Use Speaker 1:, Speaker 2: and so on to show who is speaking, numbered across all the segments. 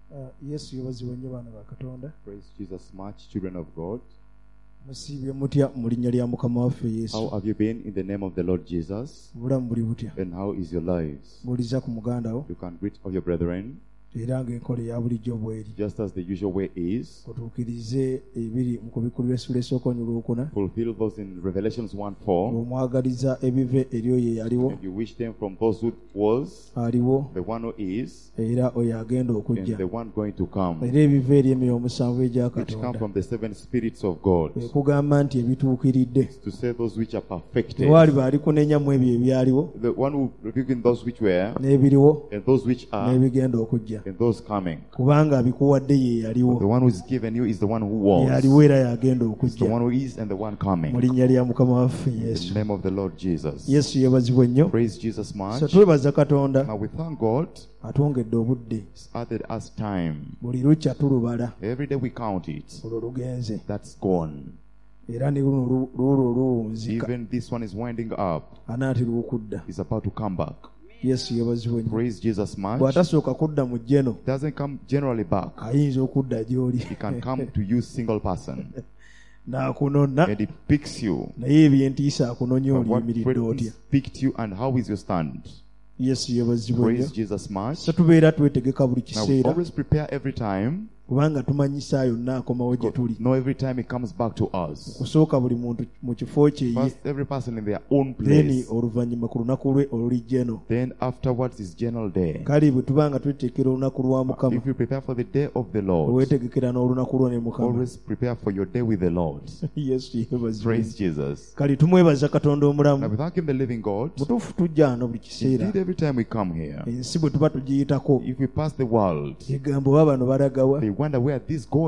Speaker 1: Yesu yebazibwe nnyo baana ba Katonda.
Speaker 2: Praise Jesus much, children of God.
Speaker 1: Musiibye mutya mu linnya lya Mukama waffe
Speaker 2: How
Speaker 1: Yesu?
Speaker 2: have you been in the name of the Lord Jesus?
Speaker 1: Obulamu buli butya?
Speaker 2: And how is your lives?
Speaker 1: Buuliza ku muganda wo
Speaker 2: You can greet all your brethren,
Speaker 1: era ng'enkola eya bulijjo bw'eri.
Speaker 2: just as the usual way is.
Speaker 1: Otuukirize ebiri mu kubikulira essula esooka olwokuna.
Speaker 2: Fulfill those in Revelations 1:4.
Speaker 1: Omwagaliza ebive eri oyo eyaliwo,
Speaker 2: And you wish them from those who was,
Speaker 1: aliwo,
Speaker 2: the one who is,
Speaker 1: era oyo agenda
Speaker 2: and
Speaker 1: okujja.
Speaker 2: the one going to come,
Speaker 1: Era ebive eri emyoyo omusanvu egya
Speaker 2: which come
Speaker 1: Katonda.
Speaker 2: from the seven spirits of God.
Speaker 1: Ekugamba nti ebituukiridde.
Speaker 2: To say those which are perfected.
Speaker 1: Tewaali baali kunenya mu ebyo ebyaliwo,
Speaker 2: The one who reviewing those which were,
Speaker 1: n'ebiriwo,
Speaker 2: and those which are,
Speaker 1: n'ebigenda okujja.
Speaker 2: and those coming.
Speaker 1: Kubanga abikuwadde ye
Speaker 2: The
Speaker 1: yaliwo,
Speaker 2: one who is given you is the one who was,
Speaker 1: yaliwo era yagenda
Speaker 2: the
Speaker 1: okujja.
Speaker 2: one who is, and the one coming.
Speaker 1: Mu linnya lya Mukama waffe
Speaker 2: In the
Speaker 1: Yesu.
Speaker 2: name of the Lord Jesus.
Speaker 1: Yesu yeebazibwe nnyo.
Speaker 2: Praise Jesus much.
Speaker 1: So twebaza Katonda
Speaker 2: Now we thank God
Speaker 1: atwongedde obudde.
Speaker 2: He's added us time.
Speaker 1: Buli lukya tulubala,
Speaker 2: Every day we count it.
Speaker 1: olwo lugenze.
Speaker 2: That's gone.
Speaker 1: Era ne luno luulwo luwunzika,
Speaker 2: Even this one is winding up.
Speaker 1: anaatera okudda.
Speaker 2: He's about to come back.
Speaker 1: Yesu yeebazibwe nnyo.
Speaker 2: Praise Jesus much.
Speaker 1: Bw'atasooka kudda mu jjeno,
Speaker 2: Doesn't come generally back.
Speaker 1: ayinza okudda gy'oli.
Speaker 2: He can come to you single person.
Speaker 1: N'akunona,
Speaker 2: And he picks you.
Speaker 1: naye ebyentiisa akunonya
Speaker 2: But what
Speaker 1: oliyimiridde otya.
Speaker 2: friends picked you and how is your stand?
Speaker 1: Yesu yeebazibwe nnyo.
Speaker 2: Praise Jesus much.
Speaker 1: So tubeera twetegeka buli
Speaker 2: Now we
Speaker 1: kiseera,
Speaker 2: always prepare every time.
Speaker 1: kubanga tumanyisa yonna akomawo gye tuli.
Speaker 2: Know every time he comes back to us.
Speaker 1: Kusooka buli muntu mu kifo kye ye,
Speaker 2: First, every person in their own
Speaker 1: then
Speaker 2: place.
Speaker 1: oluvannyuma ku lunaku lwe olulijjeno.
Speaker 2: Then afterwards is general day.
Speaker 1: Kale bwe tubanga twetegekera olunaku lwa Mukama,
Speaker 2: If you prepare for the day of the Lord,
Speaker 1: weetegekera n'olunaku lwo ne Mukama.
Speaker 2: always prepare for your day with the Lord.
Speaker 1: Yesu yeebazibwe.
Speaker 2: Praise Jesus.
Speaker 1: Kale tumwebaza Katonda
Speaker 2: Now
Speaker 1: omulamu.
Speaker 2: we thank him, the living God.
Speaker 1: Mutuufu tujja wano buli kiseera.
Speaker 2: Indeed, every time we come here,
Speaker 1: Ensi bwe tuba tugiyitako,
Speaker 2: if we pass the world,
Speaker 1: egambo oba bano balagawa.
Speaker 2: they wonder where this going.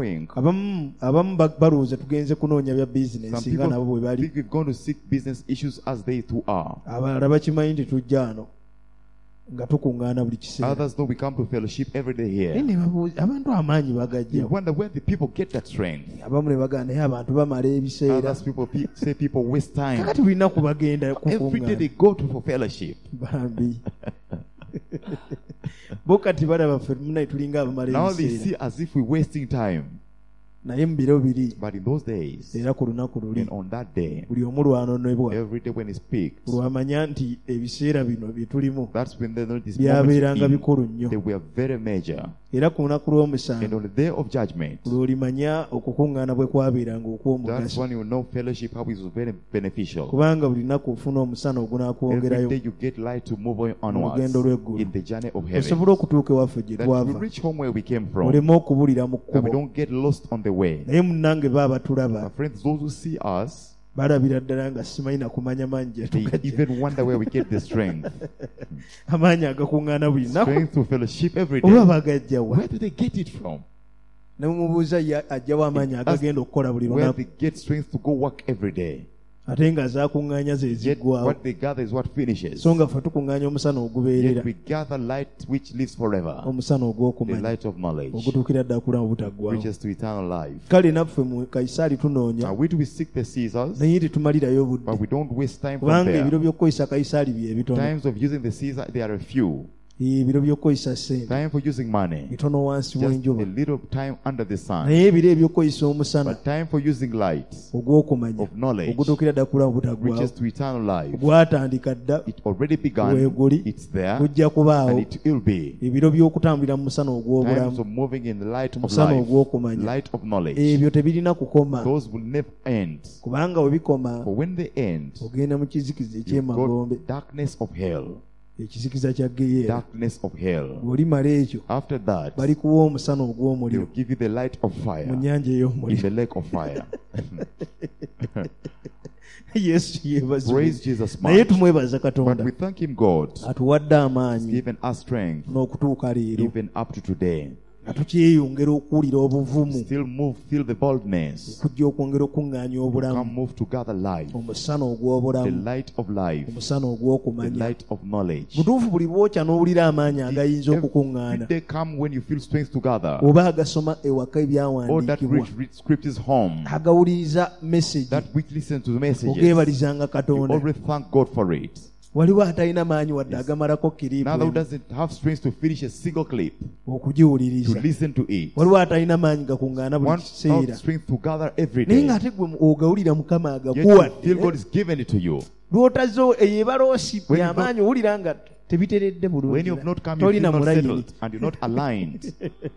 Speaker 1: Abamu balowooza tugenze kunoonya bya
Speaker 2: Some
Speaker 1: bizinensi nga nabo bwe
Speaker 2: people
Speaker 1: bali.
Speaker 2: think we've gone to seek business issues as they too are.
Speaker 1: Abalala bakimanyi nti tujja wano nga tukuŋŋaana buli kiseera.
Speaker 2: Others, though, we come to fellowship every day
Speaker 1: Naye
Speaker 2: here.
Speaker 1: ne babuuza, abantu amaanyi
Speaker 2: You
Speaker 1: bagajja.
Speaker 2: wonder where the people get that strength.
Speaker 1: Abamu ne bagamba naye abantu bamala ebiseera.
Speaker 2: Others, people say people waste time.
Speaker 1: Kakati bulina kubagenda
Speaker 2: Every day they
Speaker 1: kukuŋŋaana.
Speaker 2: go to for fellowship.
Speaker 1: Bambi. Bo kati balaba ffe munaye tulinga abamala
Speaker 2: Now they
Speaker 1: ebiseera.
Speaker 2: see as if we're wasting time.
Speaker 1: Naye mu biro biri,
Speaker 2: But in those days,
Speaker 1: era ku lunaku luli,
Speaker 2: and on that day,
Speaker 1: buli omu lwanonebwa.
Speaker 2: every day when it's picked,
Speaker 1: Lwamanya nti ebiseera bino bye tulimu
Speaker 2: that's when they know this
Speaker 1: byabeeranga
Speaker 2: moment
Speaker 1: bikulu nnyo.
Speaker 2: they were very major.
Speaker 1: Era ku lunaku
Speaker 2: And
Speaker 1: lw'omusanvu
Speaker 2: on the day of judgment,
Speaker 1: lw'olimanya okukuŋŋaana bwe kwabeeranga
Speaker 2: that's
Speaker 1: okw'omugaso.
Speaker 2: when you know fellowship, how it was very beneficial.
Speaker 1: Kubanga buli lunaku ofuna omusana
Speaker 2: Every
Speaker 1: ogunaakwongerayo
Speaker 2: day you get light to move on onwards
Speaker 1: Olugendo lw'eggulu.
Speaker 2: in the journey of heaven.
Speaker 1: osobole okutuuka ewaffe gye
Speaker 2: That we
Speaker 1: twava,
Speaker 2: reach home where we came from,
Speaker 1: oleme okubulira mu
Speaker 2: that we
Speaker 1: kkubo.
Speaker 2: don't get lost on the way.
Speaker 1: Naye munnange baba
Speaker 2: My
Speaker 1: batulaba,
Speaker 2: friends, those who see us,
Speaker 1: balabira ddala nga simanyi na kumanya maanyi gye
Speaker 2: they
Speaker 1: tukajja.
Speaker 2: even wonder where we get the strength.
Speaker 1: Amaanyi agakuŋŋaana buli lunaku
Speaker 2: Strength to fellowship every
Speaker 1: oba
Speaker 2: day.
Speaker 1: bagajja wa?
Speaker 2: Where do they get it from?
Speaker 1: Ne mumubuuza ajjawo amaanyi agagenda okukola buli
Speaker 2: Where
Speaker 1: lunaku,
Speaker 2: they get strength to go work every day.
Speaker 1: ate nga zaakuŋŋaanya ze
Speaker 2: Yet
Speaker 1: ziggwawo.
Speaker 2: what they gather is what finishes.
Speaker 1: So nga ffe tukuŋŋaanya omusana ogubeerera,
Speaker 2: Yet we gather light which lives forever.
Speaker 1: omusana
Speaker 2: The
Speaker 1: ogw'okumanya
Speaker 2: light of knowledge
Speaker 1: ogutuukira ddala kulamu butaggwawo.
Speaker 2: reaches to eternal life.
Speaker 1: Kale naffe mu Kaisaali tunoonya,
Speaker 2: Now we do we seek the Caesars,
Speaker 1: naye tetumalirayo budde,
Speaker 2: but we don't waste time from
Speaker 1: kubanga ebiro
Speaker 2: there.
Speaker 1: by'okukozesa Kaisaali bye bitono.
Speaker 2: Times of using the Caesar, they are a few.
Speaker 1: Ebiro by'okukozesa ssente
Speaker 2: Time for using money,
Speaker 1: bitono wansi
Speaker 2: just a
Speaker 1: w'enjuba,
Speaker 2: little time under the sun.
Speaker 1: naye ebiro eby'okukozesa omusana
Speaker 2: But time for using light
Speaker 1: ogw'okumanya
Speaker 2: of knowledge
Speaker 1: ogutuukira ddala kulamu
Speaker 2: reaches
Speaker 1: butaggwawo,
Speaker 2: to eternal life.
Speaker 1: gwatandika dda,
Speaker 2: It already begun,
Speaker 1: weeguli,
Speaker 2: it's there,
Speaker 1: kujja
Speaker 2: and
Speaker 1: kubaawo.
Speaker 2: it will be.
Speaker 1: Ebiro by'okutambulira mu musana
Speaker 2: Times
Speaker 1: ogw'obulamu,
Speaker 2: of moving in the light of
Speaker 1: omusana
Speaker 2: life,
Speaker 1: ogw'okumanya,
Speaker 2: light of knowledge.
Speaker 1: ebyo tebirina kukoma,
Speaker 2: Those will never end.
Speaker 1: kubanga we bikoma
Speaker 2: For when they end,
Speaker 1: ogenda mu kizikiza
Speaker 2: you've
Speaker 1: eky'emagombe,
Speaker 2: got darkness of hell.
Speaker 1: ekizikiza kya geyeera.
Speaker 2: Darkness of hell.
Speaker 1: Bw'olimala ekyo,
Speaker 2: After that,
Speaker 1: balikuwa omusana
Speaker 2: they
Speaker 1: ogw'omuliro
Speaker 2: will give you the light of
Speaker 1: mu
Speaker 2: fire
Speaker 1: nnyanja
Speaker 2: in
Speaker 1: ey'omuliro.
Speaker 2: the lake of fire.
Speaker 1: Yesu yeebazibwe.
Speaker 2: Praise Jesus
Speaker 1: Naye
Speaker 2: much.
Speaker 1: tumwebaza
Speaker 2: But
Speaker 1: Katonda
Speaker 2: we thank Him, God,
Speaker 1: atuwadde amaanyi
Speaker 2: given us strength
Speaker 1: n'okutuuka leero
Speaker 2: even up to today.
Speaker 1: nga tukyeyongera okuwulira obuvumu,
Speaker 2: Still move, feel the boldness.
Speaker 1: okujja okwongera okuŋŋaanya obulamu,
Speaker 2: Come move to gather life,
Speaker 1: omusana
Speaker 2: the
Speaker 1: ogw'obulamu,
Speaker 2: light of life,
Speaker 1: omusana
Speaker 2: the
Speaker 1: ogw'okumanya.
Speaker 2: light of knowledge.
Speaker 1: Butuufu buli bwokya n'owulira amaanyi agayinza
Speaker 2: Every
Speaker 1: okukuŋŋaana,
Speaker 2: day come when you feel strength to gather.
Speaker 1: oba agasoma ewaka
Speaker 2: Or that
Speaker 1: ebyawandiikibwa,
Speaker 2: read scriptures home.
Speaker 1: agawuliriza message,
Speaker 2: That week listen to the messages.
Speaker 1: ogeebalizanga
Speaker 2: You
Speaker 1: Katonda.
Speaker 2: always thank God for it.
Speaker 1: waliwo atalina maanyi wadde agamalako kiriipu
Speaker 2: Another who
Speaker 1: emu
Speaker 2: doesn't have strength to finish a single clip, to
Speaker 1: okugiwuliriza.
Speaker 2: listen to it.
Speaker 1: Waliwo atalina maanyi gakuŋŋaana buli
Speaker 2: One
Speaker 1: kiseera.
Speaker 2: without strength to gather every
Speaker 1: Naye
Speaker 2: day.
Speaker 1: ng'ate gwe ogawulira Mukama
Speaker 2: Yet you
Speaker 1: agakuwadde.
Speaker 2: feel God is giving it to you.
Speaker 1: Lwotazo eyo ebaloosi
Speaker 2: When
Speaker 1: by'amaanyi owulira nga tebiteredde
Speaker 2: When
Speaker 1: bulungi.
Speaker 2: you have not come, you feel
Speaker 1: Tolina
Speaker 2: not
Speaker 1: mulayini.
Speaker 2: settled and you're not aligned.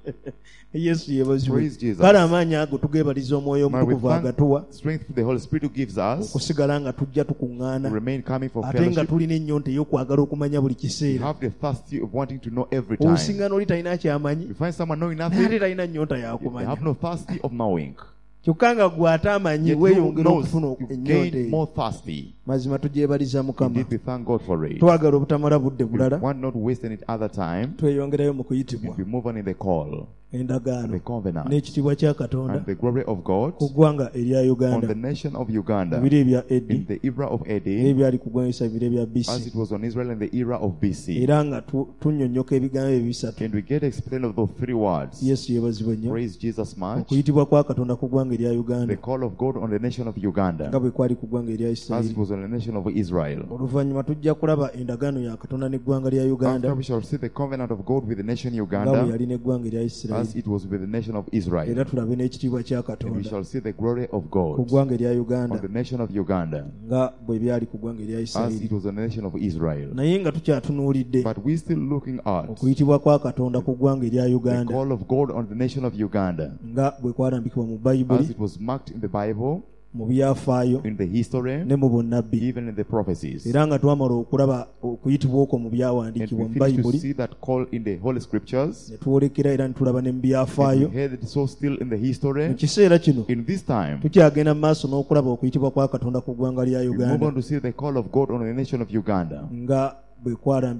Speaker 1: Yesu yeebazibwe.
Speaker 2: Praise Jesus.
Speaker 1: Kale amaanyi ago tugeebaliza Omwoyo
Speaker 2: Now we
Speaker 1: Omutukuvu agatuwa
Speaker 2: thank strength to the Holy Spirit who gives us
Speaker 1: okusigala nga tujja
Speaker 2: to
Speaker 1: tukuŋŋaana
Speaker 2: remain coming for
Speaker 1: ate nga
Speaker 2: fellowship.
Speaker 1: tulina ennyonta ey'okwagala okumanya buli
Speaker 2: You
Speaker 1: kiseera.
Speaker 2: have the thirsty of wanting to know every time.
Speaker 1: Osinga n'oli talina kyamanyi
Speaker 2: You find someone knowing
Speaker 1: naye ate
Speaker 2: nothing,
Speaker 1: talina nnyonta
Speaker 2: you
Speaker 1: yakumanya.
Speaker 2: have no thirsty of knowing.
Speaker 1: Kyokka nga gwe ate amanyi
Speaker 2: Yet you
Speaker 1: weeyongera
Speaker 2: know
Speaker 1: okufuna
Speaker 2: you've
Speaker 1: ennyonta
Speaker 2: gained
Speaker 1: eyo.
Speaker 2: more thirsty.
Speaker 1: Mazima tugyebaliza Mukama.
Speaker 2: Indeed, we thank God for it.
Speaker 1: Twagala obutamala budde
Speaker 2: We
Speaker 1: bulala
Speaker 2: want not to waste any other time.
Speaker 1: tweyongerayo mu kuyitibwa
Speaker 2: We move on in the call,
Speaker 1: endagaano
Speaker 2: the covenant,
Speaker 1: n'ekitiibwa kya Katonda
Speaker 2: and the glory of God
Speaker 1: ku ggwanga erya
Speaker 2: on
Speaker 1: Uganda
Speaker 2: the nation of
Speaker 1: mu
Speaker 2: Uganda
Speaker 1: biro ebya Eddi
Speaker 2: in the era of Eddie,
Speaker 1: n'ebyali ku ggwanyisa biro ebya
Speaker 2: as
Speaker 1: BC
Speaker 2: it was on Israel in the era of BC.
Speaker 1: era nga tunnyonnyoka ebigambo ebyo bisatu.
Speaker 2: And we get explained of those three words.
Speaker 1: Yesu yeebazibwe nnyo.
Speaker 2: Praise Jesus much.
Speaker 1: Okuyitibwa kwa Katonda ku ggwanga erya Uganda
Speaker 2: The call of God on the nation of
Speaker 1: nga
Speaker 2: Uganda,
Speaker 1: bwe kwali ku ggwanga erya
Speaker 2: as
Speaker 1: Isirayiri.
Speaker 2: it was on the nation of Israel.
Speaker 1: Oluvannyuma tujja kulaba endagaano ya Katonda n'eggwanga lya Uganda
Speaker 2: After we shall see the covenant of God with the nation
Speaker 1: nga bwe
Speaker 2: Uganda,
Speaker 1: yali n'eggwanga erya
Speaker 2: as
Speaker 1: Isirayiri,
Speaker 2: it was with the nation of Israel.
Speaker 1: era tulabe n'ekitiibwa kya
Speaker 2: And we
Speaker 1: Katonda
Speaker 2: shall see the glory of
Speaker 1: ku
Speaker 2: God
Speaker 1: ggwanga erya Uganda
Speaker 2: on the nation of Uganda,
Speaker 1: nga bwe byali ku ggwanga erya
Speaker 2: as
Speaker 1: Isirayiri.
Speaker 2: it was on the nation of Israel.
Speaker 1: Naye nga tukyatunuulidde
Speaker 2: But we're still looking at
Speaker 1: okuyitibwa kwa Katonda ku ggwanga erya
Speaker 2: the
Speaker 1: Uganda
Speaker 2: call of God on the nation of Uganda,
Speaker 1: nga bwe kwalambikibwa mu
Speaker 2: as
Speaker 1: Bayibuli,
Speaker 2: it was marked in the Bible,
Speaker 1: mu byafaayo
Speaker 2: in the history,
Speaker 1: ne mu bunnabbi,
Speaker 2: even in the prophecies.
Speaker 1: era nga twamala okulaba okuyitibwa okwo mu
Speaker 2: And
Speaker 1: byawandiikibwa
Speaker 2: we
Speaker 1: mu
Speaker 2: finished to
Speaker 1: Bayibuli,
Speaker 2: see that call in the Holy Scriptures.
Speaker 1: ne twolekera era ne tulaba ne mu
Speaker 2: And
Speaker 1: byafaayo.
Speaker 2: we heard it so still in the
Speaker 1: Mu
Speaker 2: history.
Speaker 1: kiseera kino
Speaker 2: In this time,
Speaker 1: tukyagenda mu maaso n'okulaba okuyitibwa kwa Katonda ku ggwanga lya
Speaker 2: we move
Speaker 1: Uganda
Speaker 2: on to see the call of God on the nation of Uganda,
Speaker 1: nga bwe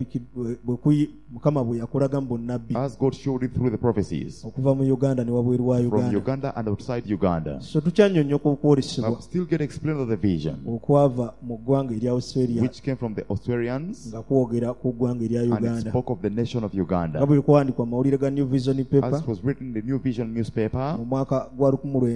Speaker 1: Mukama bwe yakulaga mu bunnabbi
Speaker 2: as God showed it through the prophecies
Speaker 1: okuva mu Uganda ne wabweru wa
Speaker 2: from
Speaker 1: Uganda.
Speaker 2: Uganda and outside Uganda.
Speaker 1: So tukyannyonnyoka okwolesebwa
Speaker 2: Now, still get explained of the vision,
Speaker 1: okwava mu ggwanga erya Australia
Speaker 2: which came from the Australians
Speaker 1: nga kwogera ku ggwanga erya
Speaker 2: and it
Speaker 1: Uganda
Speaker 2: spoke of the nation of
Speaker 1: nga
Speaker 2: Uganda,
Speaker 1: bwe kuwandiikwa mu mawulire ga New Vision
Speaker 2: as
Speaker 1: paper
Speaker 2: it was written in the New Vision newspaper
Speaker 1: mu mwaka gwa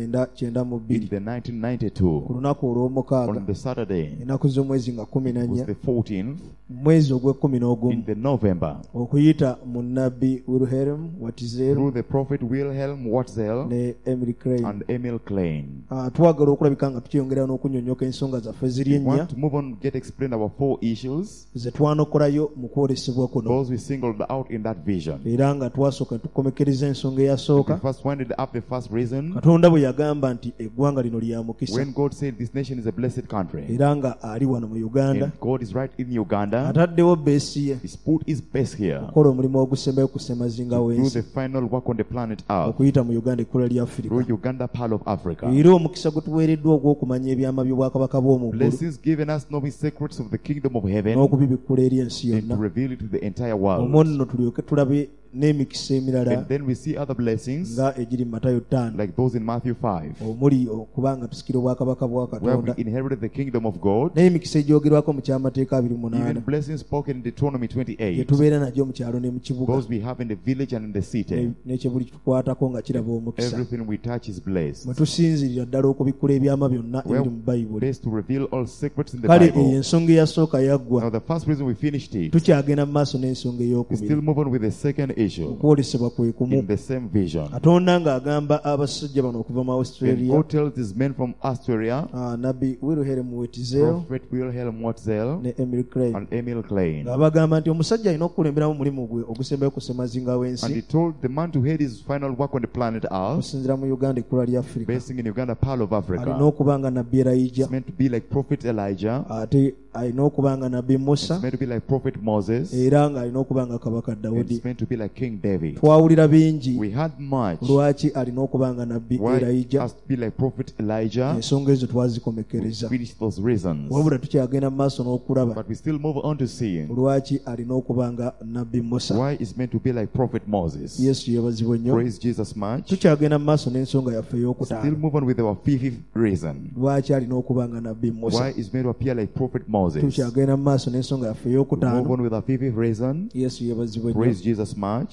Speaker 1: 1992
Speaker 2: in the 1992
Speaker 1: ku lunaku olw'omukaaga
Speaker 2: on the Saturday.
Speaker 1: ennaku z'omwezi nga
Speaker 2: It was
Speaker 1: 14
Speaker 2: the 14th
Speaker 1: mu mwezi ogw'ekkumi n'ogumu
Speaker 2: in the November,
Speaker 1: okuyita mu nnabbi Wilhelm Watzel
Speaker 2: through the prophet Wilhelm Watzel
Speaker 1: ne Emily Crane.
Speaker 2: and Emil Klein.
Speaker 1: Twagala okulabika nga tukyongerayo n'okunnyonnyoka ensonga zaffe ziri
Speaker 2: We
Speaker 1: ennya
Speaker 2: want to move on, get explained our four issues,
Speaker 1: ze twanokolayo mu kwolesebwa kuno,
Speaker 2: those we singled out in that vision.
Speaker 1: era nga twasooka ne tukomekereza ensonga
Speaker 2: We
Speaker 1: eyasooka
Speaker 2: first winded up the first reason
Speaker 1: Katonda bwe yagamba nti eggwanga lino lya mukisa
Speaker 2: when God said this nation is a blessed country,
Speaker 1: era nga ali wano mu Uganda
Speaker 2: and God is right in Uganda.
Speaker 1: ataddewo beesi ye
Speaker 2: He's put his base here
Speaker 1: okukola omulimu ogusembayo ku ssemazinga
Speaker 2: to do
Speaker 1: w'ensi
Speaker 2: the final work on the planet Earth
Speaker 1: okuyita mu Uganda ekkula lya Afirika.
Speaker 2: through Uganda, Pearl of Africa.
Speaker 1: Era omukisa gwe tuweereddwa ogw'okumanya ebyama by'obwakabaka bw'omu ggulu
Speaker 2: Blessings given us knowing secrets of the kingdom of heaven
Speaker 1: n'okubibikkula eri ensi
Speaker 2: and to
Speaker 1: yonna.
Speaker 2: reveal it to the entire world.
Speaker 1: Omwo nno tulyoke tulabe n'emikisa emirala
Speaker 2: And then we see other blessings
Speaker 1: nga egiri mu Matayo 5
Speaker 2: like those in Matthew 5,
Speaker 1: omuli okuba nga tusikira obwakabaka bwa
Speaker 2: where we
Speaker 1: Katonda,
Speaker 2: inherited the kingdom of God,
Speaker 1: n'emikisa egyogerwako mu kyamateeka 28
Speaker 2: even blessings spoken in Deuteronomy
Speaker 1: gye
Speaker 2: 28,
Speaker 1: tubeera nagyo mu kyalo ne mu kibuga,
Speaker 2: those we have in the village and in the city.
Speaker 1: n'ekyo buli kitukwatako nga kiraba omukisa.
Speaker 2: Everything we touch is blessed.
Speaker 1: Mwe tusinzirira ddala okubikkula ebyama byonna
Speaker 2: Well,
Speaker 1: ebiri mu Bayibuli.
Speaker 2: Best to reveal all secrets in the
Speaker 1: Kale eyo
Speaker 2: Bible.
Speaker 1: ensonga eyasooka
Speaker 2: Now
Speaker 1: yaggwa,
Speaker 2: the first reason we finished it,
Speaker 1: tukyagenda mu maaso n'ensonga
Speaker 2: we
Speaker 1: ey'okubiri.
Speaker 2: still move on with the second issue
Speaker 1: Okwolesebwa kwe kumu.
Speaker 2: in the same vision.
Speaker 1: Katonda ng'agamba abasajja bano okuva mu
Speaker 2: And
Speaker 1: Australia,
Speaker 2: God tells these men from Australia,
Speaker 1: nabbi Wilhelm Watzel
Speaker 2: Prophet Wilhelm Watzel
Speaker 1: ne Emily Crane,
Speaker 2: and Emil Klein.
Speaker 1: ng'abagamba nti omusajja alina okukulemberamu omulimu gwe ogusembayo ku ssemazinga
Speaker 2: And
Speaker 1: w'ensi
Speaker 2: he told the man to head his final work on the planet Earth,
Speaker 1: okusinziira mu Uganda ekkula lya Afirika.
Speaker 2: basing in Uganda, Pearl of
Speaker 1: Alina
Speaker 2: Africa.
Speaker 1: okuba nga nabbi Elijah,
Speaker 2: It's meant to be like Prophet Elijah.
Speaker 1: ate alina okuba nga nabbi
Speaker 2: It's
Speaker 1: Musa,
Speaker 2: meant to be like Prophet Moses.
Speaker 1: era ng'alina okuba nga kabaka
Speaker 2: And
Speaker 1: Dawudi.
Speaker 2: it's meant to be like King David.
Speaker 1: Twawulira bingi
Speaker 2: We had much.
Speaker 1: lwaki alina okuba nga nabbi
Speaker 2: Why it
Speaker 1: Elijah.
Speaker 2: has to be like Prophet Elijah?
Speaker 1: Ensonga ezo
Speaker 2: We
Speaker 1: twazikomekereza,
Speaker 2: finished those reasons.
Speaker 1: wabula tukyagenda mu maaso n'okulaba
Speaker 2: But we still move on to seeing
Speaker 1: lwaki alina okuba nga nabbi Musa.
Speaker 2: why it's meant to be like Prophet Moses.
Speaker 1: Yesu yeebazibwe nnyo.
Speaker 2: Praise Jesus much.
Speaker 1: Tukyagenda mu maaso n'ensonga yaffe
Speaker 2: Still
Speaker 1: ey'okutaano,
Speaker 2: move on with our fifth reason.
Speaker 1: lwaki alina okuba nga nabbi
Speaker 2: Why
Speaker 1: Musa.
Speaker 2: it's meant to appear like Prophet Moses.
Speaker 1: Tukyagenda mu maaso n'ensonga yaffe
Speaker 2: Move
Speaker 1: ey'okutaano.
Speaker 2: on with our fifth reason.
Speaker 1: Yesu yeebazibwe nnyo.
Speaker 2: Praise Jesus much.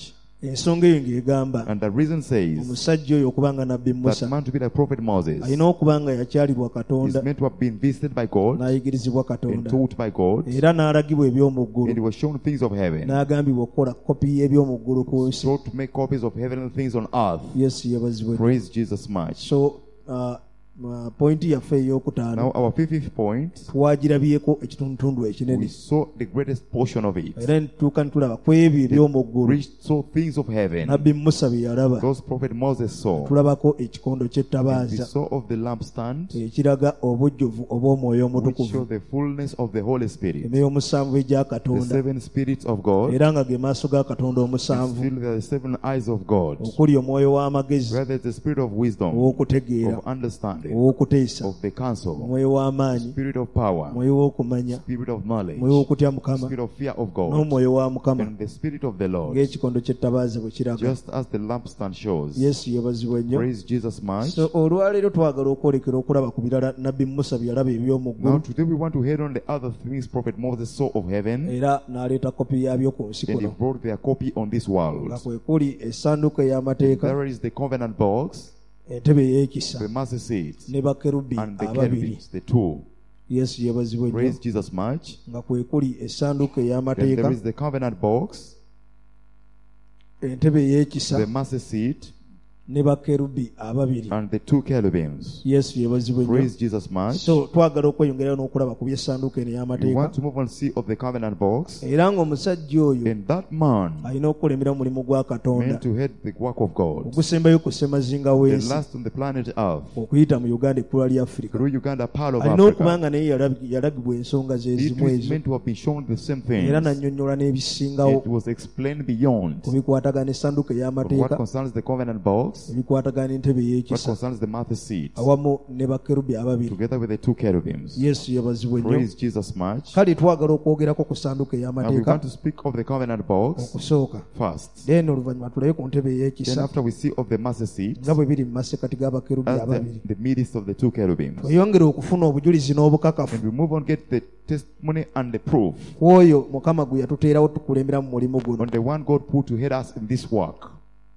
Speaker 1: ensonga eyo ng'egamba
Speaker 2: And the reason says
Speaker 1: omusajja oyo okuba nga nabbi
Speaker 2: that
Speaker 1: Musa
Speaker 2: man to be like prophet Moses
Speaker 1: alina okuba nga yakyalibwa
Speaker 2: is
Speaker 1: Katonda
Speaker 2: meant to have been visited by God
Speaker 1: n'ayigirizibwa
Speaker 2: and
Speaker 1: Katonda
Speaker 2: taught by God,
Speaker 1: era n'alagibwa eby'omu
Speaker 2: and he
Speaker 1: ggulu
Speaker 2: was shown things of heaven,
Speaker 1: n'agambibwa okukola kopi y'eby'omu ggulu ku nsi.
Speaker 2: so to make copies of heavenly things on earth.
Speaker 1: Yesu yabazibwe.
Speaker 2: Praise Jesus much.
Speaker 1: So pointi yaffe ey'okutaano
Speaker 2: Now our fifth point,
Speaker 1: twagirabyeko ekitundutundu
Speaker 2: we
Speaker 1: ekinene
Speaker 2: saw the greatest portion of it.
Speaker 1: era netutuuka ne tulaba ku ebyo eby'omu ggulu
Speaker 2: We saw things of heaven.
Speaker 1: nabbi Musa bye yalaba.
Speaker 2: Those prophet Moses saw.
Speaker 1: Tulabako ekikondo
Speaker 2: We
Speaker 1: ky'ettabaaza
Speaker 2: saw of the lampstand.
Speaker 1: ekiraga obujjuvu obw'omwoyo
Speaker 2: Which show
Speaker 1: omutukuvu,
Speaker 2: the fullness of the Holy Spirit.
Speaker 1: emyoyo omusanvu egya
Speaker 2: The
Speaker 1: Katonda,
Speaker 2: seven spirits of God.
Speaker 1: era nga ge maaso ga Katonda omusanvu,
Speaker 2: Still there are the seven eyes of God.
Speaker 1: okuli omwoyo w'amagezi,
Speaker 2: Where there is the spirit of wisdom,
Speaker 1: ow'okutegeera,
Speaker 2: of understanding,
Speaker 1: ow'okuteesa,
Speaker 2: of the counsel,
Speaker 1: omwoyo w'amaanyi,
Speaker 2: spirit of power,
Speaker 1: omwoyo w'okumanya,
Speaker 2: spirit of knowledge,
Speaker 1: omwoyo w'okutya Mukama,
Speaker 2: spirit of fear of God,
Speaker 1: n'omwoyo wa Mukama,
Speaker 2: and the spirit of the Lord.
Speaker 1: ng'ekikondo ky'ettabaaza bwe kiraga.
Speaker 2: Just as the lampstand shows.
Speaker 1: Yesu yabazibwa nnyo.
Speaker 2: Praise Jesus much.
Speaker 1: So olwaleero twagala okwolekera okulaba ku birala nabbi Musa bye yalaba eby'omu
Speaker 2: Now
Speaker 1: ggulu,
Speaker 2: today we want to head on the other things prophet Moses saw of heaven,
Speaker 1: era n'aleeta kopi yaabyo ku nsi
Speaker 2: and he
Speaker 1: kuno,
Speaker 2: brought their copy on this
Speaker 1: nga
Speaker 2: world.
Speaker 1: kwe kuli essanduuko ey'amateeka,
Speaker 2: There is the covenant box,
Speaker 1: entebe ey'ekisa,
Speaker 2: the mercy seat,
Speaker 1: ne bakerubi
Speaker 2: and the
Speaker 1: ababiri.
Speaker 2: cherubims, the two.
Speaker 1: Yesu yabazibwa nnyo.
Speaker 2: Praise Jesus much.
Speaker 1: Nga kwe kuli essanduuko
Speaker 2: Then
Speaker 1: ey'amateeka,
Speaker 2: there is the covenant box,
Speaker 1: entebe ey'ekisa,
Speaker 2: the mercy seat,
Speaker 1: ne bakerubi ababiri.
Speaker 2: and the two cherubims.
Speaker 1: Yesu yabazibwa nnyo.
Speaker 2: Praise Jesus much.
Speaker 1: So twagala okweyongerayo n'okulaba ku by'essanduuko eno
Speaker 2: We
Speaker 1: ey'amateeka,
Speaker 2: want to move on, see of the covenant box,
Speaker 1: era ng'omusajja oyo
Speaker 2: and that man
Speaker 1: alina okukolemera omulimu gwa Katonda
Speaker 2: meant to head the work of God.
Speaker 1: ogusembayo ku ssemazinga
Speaker 2: The
Speaker 1: w'ensi,
Speaker 2: last on the planet Earth,
Speaker 1: okuyita mu Uganda ekkula lya Africa.
Speaker 2: through Uganda, part of
Speaker 1: Alina okuba
Speaker 2: Africa.
Speaker 1: nga naye yalagibwa ensonga ze
Speaker 2: It
Speaker 1: zimu
Speaker 2: is
Speaker 1: ezo,
Speaker 2: meant to have been shown the same
Speaker 1: era
Speaker 2: things.
Speaker 1: n'annyonnyola n'ebisingawo
Speaker 2: It was explained beyond.
Speaker 1: ku bikwatagana essanduuko
Speaker 2: But what
Speaker 1: ey'amateeka,
Speaker 2: concerns the covenant box,
Speaker 1: ebikwatagana entebe
Speaker 2: what
Speaker 1: ey'ekisa,
Speaker 2: concerns the mercy seat,
Speaker 1: awamu ne bakerubi ababiri.
Speaker 2: together with the two cherubims.
Speaker 1: Yesu yabazibwa nnyo.
Speaker 2: Praise Jesus much.
Speaker 1: Kale twagala okwogerako ku ssanduuko
Speaker 2: Now we
Speaker 1: ey'amateeka
Speaker 2: want to speak of the covenant box
Speaker 1: okusooka,
Speaker 2: first.
Speaker 1: then oluvannyuma tulabe ku ntebe
Speaker 2: Then
Speaker 1: ey'ekisa
Speaker 2: after we see of the mercy seat,
Speaker 1: nga bwe biri mu masekkati g'abakerubi
Speaker 2: as
Speaker 1: ababiri.
Speaker 2: the midst of the two cherubims.
Speaker 1: Tweyongere okufuna obujulizi n'obukakafu
Speaker 2: And we move on, get the testimony and the proof
Speaker 1: ku oyo Mukama gwe yatuteerawo tukulembera mu mulimu guno.
Speaker 2: on the one God put to head us in this work.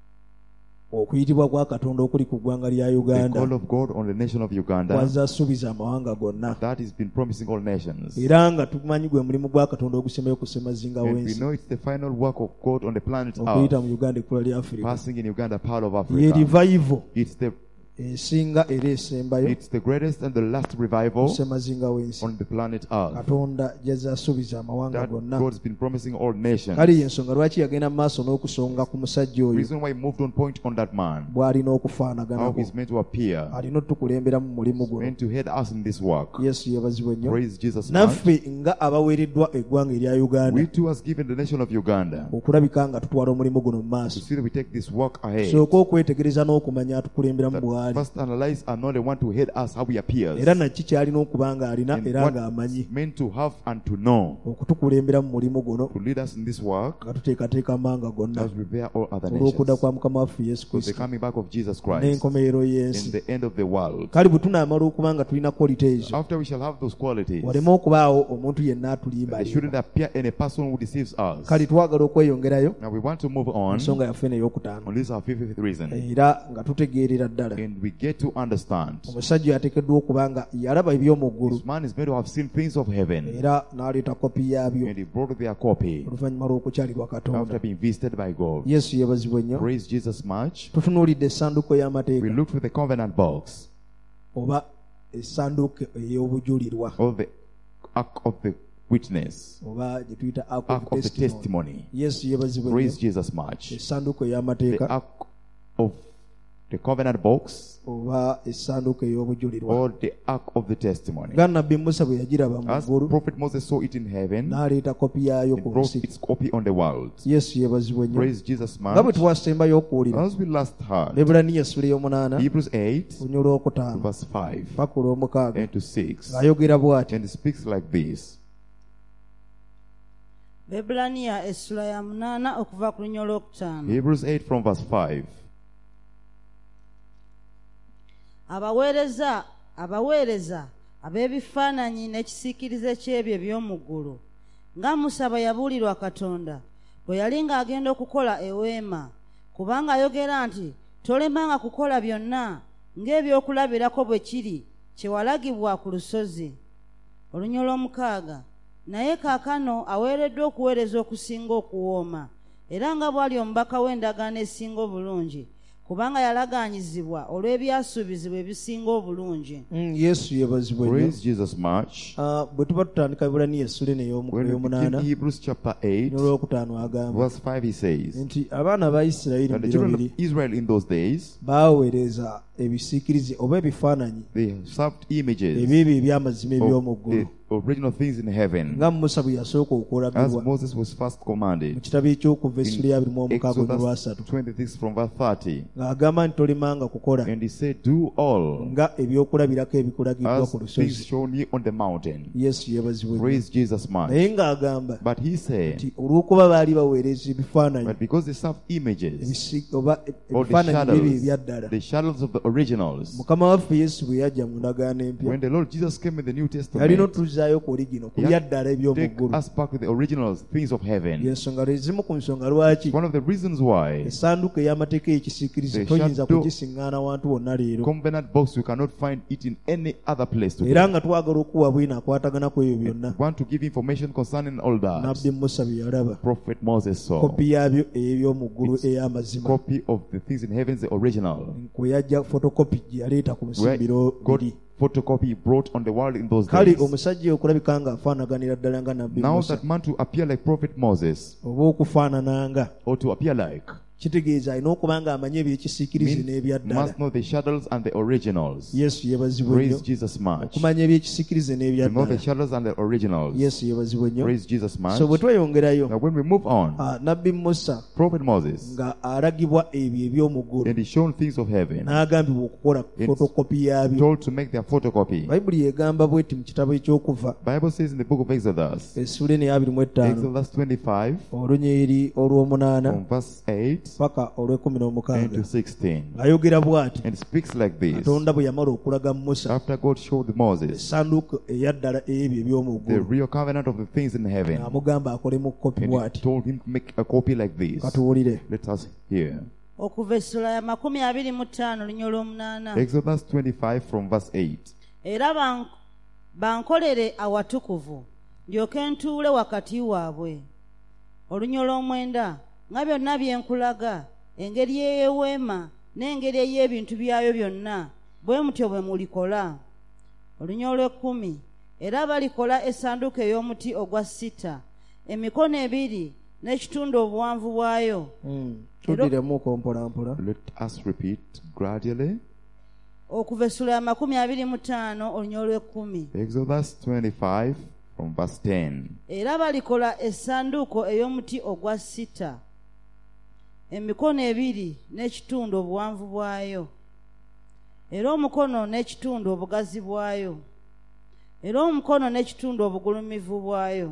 Speaker 1: Okuyitibwa kwa Katonda okuli ku ggwanga lya
Speaker 2: The
Speaker 1: Uganda
Speaker 2: call of God on the nation of Uganda,
Speaker 1: kwazza asuubiza amawanga gonna,
Speaker 2: that has been promising all nations.
Speaker 1: era nga tumanyi gwe mulimu gwa Katonda ogusembayo ku ssemazinga
Speaker 2: And we
Speaker 1: w'ensi,
Speaker 2: know it's the final work of God on the planet
Speaker 1: okuyita
Speaker 2: Earth,
Speaker 1: mu Uganda ekkula lya Africa.
Speaker 2: passing in Uganda, part of
Speaker 1: Ye
Speaker 2: Africa.
Speaker 1: revival
Speaker 2: It's the
Speaker 1: esinga era esembayo
Speaker 2: It's the greatest and the last
Speaker 1: ku
Speaker 2: revival
Speaker 1: ssemazinga w'ensi.
Speaker 2: on the planet Earth
Speaker 1: Katonda gy'azza asuubiza amawanga
Speaker 2: that
Speaker 1: gonna.
Speaker 2: God's been promising all nations.
Speaker 1: Kale y'ensonga lwaki yagenda mu maaso n'okusonga ku musajja oyo
Speaker 2: Reason why he moved on point on that man,
Speaker 1: bw'alina
Speaker 2: how
Speaker 1: okufaanaganako.
Speaker 2: he's meant to appear,
Speaker 1: Alina otukulembera mu mulimu guno.
Speaker 2: meant to head us in this work.
Speaker 1: Yesu yabazibwa nnyo.
Speaker 2: Praise Jesus much.
Speaker 1: Naffe nga abaweereddwa eggwanga erya Uganda,
Speaker 2: We too has given the nation of Uganda
Speaker 1: okulabika nga tutwala omulimu guno mu
Speaker 2: to
Speaker 1: maaso,
Speaker 2: see that we take this work ahead.
Speaker 1: sooka okwetegereza n'okumanya atukulemberamu bw'ali,
Speaker 2: First analyze and know the one to head us how he appears.
Speaker 1: era nakiki kyalina okuba ng'alina
Speaker 2: And
Speaker 1: era
Speaker 2: what
Speaker 1: ng'amanyi
Speaker 2: it's meant to have and to know
Speaker 1: okutukulembera mu mulimu guno
Speaker 2: to lead us in this work
Speaker 1: nga tuteekateeka amanga gonna
Speaker 2: as we prepare all other
Speaker 1: olw'okudda
Speaker 2: nations
Speaker 1: kwa Mukama waffe Yesu
Speaker 2: for the
Speaker 1: Kristo
Speaker 2: coming back of Jesus Christ
Speaker 1: n'enkomerero
Speaker 2: in
Speaker 1: y'ensi.
Speaker 2: the end of the world.
Speaker 1: Kale bwe tunaamala okuba nga tulina kwalite ezo,
Speaker 2: After we shall have those qualities,
Speaker 1: waleme okubaawo omuntu yenna
Speaker 2: there shouldn't
Speaker 1: atulimba.
Speaker 2: appear any person who deceives us.
Speaker 1: Kale twagala okweyongerayo
Speaker 2: Now we want to move on
Speaker 1: ensonga yaffe n'ey'okutaano,
Speaker 2: on this our fifth reason,
Speaker 1: era nga tutegeerera ddala
Speaker 2: and we get to understand
Speaker 1: omusajja yateekeddwa okuba nga yalaba eby'omu ggulu
Speaker 2: this man is meant to have seen things of heaven,
Speaker 1: era n'aleeta kopi yaabyo
Speaker 2: and he brought their copy
Speaker 1: oluvannyuma lw'okukyalibwa Katonda.
Speaker 2: after being visited by God.
Speaker 1: Yesu yebazibwe nnyo.
Speaker 2: Praise Jesus much.
Speaker 1: Tutunuulidde essanduuko
Speaker 2: We
Speaker 1: y'amateeka
Speaker 2: looked for the covenant box,
Speaker 1: oba essanduuko ey'obujulirwa
Speaker 2: or the ark of the witness,
Speaker 1: oba gye tuyita Ark
Speaker 2: ark
Speaker 1: of
Speaker 2: of the
Speaker 1: Testimony.
Speaker 2: testimony.
Speaker 1: Yesu yebazibwe
Speaker 2: Praise
Speaker 1: nnyo.
Speaker 2: Jesus much.
Speaker 1: Essanduuko
Speaker 2: The
Speaker 1: ey'amateeka
Speaker 2: ark of the covenant box,
Speaker 1: oba essanduuko ey'obujulirwa.
Speaker 2: or the ark of the testimony.
Speaker 1: Nga nabbi Musa bwe yagiraba mu
Speaker 2: As
Speaker 1: ggulu
Speaker 2: Prophet Moses saw it in heaven,
Speaker 1: n'aleeta kopi yaayo
Speaker 2: and
Speaker 1: ku
Speaker 2: brought
Speaker 1: nsi.
Speaker 2: its copy on the world.
Speaker 1: Yesu yebazibwe nnyo.
Speaker 2: Praise Jesus
Speaker 1: Nga bwe
Speaker 2: much.
Speaker 1: twasembayo okuwulira
Speaker 2: As we last heard,
Speaker 1: Ebulaniya essula ey'omunaana
Speaker 2: Hebrews 8,
Speaker 1: lunya olwokutaano
Speaker 2: verse 5
Speaker 1: paka olw'omukaaga
Speaker 2: and to 6,
Speaker 1: ng'ayogera bw'ati:
Speaker 2: and it speaks like this.
Speaker 3: Bebulaniya essula ya 8 okuva ku lunya olwokutaano.
Speaker 2: Hebrews 8 from verse 5.
Speaker 3: abaweereza ab'ebifaananyi n'ekisiikirize ky'ebyo eby'omu ggulu nga Musa bwe yabuulirwa Katonda bwe yali ng'agenda okukola eweema kubanga ayogera nti tolemanga kukola byonna ng'ebyokulabirako bwe kiri kye walagibwa ku lusozi. Olunyolo 6. Naye kaakano aweereddwa okuweereza okusinga okuwooma, era nga bw'ali omubaka w'endagaano esinga obulungi, kubanga yalagaanyizibwa olw'ebyasuubizibwa ebisinga obulungi.
Speaker 1: Yesu yeebazibwe nnyo.
Speaker 2: Praise Jesus much.
Speaker 1: Bwe tuba tutandika Iburaniya essula eno
Speaker 2: When we begin
Speaker 1: ey'omunaana
Speaker 2: Hebrews chapter 8,
Speaker 1: n'olwokutaano agamba
Speaker 2: verse 5, he says
Speaker 1: nti abaana ba Isirayiri
Speaker 2: that
Speaker 1: mu
Speaker 2: the
Speaker 1: biro
Speaker 2: children
Speaker 1: biri
Speaker 2: of Israel in those days,
Speaker 1: baaweereza ebisiikirize oba ebifaananyi
Speaker 2: they served images
Speaker 1: ebyebyo eby'amazima eby'omu
Speaker 2: of
Speaker 1: ggulu,
Speaker 2: the original things in heaven,
Speaker 1: nga Musa bwe yasooka
Speaker 2: as
Speaker 1: okulagibwa
Speaker 2: Moses was first
Speaker 1: mu
Speaker 2: commanded
Speaker 1: kitabo eky'okuva essula ya 26
Speaker 2: Exodus 26 from verse 30.
Speaker 1: ng'agamba nti tolemanga kukola
Speaker 2: And he said, do all
Speaker 1: nga ebyokulabirako ebikulagiddwa
Speaker 2: as
Speaker 1: ku
Speaker 2: things
Speaker 1: lusozi.
Speaker 2: shown ye on the mountain.
Speaker 1: Yesu yeebazibwe nnyo.
Speaker 2: Praise Jesus much.
Speaker 1: Naye ng'agamba
Speaker 2: But he said,
Speaker 1: nti olw'okuba baali baweereza ebifaananyi
Speaker 2: but because they serve images
Speaker 1: oba
Speaker 2: or the
Speaker 1: ebifaananyi bibyo ebya ddala,
Speaker 2: shadows of the originals,
Speaker 1: Mukama waffe Yesu bwe yajja mu ndagaano empya
Speaker 2: when the Lord Jesus came in the New
Speaker 1: yalina
Speaker 2: Testament,
Speaker 1: otuzaayo ku origino ku
Speaker 2: He
Speaker 1: bya
Speaker 2: had
Speaker 1: ddala
Speaker 2: take
Speaker 1: eby'omu ggulu.
Speaker 2: us back with the originals, things of heaven.
Speaker 1: Y'ensonga lwezimu ku nsonga lwaki
Speaker 2: One of the reasons why
Speaker 1: essanduuko ey'amateeka y'ekisiikirize
Speaker 2: The
Speaker 1: toyinza
Speaker 2: shadow-
Speaker 1: kugisiŋŋaana wantu wonna leero,
Speaker 2: covenant box, you cannot find it in any other place today.
Speaker 1: era nga twagala okuwa bwino akwatagana ku ebyo byonna
Speaker 2: Want to give information concerning all that.
Speaker 1: nabbi Musa bye yalaba,
Speaker 2: Prophet Moses saw
Speaker 1: kopi yaabyo ey'eby'omu ggulu
Speaker 2: It's
Speaker 1: ey'amazima,
Speaker 2: copy of the things in heaven, the original,
Speaker 1: kwe yajja fotokopi gye yaleeta ku
Speaker 2: where
Speaker 1: nsimbiro
Speaker 2: God
Speaker 1: biri.
Speaker 2: photocopy brought on the world in those
Speaker 1: Kale
Speaker 2: days.
Speaker 1: omusajja okulabika nga afaanaganira ddala nga nabbi
Speaker 2: Now
Speaker 1: Musa
Speaker 2: that man to appear like Prophet Moses,
Speaker 1: oba okufaanananga,
Speaker 2: or to appear like,
Speaker 1: kitegeeza alina okuba nga amanye ebyekisiikirize
Speaker 2: means
Speaker 1: n'ebya ddala.
Speaker 2: must know the shadows and the originals.
Speaker 1: Yesu yeebazibwe
Speaker 2: Praise
Speaker 1: nnyo.
Speaker 2: Jesus much.
Speaker 1: Okumanya ebyekisiikirize n'ebya
Speaker 2: To know the
Speaker 1: ddala.
Speaker 2: shadows and the originals.
Speaker 1: Yesu yeebazibwe nnyo.
Speaker 2: Praise Jesus much.
Speaker 1: So bwe tweyongerayo,
Speaker 2: Now when we move on,
Speaker 1: nabbi Musa
Speaker 2: Prophet Moses,
Speaker 1: nga alagibwa ebyo eby'omu ggulu,
Speaker 2: and he's shown things of heaven,
Speaker 1: n'agambibwa okukola
Speaker 2: It's
Speaker 1: fotokopi yaabyo.
Speaker 2: told to make their photocopy.
Speaker 1: Bayibuli egamba bw'eti mu kitabo ekyokuva
Speaker 2: Bible says in the book of Exodus,
Speaker 1: essula eno eya 25
Speaker 2: Exodus 25,
Speaker 1: olunyiri olw'omunaana
Speaker 2: from verse 8
Speaker 1: paka olw'ekumi
Speaker 2: and to
Speaker 1: n'omukaaga,
Speaker 2: 16,
Speaker 1: ayogera bw'ati:
Speaker 2: and speaks like this.
Speaker 1: Katonda bwe yamala okulaga Musa
Speaker 2: After God showed Moses
Speaker 1: essanduuko eya ddala ey'ebyo eby'omu
Speaker 2: the
Speaker 1: ggulu,
Speaker 2: real covenant of the things in heaven,
Speaker 1: amugamba akolemu kopi
Speaker 2: and
Speaker 1: bw'ati.
Speaker 2: he told him to make a copy like this.
Speaker 1: Katuwulire.
Speaker 2: Let us hear.
Speaker 3: Okuva essula ya 25 lunyolo 8.
Speaker 2: Exodus 25 from verse 8.
Speaker 3: Era bankolere awatukuvu ndyoke ntuule wakati waabwe. Olunyolo 9. Nga byonna bye nkulaga, engeri ey'eweema n'engeri ey'ebintu byayo byonna, bwe mutyo bwe mulikola. Olunyolo 10. Era balikola essanduuko ey'omuti ogwa sita, emikono 2 n'ekitundu obuwanvu bwayo.
Speaker 1: Tuddiremuuko mpolampola.
Speaker 2: Let us repeat gradually.
Speaker 3: Okuva essula ya 25 olunyolo 10.
Speaker 2: Exodus 25 from verse 10.
Speaker 3: Era balikola essanduuko ey'omuti ogwa sita, emikono 2 n'ekitundu obuwanvu bwayo, era omukono n'ekitundu obugazi bwayo, era omukono n'ekitundu obugulumivu bwayo.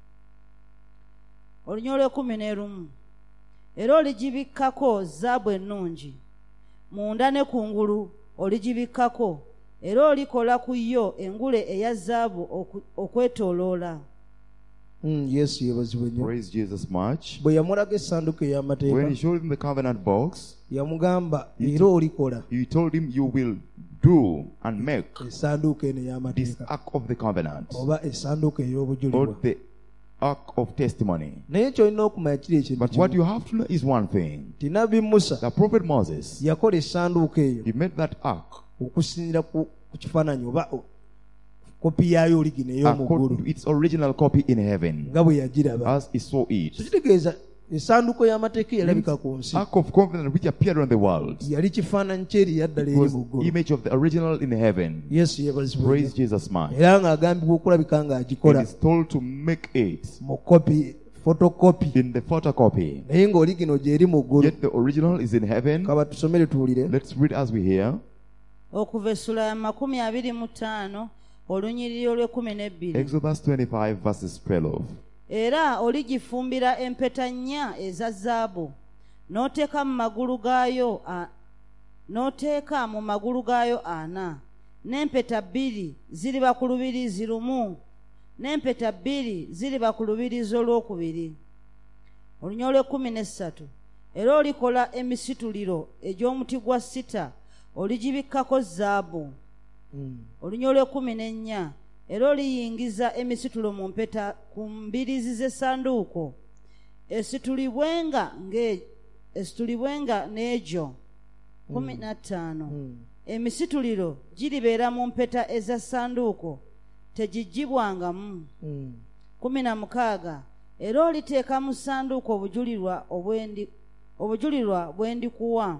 Speaker 3: Olunyolo 11. Era oligibikkako zaabu ennungi, munda ne kungulu oligibikkako, era olikola ku yo engule eya zaabu okwetooloola.
Speaker 1: Yesu yeebazibwe nnyo.
Speaker 2: Praise Jesus much.
Speaker 1: Bwe yamulaga essanduuko
Speaker 2: When
Speaker 1: ey'amateeka,
Speaker 2: he showed him the covenant box,
Speaker 1: yamugamba era olikola
Speaker 2: he told him, you will do and make
Speaker 1: essanduuko eno
Speaker 2: this
Speaker 1: ey'amateeka
Speaker 2: ark of the covenant,
Speaker 1: oba essanduuko
Speaker 2: or
Speaker 1: ey'obujulirwa.
Speaker 2: the ark of testimony.
Speaker 1: Naye ky'olina okumanya kiri ekintu
Speaker 2: But what
Speaker 1: kimu,
Speaker 2: you have to know is one thing.
Speaker 1: nti nabbi Musa
Speaker 2: The prophet Moses,
Speaker 1: yakola essanduuko eyo
Speaker 2: he made that ark
Speaker 1: okusinziira ku kifaananyi oba kopi yaayo oligino ey'omu
Speaker 2: according
Speaker 1: ggulu
Speaker 2: to its original copy in heaven,
Speaker 1: nga bwe yagiraba.
Speaker 2: as he saw it.
Speaker 1: So kitegeeza essanduuko y'amateeka eyalabika ku nsi
Speaker 2: Ark of covenant which appeared on the world
Speaker 1: yali kifaananyi kyeri yaddala eri
Speaker 2: was
Speaker 1: mu ggulu.
Speaker 2: image of the original in heaven.
Speaker 1: Yesu yeebazibwe
Speaker 2: Praise
Speaker 1: nnyo.
Speaker 2: Jesus much.
Speaker 1: Era ng'agambibwa okulabika
Speaker 2: And
Speaker 1: ng'agikola
Speaker 2: is told to make it
Speaker 1: mu kopi fotokopi,
Speaker 2: in the photocopy.
Speaker 1: naye ng'oligino gyeri mu ggulu.
Speaker 2: Yet the original is in heaven.
Speaker 1: Kaba tusomere tuwulire.
Speaker 2: Let's read as we hear.
Speaker 3: Okuva essula ya 25 olunyiriri olw'12.
Speaker 2: Exodus 25 verses 12.
Speaker 3: Era oligifumbira empeta 4 eza zaabu, n'oteeka mu magulu gaayo n'oteeka 4, n'empeta 2 ziriba ku lubirizi lumu, n'empeta 2 ziriba ku lubirizi olwokubiri. Olunyolo 13. era olikola emisituliro egy'omuti gwa sita oligibikkako zaabu. Olunya olw'ekumi era oliyingiza emisitulo mu mpeta ku mbiriizi z'essanduuko esitulibwenga n'egyo. 15 Emisituliro giribeera mu mpeta eza ssanduuko, tegigibwangamu. 16 Era oliteeka mu ssanduuko obujulirwa bwe ndikuwa.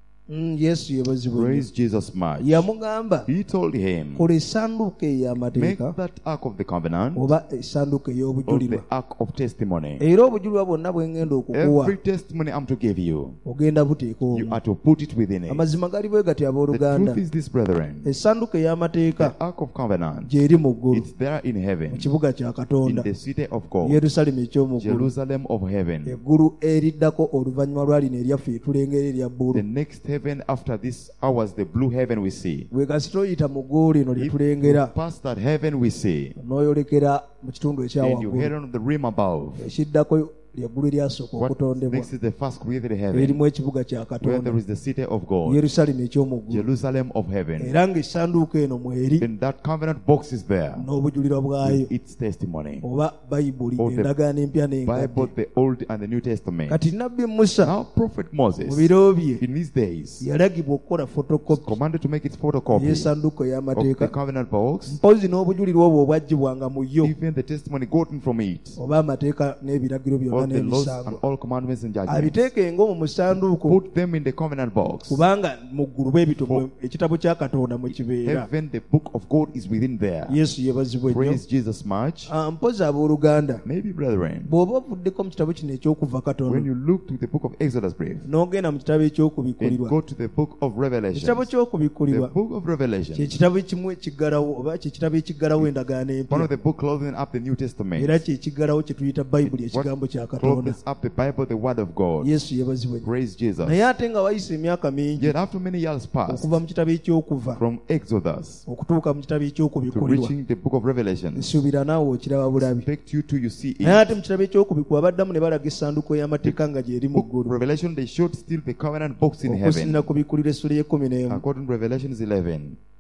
Speaker 1: Yesu yebazibwe.
Speaker 2: Praise Jesus much.
Speaker 1: Yamugamba
Speaker 2: He told him,
Speaker 1: kola essanduuko
Speaker 2: make
Speaker 1: ey'amateeka
Speaker 2: that ark of the covenant,
Speaker 1: oba essanduuko
Speaker 2: of
Speaker 1: ey'obujulirwa,
Speaker 2: the ark of testimony.
Speaker 1: era obujulirwa bwonna bwe ngenda okukuwa
Speaker 2: Every testimony I'm to give you,
Speaker 1: ogenda buteeka
Speaker 2: you
Speaker 1: omwo.
Speaker 2: are to put it within it.
Speaker 1: Amazima gali bwe gati
Speaker 2: The
Speaker 1: abooluganda,
Speaker 2: truth is this, brethren.
Speaker 1: essanduuko ey'amateeka
Speaker 2: The ark of covenant,
Speaker 1: gy'eri mu ggulu
Speaker 2: it's there in
Speaker 1: mu
Speaker 2: heaven,
Speaker 1: kibuga kya
Speaker 2: in
Speaker 1: Katonda,
Speaker 2: the city of God,
Speaker 1: Yerusaalemu eky'omu ggulu,
Speaker 2: Jerusalem of heaven.
Speaker 1: eggulu eriddako oluvannyuma lwa lino eryaffe tulengera erya
Speaker 2: The
Speaker 1: bbulu.
Speaker 2: next heaven after this was the blue heaven we see.
Speaker 1: bwe kasita oyita mu ggulu lino lye
Speaker 2: If
Speaker 1: tulengera,
Speaker 2: you pass that heaven we see,
Speaker 1: n'oyolekera mu kitundu ekya
Speaker 2: and you head
Speaker 1: waggulu,
Speaker 2: on the rim above,
Speaker 1: ekiddako lyeggulu eryasooka
Speaker 2: what
Speaker 1: okutondebwa,
Speaker 2: next is the first created heaven,
Speaker 1: erimu ekibuga kya
Speaker 2: where
Speaker 1: Katonda,
Speaker 2: there is the city of God,
Speaker 1: Yerusaalemu eky'omu ggulu,
Speaker 2: Jerusalem of heaven.
Speaker 1: era ng'essanduuko eno mweri
Speaker 2: And that covenant box is there
Speaker 1: n'obujulirwa bwayo,
Speaker 2: with its testimony.
Speaker 1: oba bayibuli,
Speaker 2: Of the
Speaker 1: endagaano empya
Speaker 2: Bible,
Speaker 1: n'engadde.
Speaker 2: the Old and the New Testament.
Speaker 1: Kati nabbi Musa
Speaker 2: Now, Prophet
Speaker 1: mu
Speaker 2: Moses,
Speaker 1: biro bye
Speaker 2: in his days,
Speaker 1: yalagibwa okukola fotokopi
Speaker 2: commanded to make its photocopy
Speaker 1: y'essanduuko
Speaker 2: of the
Speaker 1: ey'amateeka,
Speaker 2: covenant box,
Speaker 1: mpozi n'obujulirwa obwo obwaggyibwanga mu yo,
Speaker 2: even the testimony gotten from it,
Speaker 1: oba amateeka n'ebiragiro byonna
Speaker 2: all the laws and
Speaker 1: n'emisango,
Speaker 2: all commandments and judgments.
Speaker 1: abiteekenga omwo mu ssanduuko,
Speaker 2: Put them in the covenant box.
Speaker 1: kubanga mu ggulu bwe bityo ekitabo kya Katonda mwe kibeera.
Speaker 2: Heaven, the book of God is within there.
Speaker 1: Yesu yebazibwe nnyo.
Speaker 2: Praise Jesus much.
Speaker 1: Mpozi abooluganda,
Speaker 2: Maybe, brethren,
Speaker 1: bw'oba ovuddeko mu kitabo kino ekyokuva
Speaker 2: when
Speaker 1: Katonda
Speaker 2: you look to the book of Exodus brief
Speaker 1: n'ogenda mu kitabo
Speaker 2: and
Speaker 1: eky'okubikkulirwa,
Speaker 2: go to the book of Revelation,
Speaker 1: ekitabo
Speaker 2: the
Speaker 1: ky'okubikkulirwa
Speaker 2: book of Revelation,
Speaker 1: kye kitabo kimu ekiggalawo, oba kye kitabo ekiggalawo endagaano
Speaker 2: one
Speaker 1: empya,
Speaker 2: of the book clothing up the New Testament,
Speaker 1: era kye kiggalawo kye tuyita bayibuli,
Speaker 2: what
Speaker 1: ekigambo kya Katonda.
Speaker 2: clothes up the Bible, the word of God.
Speaker 1: Yesu yebazibwe nnyo.
Speaker 2: Praise Jesus.
Speaker 1: Naye ate nga wayise emyaka mingi
Speaker 2: Yet after many years passed
Speaker 1: okuva mu kitabo eky'okuva
Speaker 2: from Exodus
Speaker 1: okutuuka mu kitabo
Speaker 2: to
Speaker 1: eky'okubikkulirwa,
Speaker 2: reaching the book of Revelation,
Speaker 1: nsuubira naawe okiraba bulabi.
Speaker 2: expect you to you see
Speaker 1: Naye ate
Speaker 2: it.
Speaker 1: mu kitabo eky'okubikkulirwa baddamu ne balaga essanduuko y'amateeka nga gy'eri mu
Speaker 2: Book of
Speaker 1: ggulu,
Speaker 2: Revelation, they showed still the covenant box in heaven.
Speaker 1: okusinira ku bikkulirwa essula y'e11
Speaker 2: According to Revelation 11,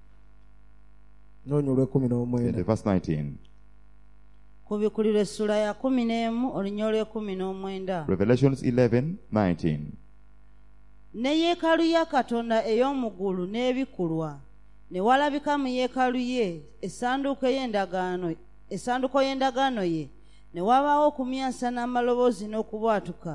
Speaker 1: n'olunya olw'ekumi
Speaker 2: in the
Speaker 1: n'omwenda.
Speaker 2: verse 19.
Speaker 3: Kubikkulirwa essula ya 11 olunya olw'e19.
Speaker 2: Revelations 11:19.
Speaker 3: Ne yeekaalu ya Katonda ey'omu ggulu n'ebikkulwa, ne walabika mu yeekaalu ye essanduuko y'endagaano ye, ne wabaawo okumyansa n'amaloboozi n'okubwatuka,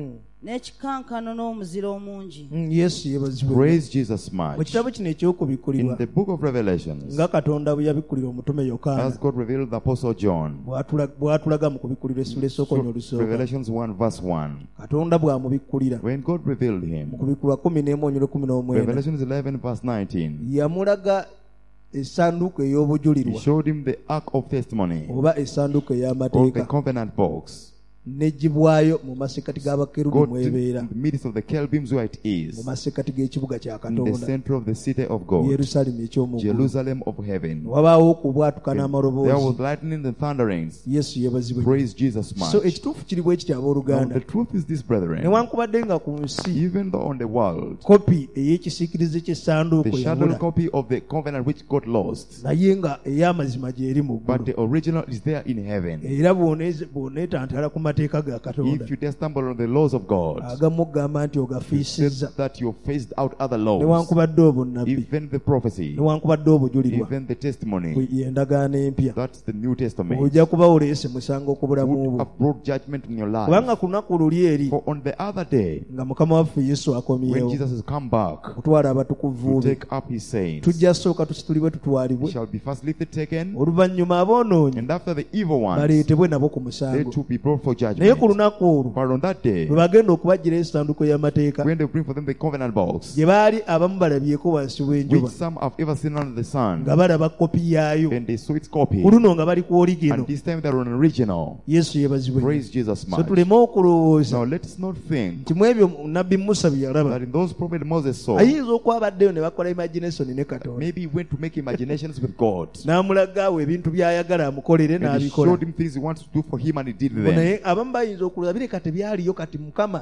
Speaker 3: n'ekikankano n'omuzira omungi.
Speaker 1: Yesu yebazibwe.
Speaker 2: Praise Jesus
Speaker 1: Mu
Speaker 2: much.
Speaker 1: kitabo kino
Speaker 2: In
Speaker 1: eky'okubikkulirwa,
Speaker 2: the book of Revelations,
Speaker 1: nga Katonda bwe yabikkulira omutume
Speaker 2: as
Speaker 1: Yokaana,
Speaker 2: God revealed the Apostle John,
Speaker 1: bw'atulaga mu kubikkulirwa essula esookonya olusooka,
Speaker 2: Revelations 1 verse 1,
Speaker 1: Katonda bw'amubikkulira
Speaker 2: when God revealed
Speaker 1: mu
Speaker 2: him,
Speaker 1: kubikkulirwa 11:19,
Speaker 2: Revelations 11 verse 19,
Speaker 1: yamulaga essanduuko
Speaker 2: he
Speaker 1: ey'obujulirwa
Speaker 2: showed him the ark of testimony
Speaker 1: oba essanduuko
Speaker 2: of the
Speaker 1: ey'amateeka,
Speaker 2: covenant box.
Speaker 1: n'eggyibwayo mu masekkati g'abakerubi
Speaker 2: God
Speaker 1: mw'ebeera,
Speaker 2: in the midst of the cherubims where it
Speaker 1: mu
Speaker 2: is,
Speaker 1: masekkati g'ekibuga kya
Speaker 2: in the
Speaker 1: Katonda,
Speaker 2: center of the city of God,
Speaker 1: Yerusaalemu eky'omu ggulu.
Speaker 2: Jerusalem of heaven.
Speaker 1: Wabaawo okubwatuka
Speaker 2: There was
Speaker 1: n'amaloboozi.
Speaker 2: lightning and thunderings.
Speaker 1: Yesu yebazibwe.
Speaker 2: Praise Jesus
Speaker 1: So
Speaker 2: much.
Speaker 1: ekituufu kiri bwe kityo
Speaker 2: Now,
Speaker 1: abooluganda,
Speaker 2: the truth is this, brethren.
Speaker 1: newankubadde nga ku nsi
Speaker 2: Even though on the world,
Speaker 1: kopi ey'ekisiikirize ky'essanduuko
Speaker 2: the shadow
Speaker 1: yabula,
Speaker 2: copy of the covenant which God lost,
Speaker 1: naye nga ey'amazima gy'eri mu
Speaker 2: but
Speaker 1: ggulu,
Speaker 2: the original is there in heaven.
Speaker 1: era bw'oneetantala ku mateeka ga Katonda,
Speaker 2: If you just stumble on the laws of God,
Speaker 1: agamu okugamba nti ogafiisizza,
Speaker 2: that you phased out other laws,
Speaker 1: newankubadde obunnabbi,
Speaker 2: even the prophecy,
Speaker 1: newankubadde obujulirwa,
Speaker 2: even the testimony,
Speaker 1: y'endagaano empya,
Speaker 2: that's the New Testament,
Speaker 1: ojja kuba oleese musango ku bulamu
Speaker 2: would
Speaker 1: bwo.
Speaker 2: have brought judgment in your life.
Speaker 1: Kubanga ku lunaku luli eri,
Speaker 2: For on the other day,
Speaker 1: nga Mukama waffe Yesu
Speaker 2: when
Speaker 1: akomyewo
Speaker 2: Jesus has come back
Speaker 1: okutwala abatukuvu
Speaker 2: to
Speaker 1: be,
Speaker 2: take up his saints,
Speaker 1: tujja sooka tusitulibwe
Speaker 2: he
Speaker 1: tutwalibwe,
Speaker 2: shall be first lifted, taken,
Speaker 1: oluvannyuma aboonoonyi
Speaker 2: and after the evil ones,
Speaker 1: baleetebwe nabo ku
Speaker 2: they
Speaker 1: musango.
Speaker 2: too be brought for
Speaker 1: Naye ku
Speaker 2: judgment.
Speaker 1: lunaku olwo
Speaker 2: But on that day,
Speaker 1: bwe bagenda okubaggyira essanduuko y'amateeka,
Speaker 2: when they bring for them the covenant box,
Speaker 1: gye baali abamu balabyeko wansi
Speaker 2: which
Speaker 1: w'enjuba,
Speaker 2: some have ever seen under the sun,
Speaker 1: nga balaba kopi yaayo,
Speaker 2: and they saw its copy,
Speaker 1: ku luno nga bali ku oligino.
Speaker 2: and this time they're on original.
Speaker 1: Yesu yebazibwe.
Speaker 2: Praise Jesus
Speaker 1: So
Speaker 2: much.
Speaker 1: tuleme okulowooza
Speaker 2: Now let's not think
Speaker 1: nti mu ebyo nabbi Musa bye yalaba,
Speaker 2: that in those prophet Moses saw,
Speaker 1: ayinza okuba abaddeyo ne bakola imagination ne Katonda,
Speaker 2: maybe he went to make imaginations with God,
Speaker 1: n'amulaga awo ebintu by'ayagala amukolere
Speaker 2: and he
Speaker 1: n'abikola.
Speaker 2: showed him things he wants to do for him, and he did them.
Speaker 1: Naye abamu bayinza okulowooza bireka tebyaliyo, kati Mukama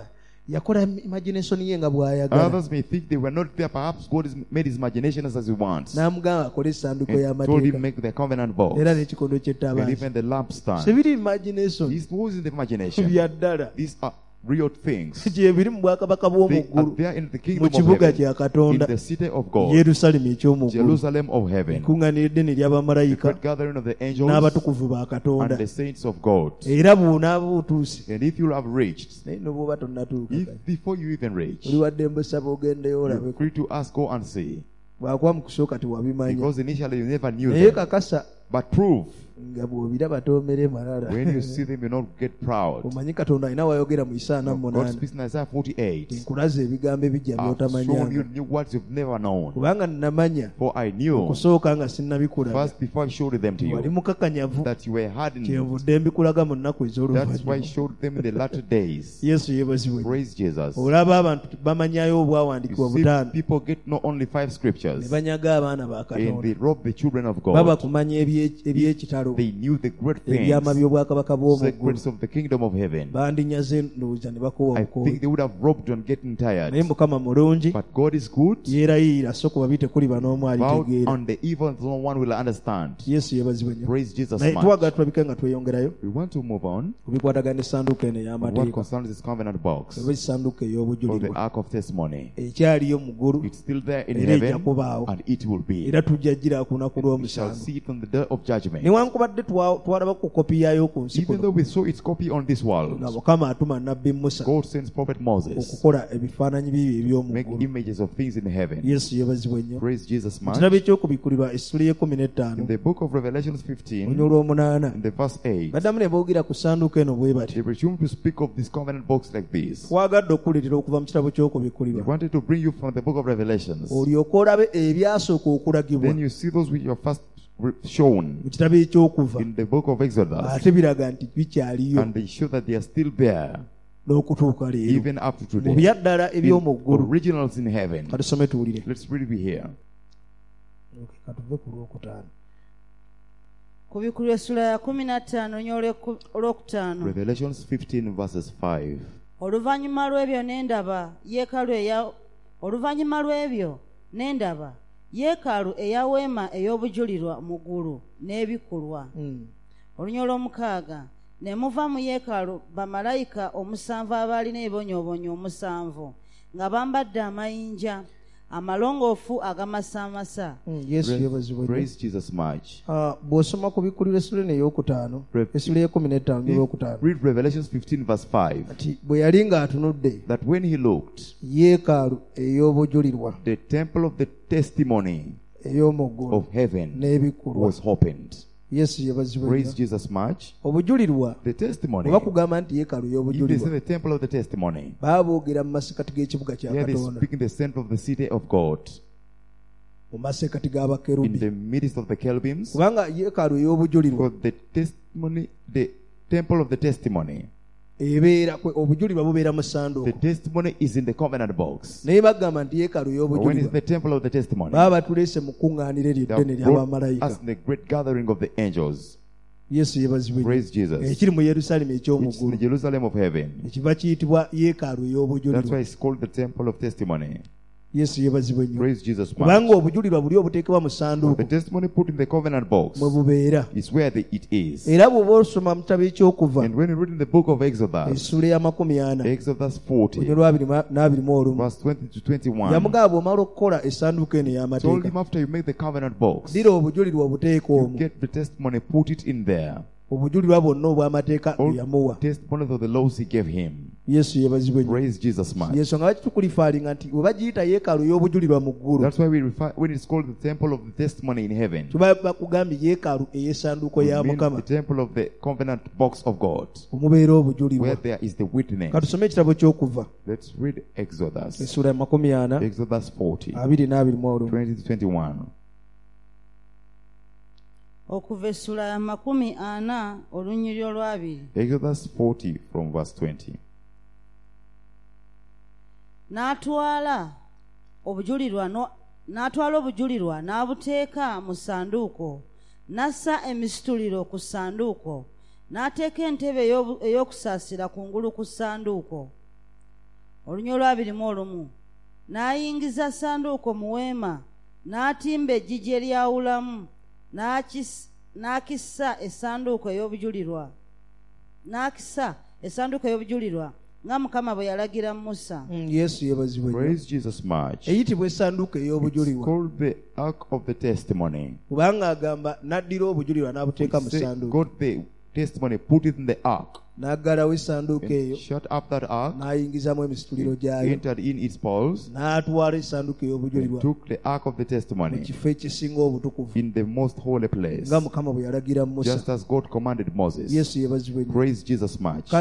Speaker 1: yakola imagination ye nga bw'ayagala.
Speaker 2: Others may think they were not there. Perhaps God has made his imagination as he wants.
Speaker 1: N'amugamba akole essanduuko
Speaker 2: And told him
Speaker 1: y'amateeka
Speaker 2: make the covenant box.
Speaker 1: era n'ekikondo
Speaker 2: And
Speaker 1: ky'ettabaasi.
Speaker 2: even the lampstand.
Speaker 1: Tebiri imagination
Speaker 2: This was in the imagination.
Speaker 1: bya ddala
Speaker 2: These are real things.
Speaker 1: gye biri mu bwakabaka
Speaker 2: They are
Speaker 1: bw'omu
Speaker 2: there in the
Speaker 1: mu
Speaker 2: kingdom of
Speaker 1: kibuga
Speaker 2: heaven.
Speaker 1: kya
Speaker 2: In
Speaker 1: Katonda,
Speaker 2: the city of God.
Speaker 1: Yerusaalemi eky'omu ggulu,
Speaker 2: Jerusalem of heaven.
Speaker 1: ekkuŋŋaaniro eddene
Speaker 2: The
Speaker 1: ly'abamalayika
Speaker 2: great gathering of the angels
Speaker 1: n'abatukuvu ba Katonda.
Speaker 2: and the saints of God.
Speaker 1: Era bw'onaaba otuuse
Speaker 2: And if you have reached,
Speaker 1: naye no bw'oba tonnatuuka
Speaker 2: if before you even reach,
Speaker 1: oli wadde mbusaba ogendeyo
Speaker 2: you're
Speaker 1: olabe
Speaker 2: free to ask, go and see.
Speaker 1: bw'akuba mu kusooka tewabimanya
Speaker 2: Because initially you never knew
Speaker 1: naye
Speaker 2: them.
Speaker 1: kakasa
Speaker 2: But prove,
Speaker 1: nga bw'obiraba toomere malala.
Speaker 2: when you see them, you not get proud.
Speaker 1: omanyi Katonda alina wayogera mu Isaaya
Speaker 2: God
Speaker 1: 48
Speaker 2: speaks in Isaiah 48.
Speaker 1: nkulaza ebigambo ebijja
Speaker 2: I've shown you
Speaker 1: by'otamanyanga
Speaker 2: new words you've never known.
Speaker 1: kubanga namanya
Speaker 2: For I knew,
Speaker 1: okusooka nga sinnabikulaga
Speaker 2: first before I showed them to
Speaker 1: wali
Speaker 2: you,
Speaker 1: mukakanyavu
Speaker 2: that you were hardened.
Speaker 1: kyenvudde mbikulaga mu nnaku
Speaker 2: That's why I
Speaker 1: ez'oluvannyuma.
Speaker 2: showed them in the latter days.
Speaker 1: Yesu yeebazibwe.
Speaker 2: Praise Jesus.
Speaker 1: olaba abantu bamanyayo obwawandiikibwa
Speaker 2: You see,
Speaker 1: butaano
Speaker 2: people get not only 5
Speaker 1: ne
Speaker 2: scriptures,
Speaker 1: banyaga abaana ba
Speaker 2: and
Speaker 1: Katonda
Speaker 2: they rob the children of
Speaker 1: baba
Speaker 2: God.
Speaker 1: kumanya eby'ekitalo
Speaker 2: They knew the great
Speaker 1: ebyama
Speaker 2: things,
Speaker 1: by'obwakabaka bw'omu ggulu
Speaker 2: secrets of the kingdom of heaven.
Speaker 1: bandinyaze ndowooza ne bakoowa
Speaker 2: I
Speaker 1: bukoowa.
Speaker 2: think they would have robbed on getting tired.
Speaker 1: naye Mukama mulungi
Speaker 2: But God is good.
Speaker 1: yeerayiira so kuba bitekuliba n'omu
Speaker 2: Vowed
Speaker 1: alitegeera.
Speaker 2: on the evil, no one will understand.
Speaker 1: Yesu yeebazibwe nnyo.
Speaker 2: Praise Jesus
Speaker 1: naye
Speaker 2: much.
Speaker 1: twagala tulabike nga tweyongerayo
Speaker 2: We want to move on
Speaker 1: ku bikwatagana essanduuko eno
Speaker 2: on what
Speaker 1: ey'amateeka
Speaker 2: concerns this covenant box
Speaker 1: oba essanduuko
Speaker 2: or the
Speaker 1: ey'obujulirwa
Speaker 2: ark of testimony.
Speaker 1: ekyaliyo mu ggulu
Speaker 2: It's still there in
Speaker 1: era ejja
Speaker 2: heaven,
Speaker 1: kubaawo
Speaker 2: and it will be.
Speaker 1: era tujja gira ku lunaku
Speaker 2: We shall
Speaker 1: lw'omusanvu.
Speaker 2: see it on the day of judgment.
Speaker 1: newankubadde twalaba ku kopi yaayo ku nsi
Speaker 2: Even
Speaker 1: kuno
Speaker 2: though we saw its copy on this world,
Speaker 1: nga Mukama atuma nabbi Musa
Speaker 2: God sends prophet Moses
Speaker 1: okukola ebifaananyi bibyo eby'omu
Speaker 2: make
Speaker 1: ggulu.
Speaker 2: images of things in heaven.
Speaker 1: Yesu yeebazibwe nnyo.
Speaker 2: Praise Jesus much.
Speaker 1: ekitabo eky'okubikkulirwa essula
Speaker 2: In
Speaker 1: y'e15
Speaker 2: the book of Revelations 15,
Speaker 1: olunya olw'omunaana
Speaker 2: in the verse 8,
Speaker 1: baddamu ne boogera ku ssanduuko eno bwe bati.
Speaker 2: they presume to speak of this covenant box like this.
Speaker 1: twagadde okuwulirira okuva mu kitabo
Speaker 2: They
Speaker 1: ky'okubikkulirwa
Speaker 2: wanted to bring you from the book of Revelations.
Speaker 1: olyoke olabe ebyasooka okulagibwa
Speaker 2: Then you see those which are first shown
Speaker 1: mu kitabo ekyokuva
Speaker 2: in the book of Exodus,
Speaker 1: ate biraga nti bikyaliyo
Speaker 2: and they show that they are still there
Speaker 1: n'okutuuka leero
Speaker 2: even up to
Speaker 1: mu
Speaker 2: today.
Speaker 1: byaddala eby'omu
Speaker 2: In
Speaker 1: ggulu.
Speaker 2: originals in heaven.
Speaker 1: katusome tuwulire.
Speaker 2: Let's read it here.
Speaker 1: katuve ku lwokutaano.
Speaker 3: kubikulwa essula ya 15 nya olwokutaano.
Speaker 2: Revelations 15 verses 5.
Speaker 3: oluvannyuma lw'ebyo n'endaba yeekaalu eya weema ey'obujulirwa mu ggulu n'ebikulwa. olunya olw'omukaaga ne muva mu yeekaalu bamalayika omusanvu abaalina ebibonyoobonyo omusanvu nga bambadde amayinja amalongoofu agamasaamasa.
Speaker 1: Yesu yeebazibwe nnyo.
Speaker 2: Praise Jesus much.
Speaker 1: bw'osoma ku bikkulirwa essula eno ey'okutaano essula y'e15 n'olwokutaano
Speaker 2: Read Revelations 15 verse 5.
Speaker 1: ati bwe yali ng'atunudde
Speaker 2: That when he looked,
Speaker 1: yeekaalu ey'obujulirwa
Speaker 2: the temple of the testimony
Speaker 1: ey'omu ggulu
Speaker 2: of heaven
Speaker 1: n'ebikulwa.
Speaker 2: was opened.
Speaker 1: Yesu yeebazibwe
Speaker 2: Praise
Speaker 1: nnyo.
Speaker 2: Jesus much.
Speaker 1: obujulirwa
Speaker 2: The testimony.
Speaker 1: bwe bakugamba nti yeekaalu
Speaker 2: If they say
Speaker 1: ey'obujulirwa
Speaker 2: the temple of the testimony,
Speaker 1: baba boogera mu masekati g'ekibuga kya
Speaker 2: here they
Speaker 1: Katonda,
Speaker 2: speak in the center of the city of God,
Speaker 1: mu masekati
Speaker 2: in
Speaker 1: g'abakerubi,
Speaker 2: the midst of the cherubims.
Speaker 1: kubanga yeekaalu ey'obujulirwa
Speaker 2: For the testimony, the temple of the testimony,
Speaker 1: ebeera obujulirwa bubeera mu
Speaker 2: the
Speaker 1: ssanduuko,
Speaker 2: testimony is in the covenant box.
Speaker 1: naye bagamba nti yeekaalu
Speaker 2: But when it's
Speaker 1: ey'obujulirwa
Speaker 2: the temple of the testimony,
Speaker 1: baba batuleese mu kuŋŋaaniro eryo
Speaker 2: they
Speaker 1: eddene
Speaker 2: have brought
Speaker 1: ly'abamalayika.
Speaker 2: us in the great gathering of the angels.
Speaker 1: Yesu yeebazibwe nnyo.
Speaker 2: Praise Jesus.
Speaker 1: ekiri mu Yerusaalemi eky'omu
Speaker 2: Which is in the
Speaker 1: ggulu
Speaker 2: Jerusalem of heaven.
Speaker 1: ekiba kiyitibwa yeekaalu
Speaker 2: That's
Speaker 1: ey'obujulirwa.
Speaker 2: why it's called the temple of testimony.
Speaker 1: Yesu yeebazibwe nnyo.
Speaker 2: Praise Jesus much.
Speaker 1: kubanga obujulirwa buli obuteekebwa mu
Speaker 2: The
Speaker 1: ssanduuko
Speaker 2: testimony put in the covenant box
Speaker 1: mwe bubeera.
Speaker 2: is where it is.
Speaker 1: era bw'oba osoma mu kitabo ekyokuva
Speaker 2: And when you read in the book of Exodus,
Speaker 1: essula ya 40
Speaker 2: Exodus 40,
Speaker 1: olunya lw'21
Speaker 2: verse 20 to 21,
Speaker 1: yamugamba bw'omala okukola essanduuko eno
Speaker 2: told
Speaker 1: ey'amateeka
Speaker 2: him after you make the covenant box,
Speaker 1: ddira obujulirwa obuteeka
Speaker 2: you
Speaker 1: omwo.
Speaker 2: get the testimony, put it in there.
Speaker 1: obujulirwa bwonna obw'amateeka
Speaker 2: All
Speaker 1: bye yamuwa.
Speaker 2: testimonies of the laws he gave him.
Speaker 1: Yesu yeebazibwe nnyo.
Speaker 2: Praise Jesus much.
Speaker 1: yensonga lwaki tukulifaalinga nti bwe bagiyita yeekaalu y'obujulirwa mu ggulu
Speaker 2: That's why we refer, when it's called the temple of the testimony in heaven,
Speaker 1: tuba bakugambye yeekaalu ey'essanduuko
Speaker 2: we
Speaker 1: ya
Speaker 2: mean the
Speaker 1: Mukama
Speaker 2: temple of the covenant box of God,
Speaker 1: omubeera obujulirwa.
Speaker 2: where there is the witness.
Speaker 1: katusome ekitabo ky'okuva
Speaker 2: Let's read Exodus.
Speaker 1: essula ya 40
Speaker 2: Exodus 40,
Speaker 1: 22
Speaker 2: 20 to 21.
Speaker 3: okuva essula ya 40 olunyiriri olwabiri.
Speaker 2: Exodus 40 from verse 20.
Speaker 3: n'atwala obujulirwa n'abuteeka mu ssanduuko, n'assa emisituliro ku ssanduuko, n'ateeka entebe ey'okusaasira kungulu ku ssanduuko. olunya olw'abirimu n'ayingiza ssanduuko mu weema n'atimba eggigi eryawulamu n'akissa essanduuko ey'obujulirwa nga Mukama bwe yalagira Musa.
Speaker 1: Yesu yebazibwe.
Speaker 2: Praise Jesus much.
Speaker 1: Eyitibwa essanduuko
Speaker 2: It's
Speaker 1: ey'obujulirwa
Speaker 2: called the Ark of the Testimony.
Speaker 1: kubanga agamba n'addira obujulirwa n'abuteeka mu
Speaker 2: Say,
Speaker 1: ssanduuko
Speaker 2: got the testimony, put it in the ark.
Speaker 1: n'aggalawo essanduuko eyo
Speaker 2: Shut up that ark.
Speaker 1: n'ayingizamu emisituliro gyayo
Speaker 2: Entered in its poles.
Speaker 1: n'atwala essanduuko
Speaker 2: And
Speaker 1: ey'obujulirwa
Speaker 2: took the ark of the
Speaker 1: mu
Speaker 2: testimony
Speaker 1: kifo ekisinga obutukuvu
Speaker 2: in the most holy place,
Speaker 1: nga Mukama bwe yalagira Musa.
Speaker 2: just as God commanded Moses.
Speaker 1: Yesu yebazibwe.
Speaker 2: Praise Jesus much.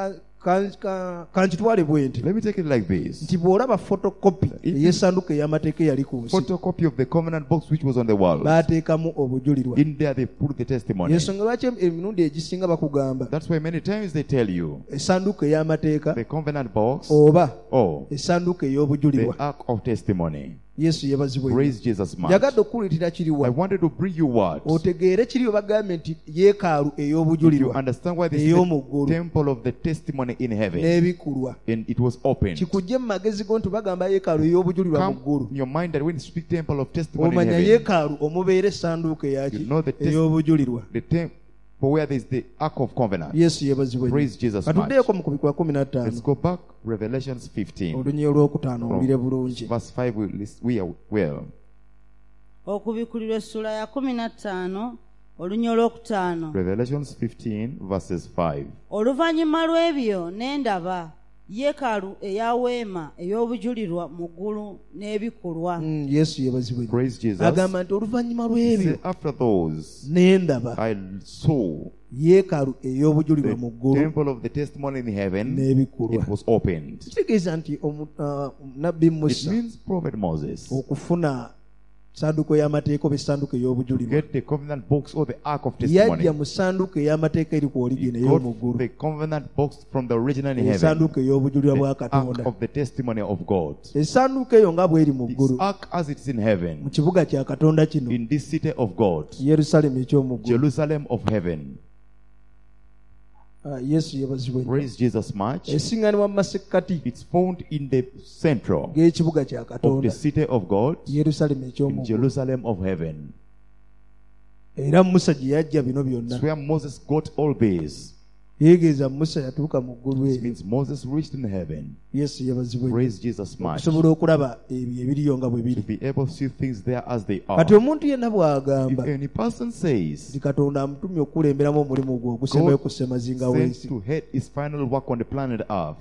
Speaker 1: Kankitwale bwe nti
Speaker 2: Let me take it like this.
Speaker 1: nti bw'olaba fotokopi ey'essanduuko ey'amateeka eyali ku nsi
Speaker 2: Photocopy of the covenant box which was on the wall.
Speaker 1: baateekamu obujulirwa.
Speaker 2: In there they put the testimony.
Speaker 1: Y'ensonga lwaki emirundi egisinga bakugamba
Speaker 2: That's why many times they tell you
Speaker 1: essanduuko ey'amateeka
Speaker 2: the covenant box
Speaker 1: oba
Speaker 2: or
Speaker 1: essanduuko
Speaker 2: the
Speaker 1: ey'obujulirwa.
Speaker 2: ark of testimony.
Speaker 1: Yesu yebazibwe.
Speaker 2: Praise Jesus much.
Speaker 1: Njagadde okukuleetera kiriwa
Speaker 2: I wanted to bring you what?
Speaker 1: otegeere kiri we bagambye nti yeekaalu
Speaker 2: You
Speaker 1: ey'obujulirwa
Speaker 2: understand why this is
Speaker 1: ey'omu
Speaker 2: the
Speaker 1: ggulu
Speaker 2: temple of the testimony in heaven,
Speaker 1: n'ebikulwa.
Speaker 2: and it was opened.
Speaker 1: Kikujje mu magezi go nti bagamba yeekaalu ey'obujulirwa mu
Speaker 2: Come
Speaker 1: ggulu.
Speaker 2: in your mind that when you speak temple of testimony in
Speaker 1: Omanya
Speaker 2: heaven,
Speaker 1: yeekaalu omubeera essanduuko eyaki
Speaker 2: You know the
Speaker 1: ey'obujulirwa.
Speaker 2: the temple where there is the ark of covenant.
Speaker 1: Yesu yebazibwe.
Speaker 2: Praise Jesus
Speaker 1: Katuddeeko
Speaker 2: much.
Speaker 1: mu kubikula 15
Speaker 2: Let's go back. Revelations 15.
Speaker 1: olunyi olwokutaano owulire bulungi.
Speaker 2: Verse 5 we are well.
Speaker 3: Okubikulirwa essula ya 15 olunya olwokutaano.
Speaker 2: Revelations 15 verses 5.
Speaker 3: Oluvannyuma lw'ebyo ne ndaba yeekaalu eya weema ey'obujulirwa mu ggulu n'ebikulwa.
Speaker 1: Yesu yebazibwe.
Speaker 2: Praise Jesus.
Speaker 1: Agamba nti oluvannyuma
Speaker 2: He
Speaker 1: lw'ebyo
Speaker 2: said, after those
Speaker 1: ne ndaba
Speaker 2: I saw
Speaker 1: yeekaalu ey'obujulirwa mu
Speaker 2: the
Speaker 1: ggulu
Speaker 2: temple of the testimony in heaven.
Speaker 1: n'ebikulwa.
Speaker 2: It was opened.
Speaker 1: Kitegeeza nti nabbi
Speaker 2: It
Speaker 1: Musa
Speaker 2: means Prophet Moses
Speaker 1: okufuna ssanduuko y'amateeka oba essanduuko ey'obujulirwa
Speaker 2: get the covenant box or the ark of testimony.
Speaker 1: yajja mu ssanduuko ey'amateeka eri ku origin
Speaker 2: He
Speaker 1: ey'omu
Speaker 2: got
Speaker 1: ggulu.
Speaker 2: the covenant box from the original in heaven.
Speaker 1: Essanduuko ey'obujulirwa bwa
Speaker 2: The ark
Speaker 1: Katonda.
Speaker 2: of the testimony of God.
Speaker 1: Essanduuko eyo nga bw'eri mu
Speaker 2: This
Speaker 1: ggulu
Speaker 2: ark as it is in
Speaker 1: mu
Speaker 2: heaven,
Speaker 1: kibuga kya Katonda kino
Speaker 2: in this city of God,
Speaker 1: Yerusaalemu eky'omu ggulu.
Speaker 2: Jerusalem of heaven.
Speaker 1: Yesu yebazibwe.
Speaker 2: Praise Jesus much.
Speaker 1: Esiŋŋanibwa mu masekkati
Speaker 2: It's found in the central
Speaker 1: g'ekibuga kya
Speaker 2: of the
Speaker 1: Katonda
Speaker 2: city of God,
Speaker 1: Yerusaalemu eky'omu
Speaker 2: in
Speaker 1: ggulu.
Speaker 2: Jerusalem of heaven.
Speaker 1: Era Musa gye yajja bino byonna.
Speaker 2: It's where Moses got all this.
Speaker 1: Yeegeeza Musa yatuuka mu ggulu
Speaker 2: It
Speaker 1: eyo.
Speaker 2: means Moses reached in heaven.
Speaker 1: Yesu yebazibwe.
Speaker 2: Praise Jesus much.
Speaker 1: Okusobola okulaba ebyo ebiriyo nga bwe
Speaker 2: To
Speaker 1: biri.
Speaker 2: be able to see things there as they are.
Speaker 1: Kati omuntu yenna
Speaker 2: If
Speaker 1: bw'agamba
Speaker 2: any person says,
Speaker 1: nti Katonda amutumye okukulemberamu omulimu gwe ogusembayo ku ssemazinga
Speaker 2: sent
Speaker 1: w'ensi
Speaker 2: to head his final work on the planet Earth,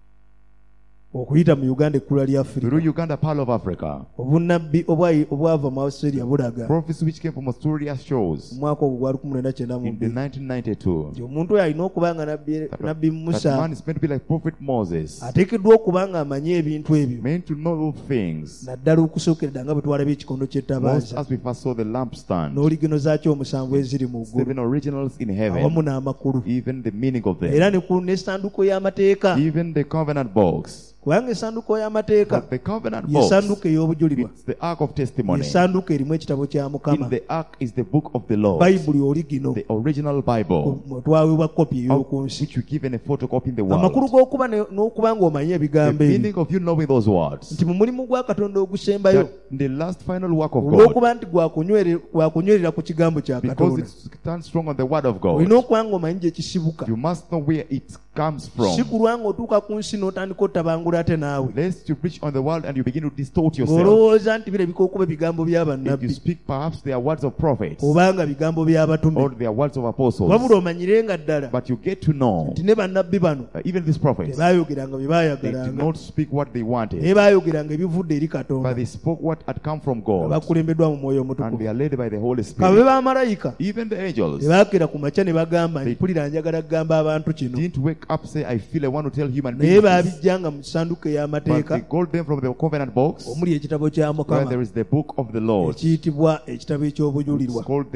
Speaker 1: okuyita mu Uganda ekkula lya Afirika.
Speaker 2: through Uganda, Pearl of Africa,
Speaker 1: Obunnabbi obwava mu Australia bulaga
Speaker 2: prophecy which came from Australia shows
Speaker 1: mu mwaka ogwo gwa 1992
Speaker 2: in the 1992
Speaker 1: nti omuntu oyo alina okuba nga nabbi
Speaker 2: that
Speaker 1: Musa
Speaker 2: man is meant to be like Prophet Moses,
Speaker 1: ateekeddwa okuba nga amanyi ebintu ebyo
Speaker 2: meant to know all things.
Speaker 1: naddala okusookerera nga bwe twalaba ekikondo
Speaker 2: Most
Speaker 1: ky'ettabaaza
Speaker 2: as we first saw the lampstand,
Speaker 1: n'oligino zaakyo omusanvu eziri mu ggulu
Speaker 2: 7 originals in
Speaker 1: awamu
Speaker 2: heaven,
Speaker 1: n'amakulu
Speaker 2: even the meaning of them,
Speaker 1: era n'essanduuko y'amateeka
Speaker 2: even the covenant box.
Speaker 1: kubanga essanduuko y'amateeka
Speaker 2: But the covenant box,
Speaker 1: y'essanduuko ey'obujulirwa
Speaker 2: it's the ark of testimony.
Speaker 1: essanduuko erimu ekitabo kya Mukama
Speaker 2: In the ark is the book of the Lord,
Speaker 1: bayibuli oligino
Speaker 2: the original Bible,
Speaker 1: twaweebwa kopi
Speaker 2: of
Speaker 1: ey'oku nsi
Speaker 2: which you given a photocopy in the
Speaker 1: amakulu
Speaker 2: world.
Speaker 1: g'okuba n'okuba ng'omanyi
Speaker 2: The
Speaker 1: ebigambo ebyo
Speaker 2: meaning of you knowing those words,
Speaker 1: nti mu mulimu gwa Katonda ogusembayo
Speaker 2: that the last final work of God,
Speaker 1: olw'okuba nti gwakunywerera ku kigambo kya
Speaker 2: because
Speaker 1: Katonda
Speaker 2: it stands strong on the word of God,
Speaker 1: olina okuba ng'omanyi gye kisibuka
Speaker 2: you must know where it comes
Speaker 1: si
Speaker 2: from.
Speaker 1: kulwa ng'otuuka ku nsi n'otandika otabangula ate naawe
Speaker 2: Lest you preach on the world and you begin to distort yourself.
Speaker 1: ng'olowooza nti birabika okuba bigambo
Speaker 2: If you
Speaker 1: by'abannabbi
Speaker 2: speak, perhaps they are words of prophets
Speaker 1: obanga bigambo by'abatume
Speaker 2: or they are words of apostles,
Speaker 1: wabula omanyirenga ddala
Speaker 2: but you get to know
Speaker 1: nti ne bannabbi bano
Speaker 2: even these prophets,
Speaker 1: tebaayogeranga bye
Speaker 2: they did
Speaker 1: baayagalanga
Speaker 2: not speak what they
Speaker 1: naye
Speaker 2: wanted,
Speaker 1: baayogeranga ebivudde eri
Speaker 2: but
Speaker 1: Katonda
Speaker 2: they spoke what had come from God,
Speaker 1: bakulembeddwa mu mwoyo
Speaker 2: and
Speaker 1: omutukuvu
Speaker 2: they are led by the Holy
Speaker 1: kabe
Speaker 2: Spirit.
Speaker 1: bamalayika
Speaker 2: Even the angels
Speaker 1: tebaakera ku makya ne bagamba
Speaker 2: They-
Speaker 1: mpulira njagala kugamba abantu kino
Speaker 2: didn't wake up say, I feel I want to tell human
Speaker 1: naye
Speaker 2: beings this.
Speaker 1: baabijjanga mu ssanduuko
Speaker 2: But they
Speaker 1: ey'amateeka
Speaker 2: got them from the covenant box,
Speaker 1: omuli ekitabo kya
Speaker 2: where
Speaker 1: Mukama
Speaker 2: there is the book of the Lord.
Speaker 1: ekiyitibwa ekitabo
Speaker 2: It's
Speaker 1: eky'obujulirwa
Speaker 2: called the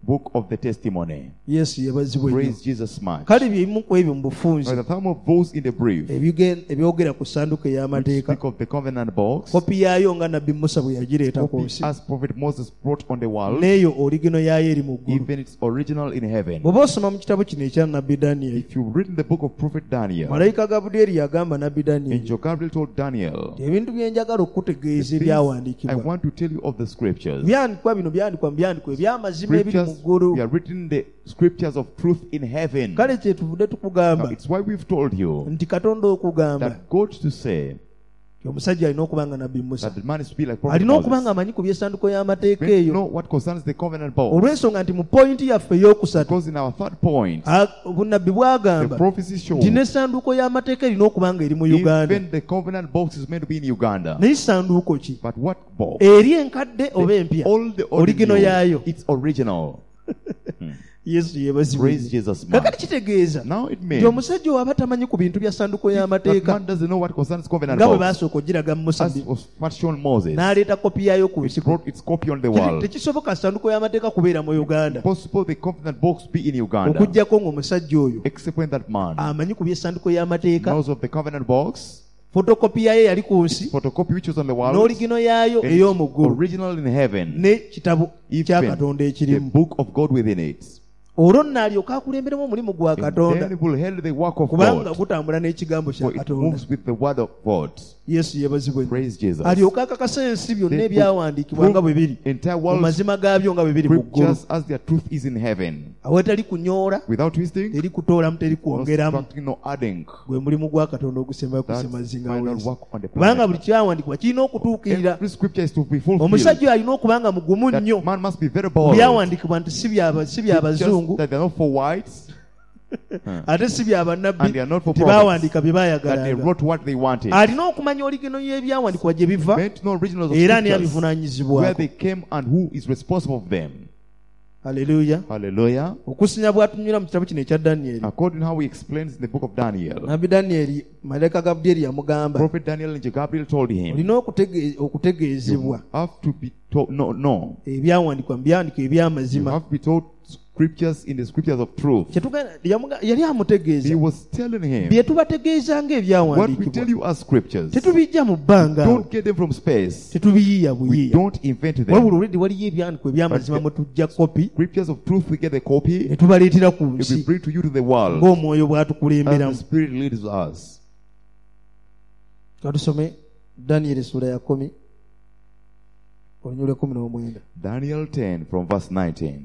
Speaker 2: book of the testimony.
Speaker 1: yesu yebazibwe nnyo.
Speaker 2: Praise Jesus much.
Speaker 1: kale byebimu ku ebyo mu bufunze
Speaker 2: By the time of those in the brief,
Speaker 1: ebyogera ku ssanduku ey'amateeka
Speaker 2: speak of the covenant box,
Speaker 1: kopi yaayo nga nabbi musa bwe yagireeta ku
Speaker 2: copy
Speaker 1: nsi
Speaker 2: as Prophet Moses brought on the world,
Speaker 1: n'eyo origino yaayo eri mu ggulu.
Speaker 2: even its original in heaven.
Speaker 1: bw'oba osoma mu kitabo kino ekya nabbi daniyeli,
Speaker 2: If you read in the book of Prophet Daniel,
Speaker 1: malayika gabudyeri yagamba nabbi daniyeli
Speaker 2: Angel Gabriel told Daniel,
Speaker 1: ebintu bye njagala okutegeeza
Speaker 2: "Things I
Speaker 1: ebyawandiikibwa
Speaker 2: want to tell you of the scriptures.
Speaker 1: byandikwa bino byandikwa mu byandikwa eby'amazima ebiri mu
Speaker 2: Scriptures,
Speaker 1: ggulu.
Speaker 2: we are written the scriptures of truth in heaven."
Speaker 1: kale kyetuvudde tukugamba
Speaker 2: Now, it's why we've told you
Speaker 1: nti katonda okugamba
Speaker 2: that God to say
Speaker 1: nti omusajja alina okuba nga nabbi musa
Speaker 2: that the man is to be like Prophet
Speaker 1: alina okuba nga
Speaker 2: Moses.
Speaker 1: amanyi ku by'essanduko y'amateeka
Speaker 2: We
Speaker 1: eyo
Speaker 2: know what concerns the covenant box.
Speaker 1: olw'ensonga nti mu pointi yaffe ey'okusatu
Speaker 2: Because in our third point,
Speaker 1: obunabbi
Speaker 2: the
Speaker 1: bwagamba
Speaker 2: prophecy shows
Speaker 1: nti n'essanduuko y'amateeka erina okuba nga eri mu uganda.
Speaker 2: even the covenant box is meant to be in Uganda.
Speaker 1: naye ssanduuko ki
Speaker 2: But what box?
Speaker 1: eri enkadde oba empya
Speaker 2: All the
Speaker 1: origino yaayo.
Speaker 2: It's original.
Speaker 1: yesu yebazibwe
Speaker 2: Praise Jesus,
Speaker 1: kakati
Speaker 2: man.
Speaker 1: kitegeeza
Speaker 2: Now it
Speaker 1: nti
Speaker 2: means
Speaker 1: omusajja owo aba tamanyi ku bintu bya ssanduko
Speaker 2: that
Speaker 1: y'amateeka
Speaker 2: man doesn't know what concerns covenant
Speaker 1: nga bwe
Speaker 2: box.
Speaker 1: basooka ogiraga mu musa
Speaker 2: As was first shown Moses,
Speaker 1: n'aleeta kopi yaayo ku
Speaker 2: it
Speaker 1: nsi.
Speaker 2: brought its copy on the world.
Speaker 1: tekisoboka ssanduko y'amateeka kubeera mu uganda
Speaker 2: Possible the covenant box be in Uganda,
Speaker 1: okuggyako ng'omusajja oyo
Speaker 2: except when that man
Speaker 1: amanyi ku by'essanduko y'amateeka,
Speaker 2: knows of the covenant box,
Speaker 1: fotokopi yaayo yali ku nsi
Speaker 2: photocopy which was on the world,
Speaker 1: n'origino yaayo
Speaker 2: and
Speaker 1: ey'omu ggulu
Speaker 2: original in heaven,
Speaker 1: ne kitabo kya
Speaker 2: even
Speaker 1: katonda
Speaker 2: the
Speaker 1: ekirimu.
Speaker 2: book of God within it.
Speaker 1: olwo nno alyoka akulemberemu omulimu gwa
Speaker 2: And
Speaker 1: katonda
Speaker 2: then it will held the work of
Speaker 1: kubanga
Speaker 2: God,
Speaker 1: gutambula n'ekigambo kya
Speaker 2: for it
Speaker 1: katonda.
Speaker 2: moves with the word of God.
Speaker 1: yesu yebazibwe
Speaker 2: Praise Jesus.
Speaker 1: alyoka akakasa ensi byonna
Speaker 2: Then
Speaker 1: ebyawandiikibwa nga bwe biri
Speaker 2: entire
Speaker 1: mu
Speaker 2: world
Speaker 1: mazima gaabyo nga bwe biri mu ggulu,
Speaker 2: scriptures as their truth is in heaven,
Speaker 1: awetali kunyoola,
Speaker 2: without twisting,
Speaker 1: teri kutoolamu, teri
Speaker 2: no
Speaker 1: kwongeramu.
Speaker 2: subtracting, no adding.
Speaker 1: gwe mulimu gwa katonda ogusembayo
Speaker 2: That's
Speaker 1: kusemazinga
Speaker 2: final
Speaker 1: wensi.
Speaker 2: work on the
Speaker 1: kubanga buli
Speaker 2: planet.
Speaker 1: kyawandiikibwa kirina okutuukirira.
Speaker 2: Every scripture is to be fulfilled.
Speaker 1: omusajja oyo alina okuba nga mugumu nnyo.
Speaker 2: That man must be very
Speaker 1: mu
Speaker 2: bold.
Speaker 1: byawandiikibwa nti si by'abazungu
Speaker 2: Just that they are not for whites,
Speaker 1: ate si
Speaker 2: and
Speaker 1: by'abannabbi
Speaker 2: they are not for
Speaker 1: nti
Speaker 2: prophets,
Speaker 1: baawandiika bye
Speaker 2: that they
Speaker 1: baayagalanga.
Speaker 2: wrote what they wanted.
Speaker 1: alina okumanya oligeno y'ebyawandiikibwa gye biva
Speaker 2: Meant to know originals of
Speaker 1: era
Speaker 2: scriptures, where
Speaker 1: neyabivunaanyizibwako.
Speaker 2: they came and who is responsible for them.
Speaker 1: Haleluya.
Speaker 2: Hallelujah.
Speaker 1: okusinya bw'atunywera mu kitabo kino ekya Danyeri.
Speaker 2: According to how he explains in the book of Daniel,
Speaker 1: nabbi Danyeri malayika Gabudyeri yamugamba
Speaker 2: Prophet Daniel and Gabriel told him,
Speaker 1: olina okutegeezebwa
Speaker 2: you have to be told, no,
Speaker 1: ebyawandiikwa mu byawandiko
Speaker 2: you
Speaker 1: eby'amazima.
Speaker 2: have to be told scriptures in the scriptures of truth.
Speaker 1: Yali amutegeeza
Speaker 2: He was telling him,
Speaker 1: bye tubategeeza
Speaker 2: what we tell
Speaker 1: ng'ebyawandiikibwa
Speaker 2: you as scriptures,
Speaker 1: tetubijja mu bbanga,
Speaker 2: don't get them from space.
Speaker 1: tetubiyiiya
Speaker 2: We
Speaker 1: buyiiya.
Speaker 2: don't invent
Speaker 1: wabula
Speaker 2: them.
Speaker 1: olwedde waliyo ebyandikwa eby'amazima mwe tujja kopi
Speaker 2: Scriptures of truth, we get the copy,
Speaker 1: ne tubaleetera ku
Speaker 2: and we
Speaker 1: nsi
Speaker 2: bring to you to the world
Speaker 1: ng'omwoyo
Speaker 2: as
Speaker 1: bw'atukulemberamu.
Speaker 2: the Spirit leads us.
Speaker 1: katusome Danyeri essula ya 10 olunyolo 19.
Speaker 2: Daniel 10 from verse 19.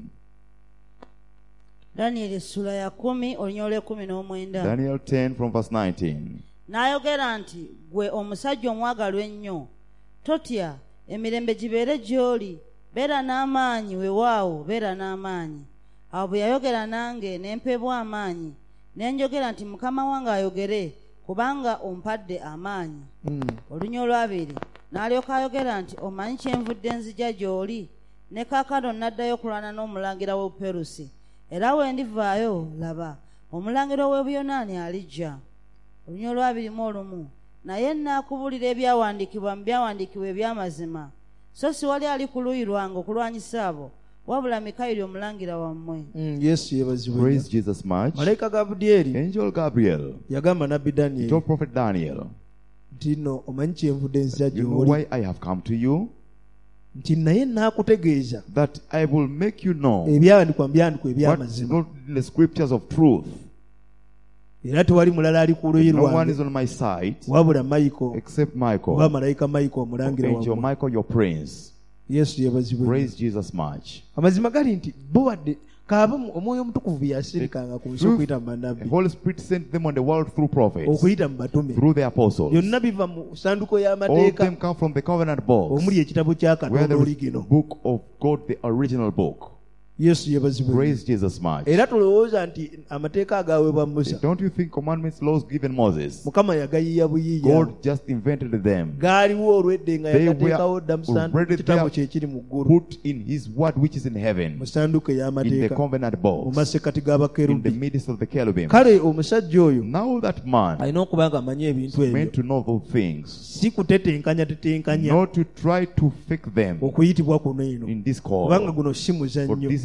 Speaker 3: Danyeri essula ya 10 olunyolo 19.
Speaker 2: Daniel 10 from verse 19.
Speaker 3: N'ayogera nti, gwe omusajja omwagalwa ennyo, totya, emirembe gibeere gy'oli, beera n'amaanyi, weewaawo beera n'amaanyi. Awo bwe yayogera nange ne mpebwa amaanyi, ne njogera nti mukama wange ayogere, kubanga ompadde amaanyi. Olunya olwabiri n'alyoka ayogera nti, omanyi kyenvudde nzija gy'oli, ne kaakano n'addayo okulwana n'omulangira w'Obuperusi, era we ndivaayo, laba, omulangira w'Obuyonaani alijja. Olunya olwabirimu olumu, naye nnaakubulira ebyawandiikibwa mu byawandiikibwa eby'amazima, so si wali ali ku luuyi lwange okulwanyisa abo, wabula Mikayiri omulangira wammwe.
Speaker 1: yesu yebazibwe.
Speaker 2: Praise Jesus much.
Speaker 1: malayika Gabudyeri
Speaker 2: Angel Gabriel
Speaker 1: yagamba nabbi Danyeri
Speaker 2: told Prophet Daniel,
Speaker 1: nti nno omanyi kyenvudde nzija
Speaker 2: you know
Speaker 1: gy'oli,
Speaker 2: why I have come to you?
Speaker 1: nti naye nnaakutegeeza
Speaker 2: That I will make you know
Speaker 1: ebyawandikwa mu byandikwa
Speaker 2: what is
Speaker 1: eby'amazima,
Speaker 2: not in the scriptures of truth.
Speaker 1: era tewali mulala ali ku luuyi
Speaker 2: No one
Speaker 1: lwange
Speaker 2: is on my side
Speaker 1: wabula Mayiko
Speaker 2: except
Speaker 1: oba
Speaker 2: Michael,
Speaker 1: malayika Mayiko omulangira
Speaker 2: Angel
Speaker 1: wammwe.
Speaker 2: Michael, your prince.
Speaker 1: yesu yebazibwe.
Speaker 2: Praise Jesus much.
Speaker 1: amazima gali nti bo wadde kaaba omwoyo omutukuvu bye yasirikanga ku nsi okuyita mu
Speaker 2: The
Speaker 1: bannabbi,
Speaker 2: Holy Spirit sent them on the world through prophets,
Speaker 1: okuyita mu batume,
Speaker 2: through the apostles.
Speaker 1: byonna biva mu ssanduko
Speaker 2: All of
Speaker 1: y'amateeka
Speaker 2: them come from the covenant box,
Speaker 1: omuli ekitabo kya
Speaker 2: where
Speaker 1: katonda
Speaker 2: there
Speaker 1: oli
Speaker 2: is the
Speaker 1: gino.
Speaker 2: book of God, the original book.
Speaker 1: yesu yebazibwe.
Speaker 2: Praise Jesus much.
Speaker 1: era tulowooza nti amateeka agaweebwa Musa
Speaker 2: Don't you think commandments, laws given Moses,
Speaker 1: mukama yagayiya buyiiya,
Speaker 2: God just invented them,
Speaker 1: gaaliwo olwedde nga
Speaker 2: They
Speaker 1: yagateekawo dda mu
Speaker 2: already
Speaker 1: kitabo
Speaker 2: there,
Speaker 1: kyekiri mu ggulu,
Speaker 2: put in His word which is in heaven,
Speaker 1: mu ssanduko
Speaker 2: in the
Speaker 1: ey'amateeka
Speaker 2: covenant
Speaker 1: mu
Speaker 2: box,
Speaker 1: masekkati
Speaker 2: in the
Speaker 1: g'abakerubi.
Speaker 2: midst of the cherubim.
Speaker 1: kale omusajja oyo
Speaker 2: Now that man
Speaker 1: alina okuba nga amanyi ebintu ebyo,
Speaker 2: meant to know those things,
Speaker 1: si kutetenkanya
Speaker 2: not to try to fake them
Speaker 1: okuyitibwa kuno eno,
Speaker 2: in this
Speaker 1: kubanga
Speaker 2: call.
Speaker 1: guno si
Speaker 2: But
Speaker 1: muzannyo.
Speaker 2: this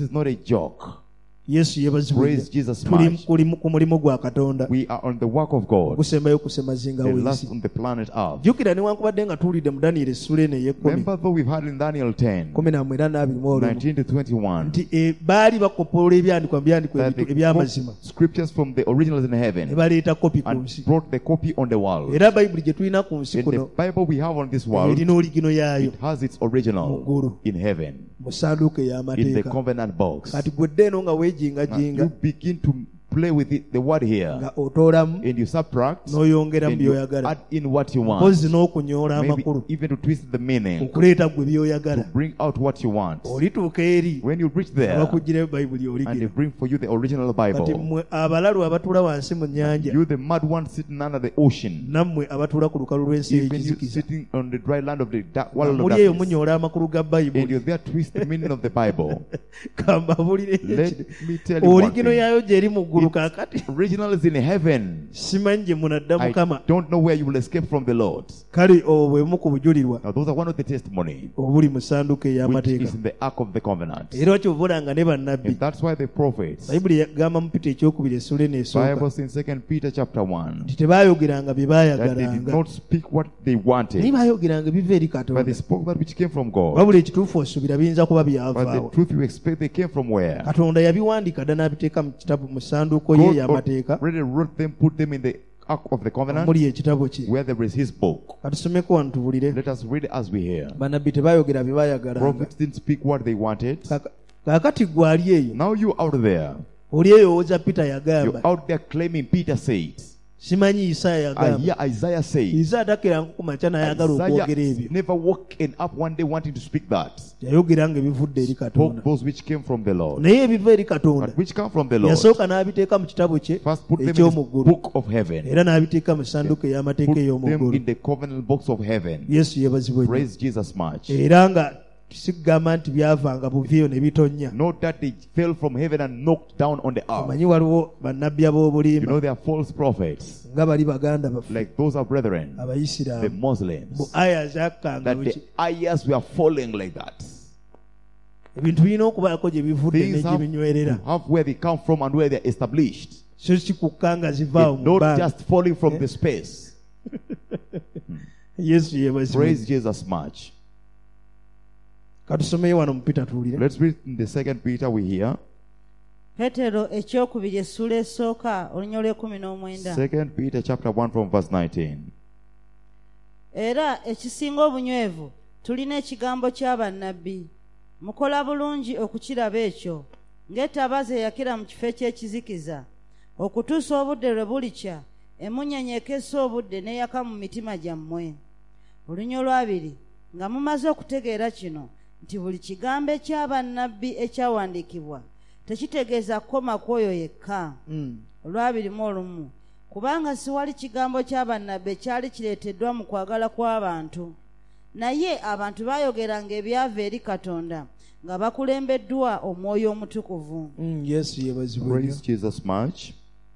Speaker 2: is not a joke.
Speaker 1: Yesu yebazibwe.
Speaker 2: Praise Jesus
Speaker 1: Tuli
Speaker 2: much.
Speaker 1: ku mulimu gwa Katonda.
Speaker 2: We are on the work of God,
Speaker 1: Gusembayo kusemazinga
Speaker 2: the
Speaker 1: w'ensi.
Speaker 2: last on the planet Earth.
Speaker 1: Jjukira newankubadde nga tuwulidde mu Daniel essula eno ey'ekkumi.
Speaker 2: Remember though we've had in Daniel 10, 19 to 21,
Speaker 1: nti baali bakopolola ebyandikwa mu byandikwa
Speaker 2: that they
Speaker 1: eby'amazima.
Speaker 2: quote scriptures from the originals in
Speaker 1: Ne
Speaker 2: heaven
Speaker 1: baleeta kopi ku
Speaker 2: and
Speaker 1: nsi.
Speaker 2: brought the copy on the world.
Speaker 1: Era Bayibuli gye tulina ku nsi
Speaker 2: And the
Speaker 1: kuno
Speaker 2: Bible we have on this world,
Speaker 1: erina oligino yaayo
Speaker 2: it has its original
Speaker 1: Muggulu.
Speaker 2: in heaven,
Speaker 1: mu ssanduuko
Speaker 2: in the
Speaker 1: ey'amateeka.
Speaker 2: covenant box.
Speaker 1: Kati gwedde eno nga
Speaker 2: Now,
Speaker 1: weejingajinga
Speaker 2: you begin to play with the word here,
Speaker 1: nga otoolamu
Speaker 2: and you subtract,
Speaker 1: n'oyongeramu
Speaker 2: and you
Speaker 1: by'oyagala.
Speaker 2: add in what you want,
Speaker 1: Mpozi n'okunyoola
Speaker 2: maybe
Speaker 1: amakulu
Speaker 2: even to twist the meaning,
Speaker 1: okuleeta gwe
Speaker 2: to
Speaker 1: by'oyagala.
Speaker 2: bring out what you want.
Speaker 1: Olituuka eri
Speaker 2: When you reach there,
Speaker 1: abakuggirayo Bayibuli
Speaker 2: and they
Speaker 1: oligino.
Speaker 2: bring for you the original
Speaker 1: Kati
Speaker 2: Bible,
Speaker 1: mmwe abalalu abatuula wansi mu nnyanja,
Speaker 2: you the mad one sitting under the ocean,
Speaker 1: nammwe abatuula ku lukalu lw'ensi
Speaker 2: even you
Speaker 1: ey'ekizikiza,
Speaker 2: sitting on the dry land of the world of
Speaker 1: muli eyo
Speaker 2: darkness,
Speaker 1: munyoola amakulu ga
Speaker 2: and
Speaker 1: Bayibuli.
Speaker 2: you're there twist the meaning of the Bible.
Speaker 1: Kambabulire
Speaker 2: Let me tell you one
Speaker 1: oligino
Speaker 2: thing.
Speaker 1: yaayo gyeri mu ggulu kaakati.
Speaker 2: Original is in heaven.
Speaker 1: Simanyi gye munadda
Speaker 2: I
Speaker 1: Mukama.
Speaker 2: don't know where you will escape from the Lord.
Speaker 1: Kale obwo bw'emu ku bujulirwa
Speaker 2: Now those are one of the testimony
Speaker 1: obuli mu ssanduuko
Speaker 2: which
Speaker 1: ey'amateeka.
Speaker 2: is in the Ark of the Covenant.
Speaker 1: Era kyovulanga ne bannabbi.
Speaker 2: And that's why the prophets,
Speaker 1: Bayibuli yagamba mu Peter ekyokubiri essula eno esooka
Speaker 2: Bible in 2 Peter chapter 1,
Speaker 1: nti tebaayogeranga bye
Speaker 2: that they did
Speaker 1: baayagalanga,
Speaker 2: not speak what they
Speaker 1: naye
Speaker 2: wanted,
Speaker 1: baayogeranga ebiva eri
Speaker 2: but
Speaker 1: Katonda.
Speaker 2: they spoke that which came from God.
Speaker 1: Wabula ekituufu osuubira biyinza kuba
Speaker 2: But
Speaker 1: byavaawo.
Speaker 2: the truth you expect they came from where?
Speaker 1: Katonda yabiwandiika dda n'abiteeka mu kitabu mu ssanduuko ye
Speaker 2: God
Speaker 1: ey'amateeka
Speaker 2: already wrote them, put them in the Ark of the Covenant,
Speaker 1: muli ekitabo kye.
Speaker 2: where there is His book.
Speaker 1: Katusomeko wano tubulire.
Speaker 2: Let us read as we hear.
Speaker 1: Bannabbi tebaayogera bye baayagalanga.
Speaker 2: Prophets didn't speak what they wanted.
Speaker 1: Kaakati ggwe ali eyo
Speaker 2: Now you out there,
Speaker 1: oli eyowooza Peter
Speaker 2: you're
Speaker 1: yagamba,
Speaker 2: out there claiming Peter said.
Speaker 1: simanyi Isaaya
Speaker 2: I
Speaker 1: yagamba.
Speaker 2: hear Isaiah say.
Speaker 1: Isaaya takeranga ku makya n'ayagala okwogera
Speaker 2: Isaiah
Speaker 1: ebyo.
Speaker 2: never woken up one day wanting to speak that.
Speaker 1: Yayogeranga ebivudde eri
Speaker 2: Spoke
Speaker 1: Katonda.
Speaker 2: those which came from the Lord.
Speaker 1: Naye ebiva eri Katonda
Speaker 2: But which come from the Lord.
Speaker 1: yasooka n'abiteeka mu kitabo kye
Speaker 2: First put them in
Speaker 1: eky'omu
Speaker 2: the
Speaker 1: ggulu,
Speaker 2: book of heaven.
Speaker 1: era n'abiteeka mu ssanduuko ey'amateeka
Speaker 2: Put
Speaker 1: ey'omu
Speaker 2: them
Speaker 1: ggulu.
Speaker 2: in the covenant box of heaven.
Speaker 1: Yesu yeebazibwe nnyo.
Speaker 2: Praise Jesus much.
Speaker 1: Era nga sigamba nti byavanga buviyo ne bitonnya.
Speaker 2: Not that they fell from heaven and knocked down on the earth.
Speaker 1: Omanyi waliwo bannabbi
Speaker 2: You
Speaker 1: ab'obulimba
Speaker 2: know, they are false prophets.
Speaker 1: nga bali baganda baffe
Speaker 2: Like those are brethren, the
Speaker 1: Abayisiraamu mu
Speaker 2: Muslims.
Speaker 1: aya zakkanga
Speaker 2: That the ayahs were falling like that.
Speaker 1: ebintu birina okubaako gye bivudde
Speaker 2: Things
Speaker 1: ne
Speaker 2: have
Speaker 1: gye binywerera,
Speaker 2: to have where they come from and where they are established.
Speaker 1: so kikukkanga zivaawo
Speaker 2: It's
Speaker 1: mu
Speaker 2: not
Speaker 1: bbanga.
Speaker 2: just falling from the space.
Speaker 1: Yesu yeebazibwe.
Speaker 2: Praise Jesus much.
Speaker 1: Katusomeyo wano mu Peter tuwulire.
Speaker 2: Let's read in the 2 Peter we hear.
Speaker 3: Petero ekyokubiri essula esooka olunya olw'ekumi-n'omwenda.
Speaker 2: 2 Peter chapter 1 from verse 19.
Speaker 3: Era ekisinga obunywevu tulina ekigambo ky'abannabbi. Mukola bulungi okukiraba ekyo, ng'ettabaaza eyakira mu kifo eky'ekizikiza, okutuusa obudde lwe bulikya, emunyeenye ekessa obudde n'eyaka mu mitima gyammwe. Olunya olwabiri, nga mumaze okutegeera kino, nti buli kigambo eky'abannabbi ekyawandiikibwa tekitegeeza kukoma kw'oyo yekka. Olwabirimu, kubanga siwali kigambo ky'abannabbi ekyali kireeteddwa mu kwagala kw'abantu, naye abantu baayogeranga ebyava eri Katonda nga bakulembeddwa Omwoyo Omutukuvu.
Speaker 1: Yesu yeebazibwe nnyo.
Speaker 2: Praise Jesus much.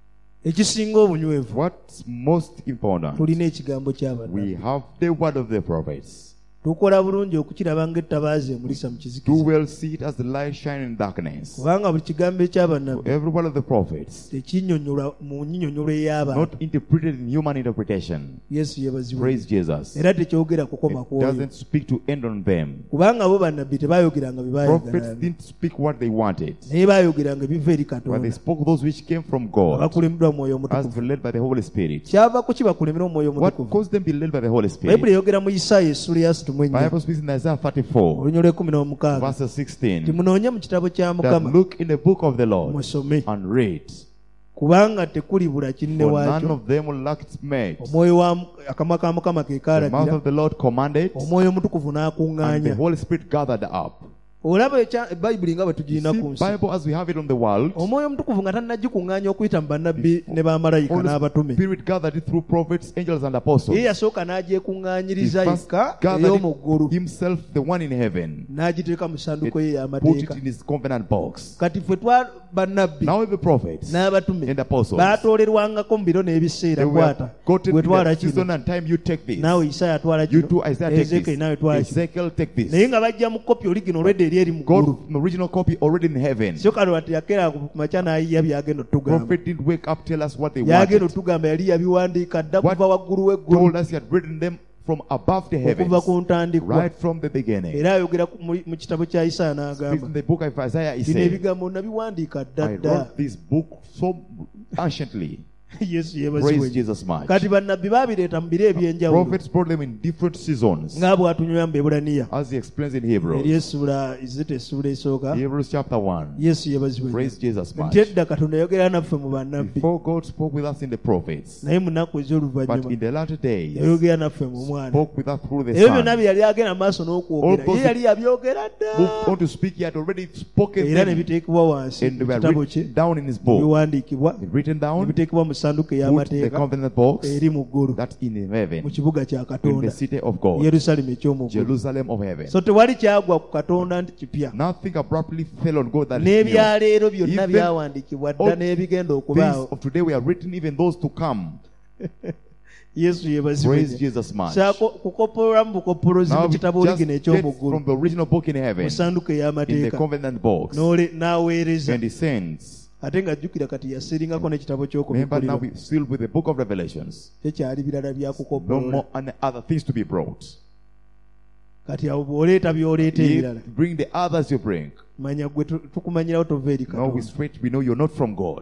Speaker 1: Ekisinga obunywevu
Speaker 2: What's most important?
Speaker 1: tulina ekigambo ky'abannabbi.
Speaker 2: We have the word of the prophets.
Speaker 1: Tukola bulungi okukiraba ng'ettabaaza emulisa mu
Speaker 2: Do
Speaker 1: kizikiza,
Speaker 2: well see it as the light shine in darkness.
Speaker 1: kubanga buli kigambo eky'abannabbi
Speaker 2: Every one of the prophets,
Speaker 1: tekinnyonnyola mu nnyinnyonnyola ey'abantu.
Speaker 2: not interpreted in human interpretation.
Speaker 1: Yesu yeebazibwe.
Speaker 2: Praise Jesus.
Speaker 1: Era tekyogera kukoma
Speaker 2: It
Speaker 1: kw'oyo,
Speaker 2: doesn't speak to end on them.
Speaker 1: kubanga bo bannabbi tebaayogeranga bye
Speaker 2: Prophets
Speaker 1: baayagalanga,
Speaker 2: didn't speak what they wanted,
Speaker 1: naye baayogeranga ebiva eri
Speaker 2: but they
Speaker 1: Katonda,
Speaker 2: spoke those which came from God,
Speaker 1: abakulemberwa Mwoyo
Speaker 2: as
Speaker 1: Omutukuvu.
Speaker 2: led by the Holy Spirit.
Speaker 1: Kyava ku kibakulemera Omwoyo
Speaker 2: What
Speaker 1: Omutukuvu?
Speaker 2: caused them to be led by the Holy
Speaker 1: Bayibuli
Speaker 2: Spirit?
Speaker 1: eyogera mu Isaaya essula ya 34
Speaker 2: Bible speaks in Isaiah 34,
Speaker 1: olunya olw'ekumi-n'omukaaga
Speaker 2: verse
Speaker 1: nti
Speaker 2: 16,
Speaker 1: munoonye mu kitabo kya
Speaker 2: that
Speaker 1: Mukama
Speaker 2: look in the book of the Lord
Speaker 1: musome,
Speaker 2: and read.
Speaker 1: kubanga tekulibula kinne
Speaker 2: For none
Speaker 1: waakyo.
Speaker 2: of them lacked mate.
Speaker 1: Omwoyo wa akamwa ka Mukama ke
Speaker 2: The mouth
Speaker 1: kaalagira,
Speaker 2: of the Lord commanded,
Speaker 1: Omwoyo Omutukuvu
Speaker 2: and the
Speaker 1: n'akuŋŋaanya.
Speaker 2: Holy Spirit gathered up.
Speaker 1: Olaba Bayibuli nga bwe
Speaker 2: See,
Speaker 1: tugirina ku nsi,
Speaker 2: Bible as we have it on the world,
Speaker 1: Omwoyo Omutukuvu nga tannagikuŋŋaanya okuyita mu bannabbi ne bamalayika
Speaker 2: Holy
Speaker 1: n'abatume,
Speaker 2: Spirit gathered it through prophets, angels, and apostles.
Speaker 1: ye yasooka n'agyekuŋŋaanyiriza
Speaker 2: He first
Speaker 1: yekka
Speaker 2: gathered
Speaker 1: ey'omu ggulu,
Speaker 2: it himself, the one in heaven,
Speaker 1: n'agiteeka mu ssanduuko ye
Speaker 2: put it
Speaker 1: y'amateeka.
Speaker 2: in his covenant box.
Speaker 1: Kati ffe bannabbi
Speaker 2: Now the prophets
Speaker 1: n'abatume
Speaker 2: and apostles,
Speaker 1: baatoolerwangako mu biro n'ebiseera,
Speaker 2: they were
Speaker 1: kwata
Speaker 2: gotten
Speaker 1: gwe
Speaker 2: in
Speaker 1: twala
Speaker 2: the
Speaker 1: kino,
Speaker 2: season and time. You take this.
Speaker 1: naawe Isaaya atwala
Speaker 2: You
Speaker 1: kino,
Speaker 2: too, Isaiah, take
Speaker 1: Ezekiel nawe
Speaker 2: this.
Speaker 1: twala kino.
Speaker 2: Ezekiel, take
Speaker 1: Naye
Speaker 2: this.
Speaker 1: nga bajja mu kopi oligino olwedde eri eri mu ggulu.
Speaker 2: God, the original copy already in heaven.
Speaker 1: So kale wati yakera ku macha n'ayiya byagenda otugamba.
Speaker 2: Prophet didn't wake up, tell us what they
Speaker 1: Yagenda
Speaker 2: wanted.
Speaker 1: otugamba yali yabiwandiika dda
Speaker 2: What
Speaker 1: kuva waggulu w'eggulu.
Speaker 2: Told us he had written them from above the heavens,
Speaker 1: Okuva ku ntandikwa.
Speaker 2: right from the beginning.
Speaker 1: Era ayogera mu kitabo kya Isaaya
Speaker 2: This
Speaker 1: n'agamba.
Speaker 2: in the book of Isaiah, he
Speaker 1: Bino
Speaker 2: said,
Speaker 1: ebigambo nabiwandiika dda
Speaker 2: I
Speaker 1: dda.
Speaker 2: wrote this book so anciently.
Speaker 1: Yesu
Speaker 2: Praise
Speaker 1: yeebazibwe.
Speaker 2: Jesus much.
Speaker 1: Kati bannabbi baabireeta mu biro ebyenjawulo.
Speaker 2: Prophets brought them in different seasons,
Speaker 1: nga bw'atunywera mu Ebulaniya.
Speaker 2: as he explains in
Speaker 1: Eri
Speaker 2: Hebrews.
Speaker 1: essuula esooka.
Speaker 2: Hebrews chapter 1.
Speaker 1: Yesu yeebazibwe.
Speaker 2: Praise Jesus much.
Speaker 1: Nti edda Katonda yayogera naffe mu bannabbi.
Speaker 2: Before God spoke with us in the prophets,
Speaker 1: Naye mu nnaku
Speaker 2: but
Speaker 1: ez'oluvannyuma
Speaker 2: in the latter days,
Speaker 1: yayogera naffe mu Mwana.
Speaker 2: spoke with us through the
Speaker 1: Ebyo byonna
Speaker 2: Son.
Speaker 1: bye yali agenda mu maaso n'okwogera.
Speaker 2: All those
Speaker 1: Ye yali yabyogera
Speaker 2: Moved
Speaker 1: dda.
Speaker 2: on to speak, he had already spoken
Speaker 1: Era ne
Speaker 2: them,
Speaker 1: biteekebwa wansi
Speaker 2: and they
Speaker 1: mu
Speaker 2: were
Speaker 1: kitabo kye.
Speaker 2: written down in his book.
Speaker 1: Biwandiikibwa.
Speaker 2: Written
Speaker 1: Ne
Speaker 2: down,
Speaker 1: biteekebwa mu ssanduku
Speaker 2: put the
Speaker 1: ey'amateeka
Speaker 2: covenant box,
Speaker 1: eri mu ggulu.
Speaker 2: that's in
Speaker 1: Mu
Speaker 2: heaven,
Speaker 1: kibuga kya
Speaker 2: in
Speaker 1: Katonda.
Speaker 2: the city of God,
Speaker 1: Yerusaalemi eky'omu ggulu.
Speaker 2: Jerusalem of heaven.
Speaker 1: So tewali kyagwa ku Katonda nti kipya.
Speaker 2: Nothing abruptly fell on God that is new.
Speaker 1: N'ebyaleero byonna
Speaker 2: Even
Speaker 1: byawandiikibwa dda
Speaker 2: all
Speaker 1: n'ebigenda
Speaker 2: Things
Speaker 1: okubaawo.
Speaker 2: of today were written, even those to come.
Speaker 1: Yesu
Speaker 2: Praise
Speaker 1: yeebazibwe.
Speaker 2: Jesus much.
Speaker 1: Saako kukoppolwa mu bukoppolozi
Speaker 2: Now
Speaker 1: mu
Speaker 2: we
Speaker 1: kitabo
Speaker 2: just
Speaker 1: oligino
Speaker 2: get
Speaker 1: eky'omu ggulu.
Speaker 2: from the original book in
Speaker 1: Mu
Speaker 2: heaven,
Speaker 1: ssanduku
Speaker 2: in the
Speaker 1: ey'amateeka.
Speaker 2: covenant box,
Speaker 1: N'aweereza.
Speaker 2: and he sends.
Speaker 1: Ate ng'ajjukira kati yasiringako n'ekitabo
Speaker 2: Remember, now
Speaker 1: ky'okubikkulirwa.
Speaker 2: we sealed with the book of Revelations.
Speaker 1: Tekyali birala bya
Speaker 2: No
Speaker 1: kukoppolola.
Speaker 2: more any other things to be brought.
Speaker 1: Kati awo bw'oleeta by'oleeta ebirala.
Speaker 2: If you bring the others you bring.
Speaker 1: Manya gwe tukumanyirawo tova eri
Speaker 2: No, we
Speaker 1: Katonda.
Speaker 2: straight, we know you're not from God.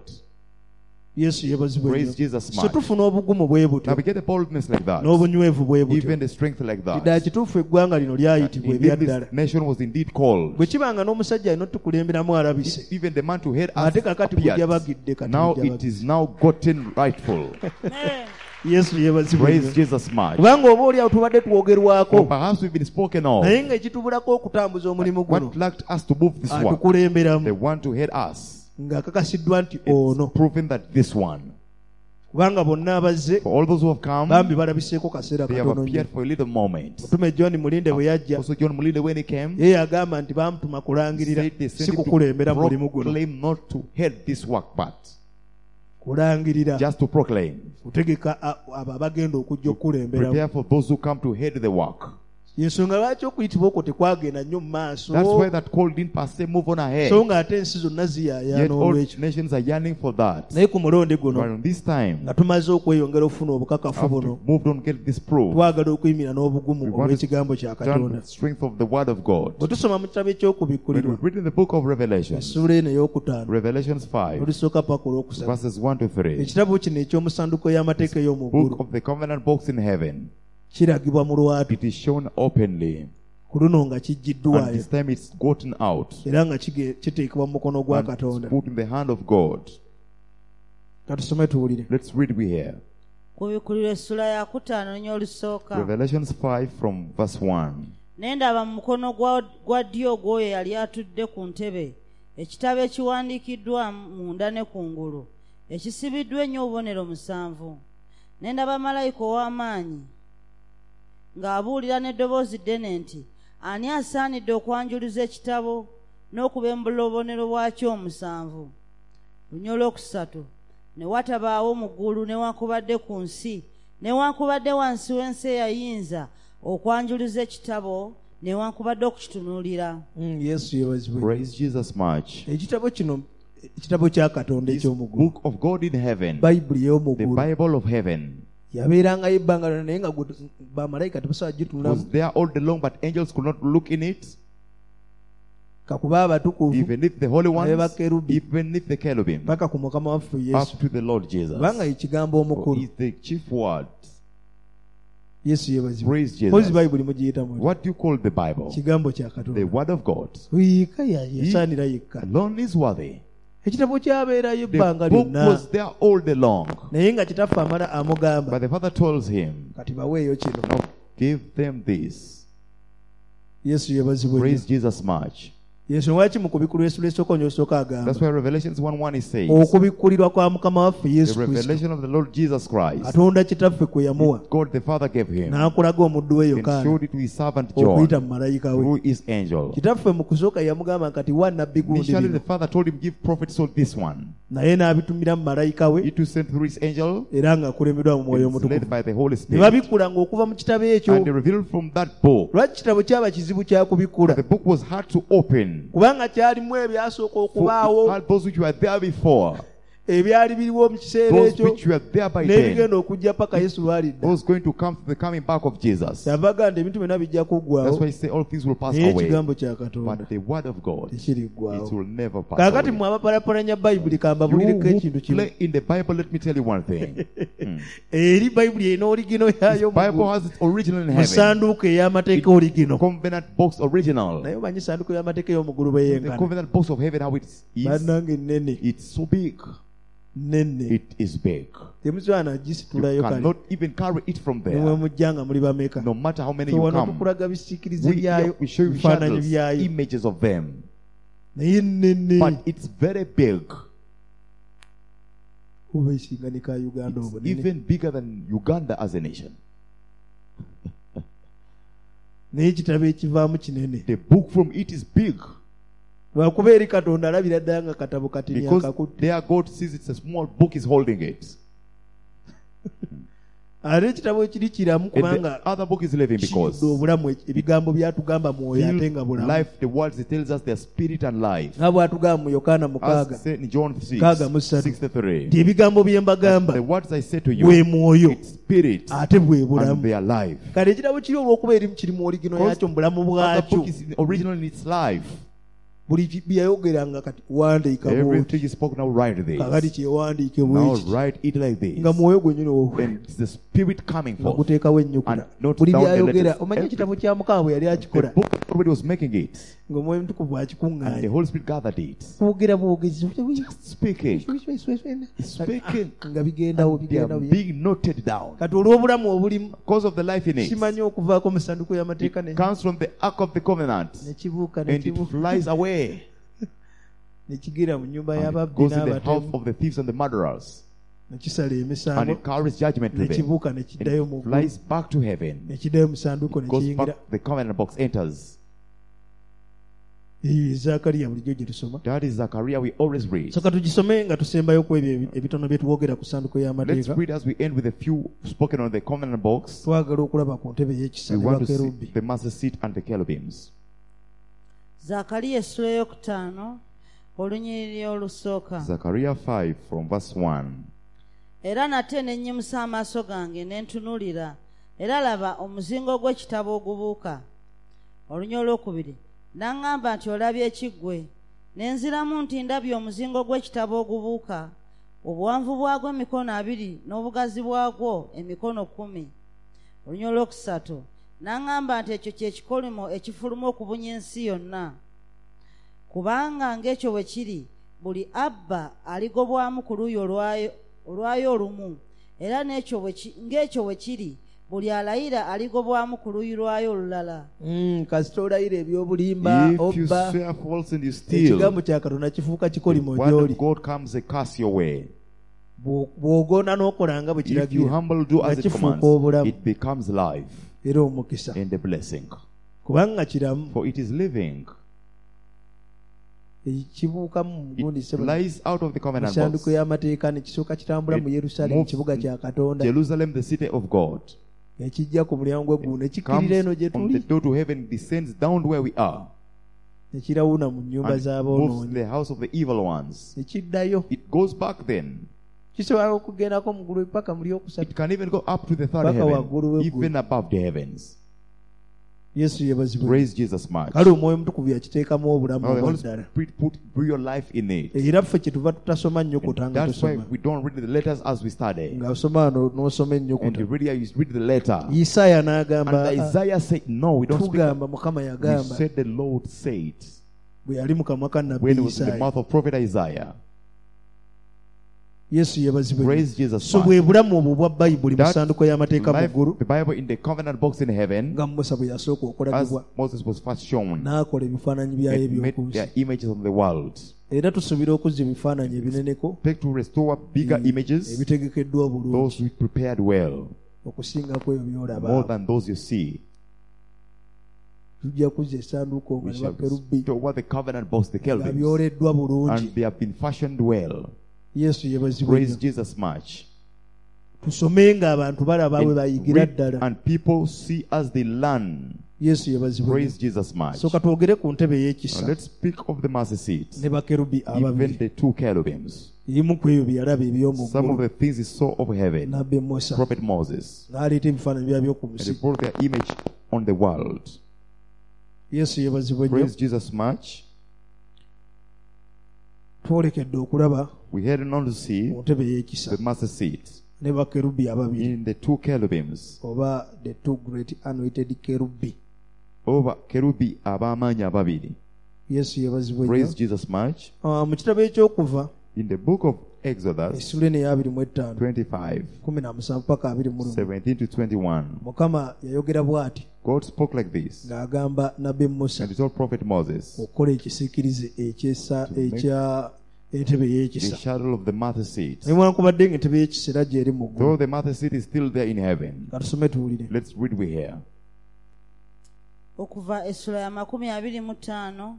Speaker 1: Yesu yeebazibwe
Speaker 2: Praise
Speaker 1: nnyo.
Speaker 2: Jesus
Speaker 1: So
Speaker 2: much.
Speaker 1: tufuna obugumu bwe butyo.
Speaker 2: Now we get a boldness like that,
Speaker 1: N'obunywevu bwe butyo.
Speaker 2: even the strength like
Speaker 1: Ddala
Speaker 2: that.
Speaker 1: kituufu eggwanga lino lyayitibwa
Speaker 2: Indeed,
Speaker 1: ebyaddala.
Speaker 2: this nation was indeed called.
Speaker 1: Bwe kibanga n'omusajja alina otukulemberamu alabise.
Speaker 2: Even the man to head us
Speaker 1: Ate kakati gujja
Speaker 2: appeared.
Speaker 1: bagidde kati
Speaker 2: Now
Speaker 1: gujja
Speaker 2: it is now gotten rightful.
Speaker 1: Yesu yeebazibwe
Speaker 2: Praise
Speaker 1: nnyo.
Speaker 2: Jesus much.
Speaker 1: Kubanga oba oli awo tubadde
Speaker 2: Or
Speaker 1: twogerwako.
Speaker 2: perhaps we've been spoken of.
Speaker 1: Naye ng'ekitubulako okutambuza omulimu guno.
Speaker 2: What lacked us to move this work? The
Speaker 1: Atukulemberamu.
Speaker 2: one to head us.
Speaker 1: Ng'akakasiddwa nti
Speaker 2: It's
Speaker 1: ono.
Speaker 2: proven that this one.
Speaker 1: Kubanga bonna abazze
Speaker 2: For all those who have come,
Speaker 1: bambi balabiseeko kaseera
Speaker 2: they have
Speaker 1: katono nnyo.
Speaker 2: appeared for a little moment.
Speaker 1: Mutume John Mulinde bwe yajja.
Speaker 2: Also John Mulinde, when he came,
Speaker 1: Ye yagamba nti bamutuma kulangirira
Speaker 2: said they
Speaker 1: si
Speaker 2: sent him
Speaker 1: kukulembera
Speaker 2: to
Speaker 1: mulimu guno.
Speaker 2: proclaim, not to head this work, but
Speaker 1: Kulangirira.
Speaker 2: just to proclaim.
Speaker 1: Kutegeka abo abagenda okujja okukulemberamu.
Speaker 2: Prepare for those who come to head the work.
Speaker 1: Yensonga lwaki okuyitibwa okwo tekwagenda nnyo mu maaso.
Speaker 2: That's why that call didn't per se move on ahead.
Speaker 1: So ng'ate ensi zonna ziyaayaana
Speaker 2: Yet all
Speaker 1: olw'ekyo.
Speaker 2: nations are yearning for that.
Speaker 1: Naye ku mulundi
Speaker 2: But
Speaker 1: guno
Speaker 2: on this time,
Speaker 1: nga tumaze okweyongera okufuna obukakafu
Speaker 2: after
Speaker 1: buno,
Speaker 2: moved on, get this proof.
Speaker 1: twagala okuyimira n'obugumu
Speaker 2: We want to
Speaker 1: olw'ekigambo kya
Speaker 2: stand
Speaker 1: Katonda.
Speaker 2: with the strength of the word of God.
Speaker 1: Bwe tusoma mu kitabo
Speaker 2: When
Speaker 1: eky'okubikkulirwa,
Speaker 2: we read in the book of Revelation,
Speaker 1: essuula eno ey'okutaano,
Speaker 2: Revelations 5,
Speaker 1: olusooka paka olwokusatu.
Speaker 2: verses 1 to 3,
Speaker 1: Ekitabo kino eky'omusanduko y'amateeka ey'omu
Speaker 2: book
Speaker 1: ggulu
Speaker 2: of the covenant box in heaven,
Speaker 1: kiragibwa mu lwatu,
Speaker 2: it is shown openly.
Speaker 1: ku luno nga
Speaker 2: And
Speaker 1: kiggiddwayo
Speaker 2: this time it's gotten out
Speaker 1: era nga kiteekebwa mu mukono gwa
Speaker 2: and it's
Speaker 1: Katonda.
Speaker 2: put in the hand of God.
Speaker 1: Katusome tuwulire.
Speaker 2: Let's read we here.
Speaker 3: Kubikkulirwa essula ya kutaano nnyo olusooka.
Speaker 2: Revelations 5 from verse 1.
Speaker 3: Ne ndaba mu mukono gwa ddyo ogw'oyo yali atudde ku ntebe ekitabo ekiwandiikiddwa munda ne kungulu ekisibiddwa ennyo obubonero 7. Ne ndaba malayika ow'amaanyi ng'abuulira n'eddoboozi ddene nti, ani asaanidde okwanjuluza ekitabo n'okubembulula obubonero bwakyo 7? Lunya olwokusatu. Ne watabaawo mu ggulu newankubadde ku nsi newankubadde wansi w'ensi eyayinza okwanjuluza ekitabo newankubadde okukitunuulira.
Speaker 1: Yesu yeebazibwe.
Speaker 2: Praise Jesus much.
Speaker 1: Ekitabo kino ekitabo kya Katonda
Speaker 2: This
Speaker 1: eky'omu ggulu,
Speaker 2: book of God in heaven,
Speaker 1: bayibuli ey'omu
Speaker 2: the
Speaker 1: ggulu,
Speaker 2: Bible of heaven,
Speaker 1: yabeerangayo ebbanga lyonna naye nga bamalayika tebasobola
Speaker 2: was
Speaker 1: gitunulamu.
Speaker 2: there all day long, but angels could not look in it.
Speaker 1: Kakuba abatukuvu
Speaker 2: Even if the holy ones,
Speaker 1: Abakerubi.
Speaker 2: even if the cherubim,
Speaker 1: paka ku mukama waffe Yesu,
Speaker 2: up to the Lord Jesus.
Speaker 1: kubanga ye kigambo
Speaker 2: For
Speaker 1: omukulu.
Speaker 2: is the chief word.
Speaker 1: Yesu yeebazibwe.
Speaker 2: Praise
Speaker 1: Pozi
Speaker 2: Jesus.
Speaker 1: bayibuli mugiyita mu
Speaker 2: What do you call the Bible?
Speaker 1: kigambo kya
Speaker 2: The
Speaker 1: Katonda.
Speaker 2: word of God.
Speaker 1: Yika yasaanira yekka.
Speaker 2: Alone is worthy.
Speaker 1: Ekitabo kyabeerayo
Speaker 2: The
Speaker 1: ebbanga
Speaker 2: book
Speaker 1: lyonna
Speaker 2: was there all day long.
Speaker 1: naye nga kitaffe amala amugamba
Speaker 2: But the father tells him,
Speaker 1: kati baweeyo kino.
Speaker 2: no, give them this.
Speaker 1: Yesu yeebazibwe.
Speaker 2: Praise Jesus much.
Speaker 1: Yesu lwaki mu kubikkulirwa essula esooka onyosooka
Speaker 2: That's
Speaker 1: agamba
Speaker 2: why Revelations 1:1 it says,
Speaker 1: okubikkulirwa kwa mukama waffe Yesu
Speaker 2: the
Speaker 1: Kristo,
Speaker 2: revelation of the Lord Jesus Christ,
Speaker 1: Katonda kitaffe kwe yamuwa
Speaker 2: God the Father gave him,
Speaker 1: n'akulaga omuddu we
Speaker 2: and
Speaker 1: Yokaana
Speaker 2: showed it to his servant
Speaker 1: okuyita
Speaker 2: John,
Speaker 1: mu malayika we.
Speaker 2: through his angel.
Speaker 1: Kitaffe mu kusooka yamugamba kati wa nnabbi gundi
Speaker 2: Initially, the
Speaker 1: lino.
Speaker 2: Father told him, give prophet so this one.
Speaker 1: naye n'abitumira mu malayika we
Speaker 2: He too sent through his angel,
Speaker 1: era ng'akulembeddwa mu mwoyo
Speaker 2: and is led
Speaker 1: omutukuvu.
Speaker 2: by the Holy
Speaker 1: Ne
Speaker 2: Spirit.
Speaker 1: babikula ng'okuva mu kitabo ekyo.
Speaker 2: And they revealed from that book.
Speaker 1: Lwaki kitabo kyaba kizibu kya kubikula?
Speaker 2: The book was hard to open.
Speaker 1: Kubanga kyalimu ebyasooka
Speaker 2: For it
Speaker 1: okubaawo,
Speaker 2: had those which were there before,
Speaker 1: ebyali biriwo mu kiseera
Speaker 2: those
Speaker 1: ekyo,
Speaker 2: which were there by then,
Speaker 1: n'ebigenda okujja paka Yesu lw'alidda.
Speaker 2: those going to come to the coming back of Jesus.
Speaker 1: Kyavaga nti ebintu byonna bijja
Speaker 2: That's why
Speaker 1: kuggwaawo,
Speaker 2: he said all things will pass
Speaker 1: naye
Speaker 2: away.
Speaker 1: ekigambo kya Katonda
Speaker 2: But the word of God, it
Speaker 1: tekiriggwaawo.
Speaker 2: will never pass
Speaker 1: Kaakati
Speaker 2: away.
Speaker 1: mmwe abapalappalanya Bayibuli ka
Speaker 2: You
Speaker 1: mbabulireko ekintu
Speaker 2: who
Speaker 1: kimu.
Speaker 2: play in the Bible, let me tell you one thing.
Speaker 1: Eri Bayibuli erina oligino yaayo
Speaker 2: Bible
Speaker 1: mu
Speaker 2: has its original in
Speaker 1: mu
Speaker 2: heaven.
Speaker 1: ssanduuko ey'amateeka oligino.
Speaker 2: Covenant box original.
Speaker 1: Naye omanyi ssanduuko y'amateeka ey'omugulu bwe
Speaker 2: The
Speaker 1: yenkana.
Speaker 2: covenant box of heaven, how it is.
Speaker 1: Bannange nnene,
Speaker 2: It's so big.
Speaker 1: nnene.
Speaker 2: It is big.
Speaker 1: Temusobola
Speaker 2: You
Speaker 1: nagisitulayo kale.
Speaker 2: cannot even carry it from
Speaker 1: Ne bwe
Speaker 2: there.
Speaker 1: mujja nga muli bameka.
Speaker 2: No matter how many
Speaker 1: So
Speaker 2: you
Speaker 1: wano
Speaker 2: come.
Speaker 1: tukulaga bisiikirize byayo,
Speaker 2: We show you
Speaker 1: bifaananyi
Speaker 2: shadows,
Speaker 1: byayo.
Speaker 2: images of them.
Speaker 1: Naye nnene.
Speaker 2: But it's very big.
Speaker 1: Kuba esinga ne ka Uganda
Speaker 2: It's
Speaker 1: obunene.
Speaker 2: even bigger than Uganda as a nation.
Speaker 1: Naye ekitabo ekivaamu kinene.
Speaker 2: The book from it is big.
Speaker 1: Lwakuba eri Katonda alabira ddala nga katabo katini
Speaker 2: Because
Speaker 1: akakutte.
Speaker 2: there God sees it's a small book is holding it.
Speaker 1: Ate ekitabo ekiri kiramu
Speaker 2: And
Speaker 1: kubanga
Speaker 2: the other book is living because
Speaker 1: kijjudde obulamu, ebigambo byatugamba mwoyo ate nga
Speaker 2: filled
Speaker 1: bulamu.
Speaker 2: life, the words it tells us their spirit and life.
Speaker 1: Nga bw'atugamba mu Yokaana
Speaker 2: As
Speaker 1: mukaaga
Speaker 2: said in John 6,
Speaker 1: Mukaaga mu ssatu.
Speaker 2: 63.
Speaker 1: nti ebigambo bye mbagamba
Speaker 2: The words I say to
Speaker 1: bwe
Speaker 2: you,
Speaker 1: mwoyo
Speaker 2: it's spirit
Speaker 1: ate bwe
Speaker 2: and
Speaker 1: bulamu.
Speaker 2: they are life.
Speaker 1: Kale ekitabo kiri olw'okuba eri kiri mu oligino
Speaker 2: Because
Speaker 1: yaakyo mu bulamu
Speaker 2: Other
Speaker 1: bwakyo,
Speaker 2: book is original in its life.
Speaker 1: buli byeyayogeranga kati wandiika bw'oti.
Speaker 2: Everything is spoken now, write
Speaker 1: Kakati
Speaker 2: this.
Speaker 1: kyewandiike
Speaker 2: Now
Speaker 1: bweki
Speaker 2: write it like this.
Speaker 1: nga mwoyo gwennyini wowe
Speaker 2: And it's the spirit coming
Speaker 1: nga
Speaker 2: forth.
Speaker 1: guteekawo ennyukuna.
Speaker 2: And not
Speaker 1: Buli
Speaker 2: down the
Speaker 1: byayogera
Speaker 2: letters.
Speaker 1: omanyi
Speaker 2: Every-
Speaker 1: ekitabo kya Mukama bwe yali
Speaker 2: The
Speaker 1: akikola
Speaker 2: book already was making it.
Speaker 1: ng'omwoyo mutukuvu
Speaker 2: And the
Speaker 1: akikuŋŋaanya.
Speaker 2: Holy Spirit gathered it.
Speaker 1: Kwogera bwogezi
Speaker 2: Speaking. Speaking.
Speaker 1: nga bigendawo
Speaker 2: They are being noted down.
Speaker 1: kati olw'obulamu obulimu
Speaker 2: Because of the life in it.
Speaker 1: kimanyi okuvaako mu ssanduuko y'amateeka
Speaker 2: It comes from the ark of the covenant.
Speaker 1: ne kibuuka
Speaker 2: And it flies away.
Speaker 1: ne kigera mu nnyumba
Speaker 2: And it
Speaker 1: y'ababbi
Speaker 2: goes in the house
Speaker 1: n'abatemu
Speaker 2: of the thieves and the murderers.
Speaker 1: ne kisala
Speaker 2: And
Speaker 1: emisango
Speaker 2: it carries judgment to
Speaker 1: ne
Speaker 2: them.
Speaker 1: kibuuka ne
Speaker 2: And
Speaker 1: kiddayo
Speaker 2: it
Speaker 1: mu ggulu
Speaker 2: flies back to heaven.
Speaker 1: ne kiddayo mu ssanduuko ne
Speaker 2: Goes
Speaker 1: kiyingira.
Speaker 2: back, the covenant box enters.
Speaker 1: Zaakaliya bulijjo gye tusoma.
Speaker 2: That is Zechariah we always read.
Speaker 1: Soka tugisome nga tusembayo ku ebyo ebitono bye tuwogera ku ssanduuko
Speaker 2: Let's
Speaker 1: y'amateeka.
Speaker 2: read as we end with a few spoken on the covenant box.
Speaker 1: Twagala okulaba ku ntebe y'ekisa
Speaker 2: We
Speaker 1: ne
Speaker 2: want to see
Speaker 1: bakerubi.
Speaker 2: the master seat and the cherubims.
Speaker 3: Zakaliya essula eyokutaano olunyiriri olusooka.
Speaker 2: Zechariah 5 from verse 1.
Speaker 3: Era nate ne nnyimusa amaaso gange ne ntunuulira, era laba omuzingo gw'ekitabo ogubuuka. Olunya olwokubiri n'aŋŋamba nti olabye ekiggwe, ne nziramu nti ndabye omuzingo gw'ekitabo ogubuuka, obuwanvu bwagwo emikono 2 n'obugazi bwagwo emikono 10. Olunya olwokusatu n'aŋŋamba nti ekyo kye kikolimo ekifuluma okubunya ensi yonna. Kubanga ng'ekyo bwe kiri, buli abba aligobwamu ku luuyi olwayo olumu, era ng'ekyo bwe kiri, buli alayira aligobwamu ku luuyi lwayo olulala.
Speaker 1: Kasita olayira ebyobulimba
Speaker 2: If you
Speaker 1: obba,
Speaker 2: swear false and you steal,
Speaker 1: ekigambo kya Katonda kifuuka
Speaker 2: the
Speaker 1: kikolimo
Speaker 2: word
Speaker 1: gy'oli.
Speaker 2: of God comes a curse your way.
Speaker 1: Bw'ogoona n'okola nga bwe
Speaker 2: If you
Speaker 1: kiragira
Speaker 2: humble do
Speaker 1: nga
Speaker 2: as it
Speaker 1: kifuuka
Speaker 2: commands,
Speaker 1: obulamu
Speaker 2: it becomes life
Speaker 1: era omukisa.
Speaker 2: and a blessing.
Speaker 1: Kubanga kiramu
Speaker 2: For it is living.
Speaker 1: kibuukamu mu gundi
Speaker 2: It
Speaker 1: ssebo
Speaker 2: flies out of the
Speaker 1: mu
Speaker 2: covenant
Speaker 1: ssanduuko
Speaker 2: box.
Speaker 1: y'amateeka ne kisooka kitambula mu
Speaker 2: It
Speaker 1: Yerusaalemu
Speaker 2: moves
Speaker 1: kibuga kya Katonda.
Speaker 2: Jerusalem, the city of God.
Speaker 1: Ne kijja ku mulyango gw'eggulu ne
Speaker 2: Comes
Speaker 1: kikkirira eno gye
Speaker 2: from the
Speaker 1: tuli
Speaker 2: door to heaven, descends down where we are,
Speaker 1: ne kirawuna mu nnyumba
Speaker 2: and moves in
Speaker 1: z'aboonoonyi
Speaker 2: the house of the evil ones.
Speaker 1: ne kiddayo.
Speaker 2: It goes back then.
Speaker 1: Kisobola okugendako mu ggulu paka mu lyokusatu.
Speaker 2: It can even go up to the third
Speaker 1: Paka
Speaker 2: heaven,
Speaker 1: waggulu w'eggulu.
Speaker 2: even above the heavens.
Speaker 1: Yesu yeebazibwe.
Speaker 2: Praise Jesus much.
Speaker 1: Kale omwoyo mutukuvu yakiteekamu obulamu
Speaker 2: Now the
Speaker 1: obwa
Speaker 2: Holy
Speaker 1: ddala.
Speaker 2: Spirit put your life in it.
Speaker 1: Era ffe kyetuva tutasoma nnyukuta
Speaker 2: And
Speaker 1: nga
Speaker 2: that's why
Speaker 1: tusoma.
Speaker 2: we don't read the letters as we study.
Speaker 1: Nga osoma n'osoma
Speaker 2: And
Speaker 1: ennyukuta.
Speaker 2: you read the letter.
Speaker 1: Isaaya
Speaker 2: And
Speaker 1: n'agamba
Speaker 2: Isaiah said, no, we don't speak.
Speaker 1: tugamba Mukama
Speaker 2: We
Speaker 1: yagamba
Speaker 2: said the Lord said
Speaker 1: bwe yali mu kamwa ka nnabbi
Speaker 2: when it was in the
Speaker 1: Isaaya.
Speaker 2: mouth of prophet Isaiah.
Speaker 1: Yesu yeebazibwe.
Speaker 2: Praise Jesus
Speaker 1: So
Speaker 2: much.
Speaker 1: bwe bulamu obwo bwa Bayibuli mu
Speaker 2: That
Speaker 1: ssanduuko y'amateeka mu
Speaker 2: life,
Speaker 1: ggulu
Speaker 2: the Bible in the covenant box in heaven,
Speaker 1: nga Musa bwe yasooka
Speaker 2: as
Speaker 1: okulagibwa
Speaker 2: Moses was first shown,
Speaker 1: n'akola ebifaananyi byayo
Speaker 2: and made
Speaker 1: eby'oku
Speaker 2: their
Speaker 1: nsi.
Speaker 2: images of the world.
Speaker 1: Era tusuubira okuzza ebifaananyi ebineneko
Speaker 2: Take to restore bigger images,
Speaker 1: ebitegekeddwa obulungi
Speaker 2: those who prepared well,
Speaker 1: okusingako ebyo by'olaba.
Speaker 2: more than those you see.
Speaker 1: Tujja kuzza essanduuko nga
Speaker 2: We
Speaker 1: ne
Speaker 2: shall
Speaker 1: bakerubi
Speaker 2: restore the covenant box, the
Speaker 1: nga
Speaker 2: cherubims,
Speaker 1: byoleddwa bulungi
Speaker 2: and they have been fashioned well.
Speaker 1: yesu yebazibwe
Speaker 2: Praise
Speaker 1: nnyo.
Speaker 2: Jesus much.
Speaker 1: Tusome ng'abantu balaba bwe bayigira
Speaker 2: Read
Speaker 1: ddala.
Speaker 2: and people see as they learn.
Speaker 1: yesu yebazibwe nnyo.
Speaker 2: Praise Jesus much.
Speaker 1: so katwogere ku ntebe
Speaker 2: Now
Speaker 1: ey'ekisa
Speaker 2: let's speak of the mercy seat.
Speaker 1: ne bakerubi
Speaker 2: Even
Speaker 1: ababiri.
Speaker 2: the two cherubims.
Speaker 1: erimu ku ebyo bye yalaba
Speaker 2: Some of
Speaker 1: eby'omuggulu
Speaker 2: the things he saw of heaven.
Speaker 1: nabbe musa
Speaker 2: Prophet Moses.
Speaker 1: n'aleeta ebifaananyi bya by'oku
Speaker 2: And
Speaker 1: nsi.
Speaker 2: he brought their image on the world.
Speaker 1: yesu yebazibwe nnyo.
Speaker 2: Praise Jesus much.
Speaker 1: twolekedde okulaba
Speaker 2: We heading on to see
Speaker 1: ku ntebe ey'ekisa
Speaker 2: the mercy seat
Speaker 1: ne bakerubi ababiri
Speaker 2: in the two cherubims.
Speaker 1: oba the two great anointed kerubi.
Speaker 2: Over kerubi ab'amaanyi ababiri.
Speaker 1: yesu yebazibwe
Speaker 2: Praise
Speaker 1: nnyo.
Speaker 2: Jesus much.
Speaker 1: Mu kitabo ekyokuva
Speaker 2: In the book of Exodus
Speaker 1: essula eno eya 25
Speaker 2: 25,
Speaker 1: 17 paka 21
Speaker 2: 17 to 21,
Speaker 1: mukama yayogera bw'ati
Speaker 2: God spoke like this.
Speaker 1: ng'agamba nabbi musa
Speaker 2: And he told Prophet Moses,
Speaker 1: okukola ekisiikirize ekya entebe
Speaker 2: the
Speaker 1: ey'ekisa.
Speaker 2: shadow of the mercy seat.
Speaker 1: newankubadde ng'entebe y'ekisa era gyeri mu ggulu.
Speaker 2: Though the mercy seat is still there in heaven.
Speaker 1: katusome tuwulire.
Speaker 2: Let's read we here.
Speaker 3: okuva essula ya 25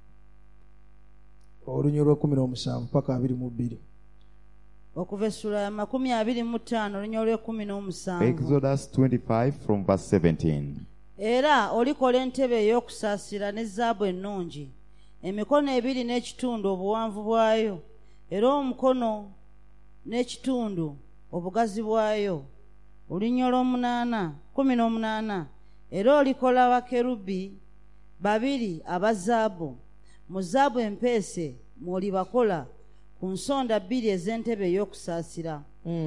Speaker 1: olunyi olw'17 paka 22.
Speaker 3: okuva essula ya 25 olunya olw'17.
Speaker 2: Exodus 25 from verse 17.
Speaker 3: era olikola entebe ey'okusaasira ne zaabu ennungi emikono 2 n'ekitundu obuwanvu bwayo era omukono n'ekitundu obugazi bwayo. olunya olw'omunaana 18 era olikola bakerubi 2 aba zaabu mu zaabu empeese mw'olibakola ku nsonda 2 ez'entebe ey'okusaasira.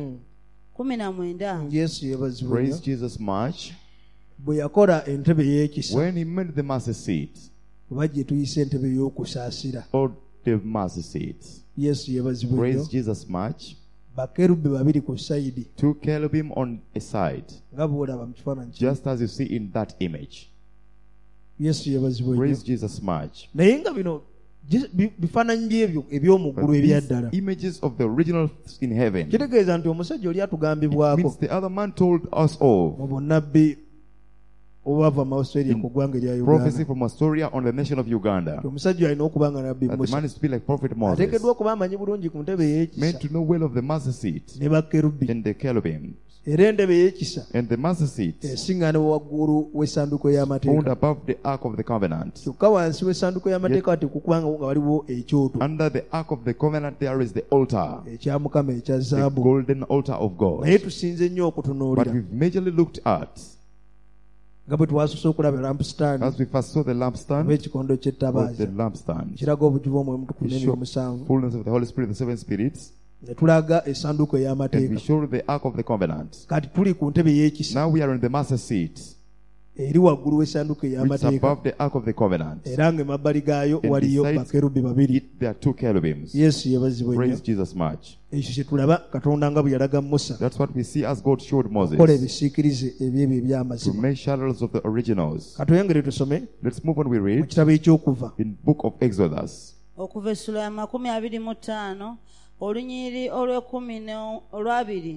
Speaker 3: 19
Speaker 1: yesu yebazibwe
Speaker 2: Praise
Speaker 1: nnyo.
Speaker 2: Jesus much.
Speaker 1: bwe yakola entebe y'ekisa
Speaker 2: When he made the mercy seat,
Speaker 1: oba gye tuyisa entebe y'okusaasira.
Speaker 2: or the mercy seat.
Speaker 1: yesu yebazibwe nnyo.
Speaker 2: Praise Jesus much.
Speaker 1: bakerubi 2 ku sayidi
Speaker 2: Two cherubim on a side,
Speaker 1: nga bw'olaba mu kifaananyi kye.
Speaker 2: just as you see in that image.
Speaker 1: yesu yebazibwe nnyo.
Speaker 2: Praise Jesus much.
Speaker 1: naye nga bino bifaananyi byebyo eby'omuggulu
Speaker 2: But
Speaker 1: ebya
Speaker 2: these
Speaker 1: ddala.
Speaker 2: images of the original in heaven
Speaker 1: kitegeeza nti omusajja oli atugambibwako
Speaker 2: means the other man told us of
Speaker 1: mu bunnabbi obwava mu Australia ku ggwanga erya
Speaker 2: prophecy
Speaker 1: Uganda.
Speaker 2: from Astoria on the nation of Uganda.
Speaker 1: omusajja alina okuba nga nabbi
Speaker 2: That the
Speaker 1: musa
Speaker 2: man is to be like Prophet Moses,
Speaker 1: ateekeddwa okuba amanyi bulungi ku ntebe
Speaker 2: meant
Speaker 1: ey'ekisa
Speaker 2: to know well of the mercy seat
Speaker 1: ne bakerubi.
Speaker 2: and the cherubim.
Speaker 1: era entebe ey'ekisa
Speaker 2: And the mercy seat
Speaker 1: esiŋŋaana waggulu w'essanduuko
Speaker 2: found
Speaker 1: y'amateeka.
Speaker 2: above the ark of the covenant.
Speaker 1: kyokka wansi w'essanduuko y'amateeka tekukubanga nga waliwo ekyoto
Speaker 2: Under the ark of the covenant there is the altar,
Speaker 1: ekya mukama ekya
Speaker 2: the
Speaker 1: zaabu.
Speaker 2: golden altar of
Speaker 1: naye
Speaker 2: God.
Speaker 1: tusinze nnyo
Speaker 2: But
Speaker 1: okutunuulira
Speaker 2: we've majorly looked at,
Speaker 1: nga bwe twasoose okulaba lampstand
Speaker 2: as we first saw the
Speaker 1: oba
Speaker 2: lampstand,
Speaker 1: ekikondo
Speaker 2: was the
Speaker 1: ky'ettabaaza
Speaker 2: lampstand,
Speaker 1: kiraga obujuvu omwoyo mutukuvu
Speaker 2: It
Speaker 1: n'emiro
Speaker 2: shows
Speaker 1: 7.
Speaker 2: fullness of the Holy Spirit, the seven spirits,
Speaker 1: ne tulaga essanduuko
Speaker 2: and we
Speaker 1: ey'amateeka.
Speaker 2: showed the ark of the covenant.
Speaker 1: kati tuli ku ntebe y'ekisa
Speaker 2: Now we are in the mercy seat,
Speaker 1: eri waggulu w'essanduuko
Speaker 2: which is
Speaker 1: ey'amateeka,
Speaker 2: above the ark of the covenant.
Speaker 1: era ng'emabbali gaayo
Speaker 2: And
Speaker 1: waliyo
Speaker 2: besides
Speaker 1: bakerubi 2.
Speaker 2: It, there are two cherubims.
Speaker 1: yesu yebazibwe nnyo.
Speaker 2: Praise Jesus much.
Speaker 1: ekyo kye tulaba katonda nga bwe yalaga musa
Speaker 2: That's what we see as God showed Moses,
Speaker 1: okukola ebisiikirize ebyebyo
Speaker 2: to
Speaker 1: eby'amazima.
Speaker 2: make shadows of the originals.
Speaker 1: katuyongere tusome
Speaker 2: Let's move on. We
Speaker 1: mu
Speaker 2: read
Speaker 1: kitabo ekyokuva
Speaker 2: in book of Exodus,
Speaker 3: okuva essula ya 25 olunyiri olw'olwabiri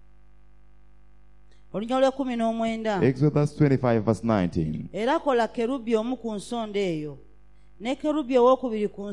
Speaker 3: olunya olw'19.
Speaker 2: Exodus 25 verse 19.
Speaker 3: era kola kerubi omu ku nsonda eyo ne kerubi owokubiri ku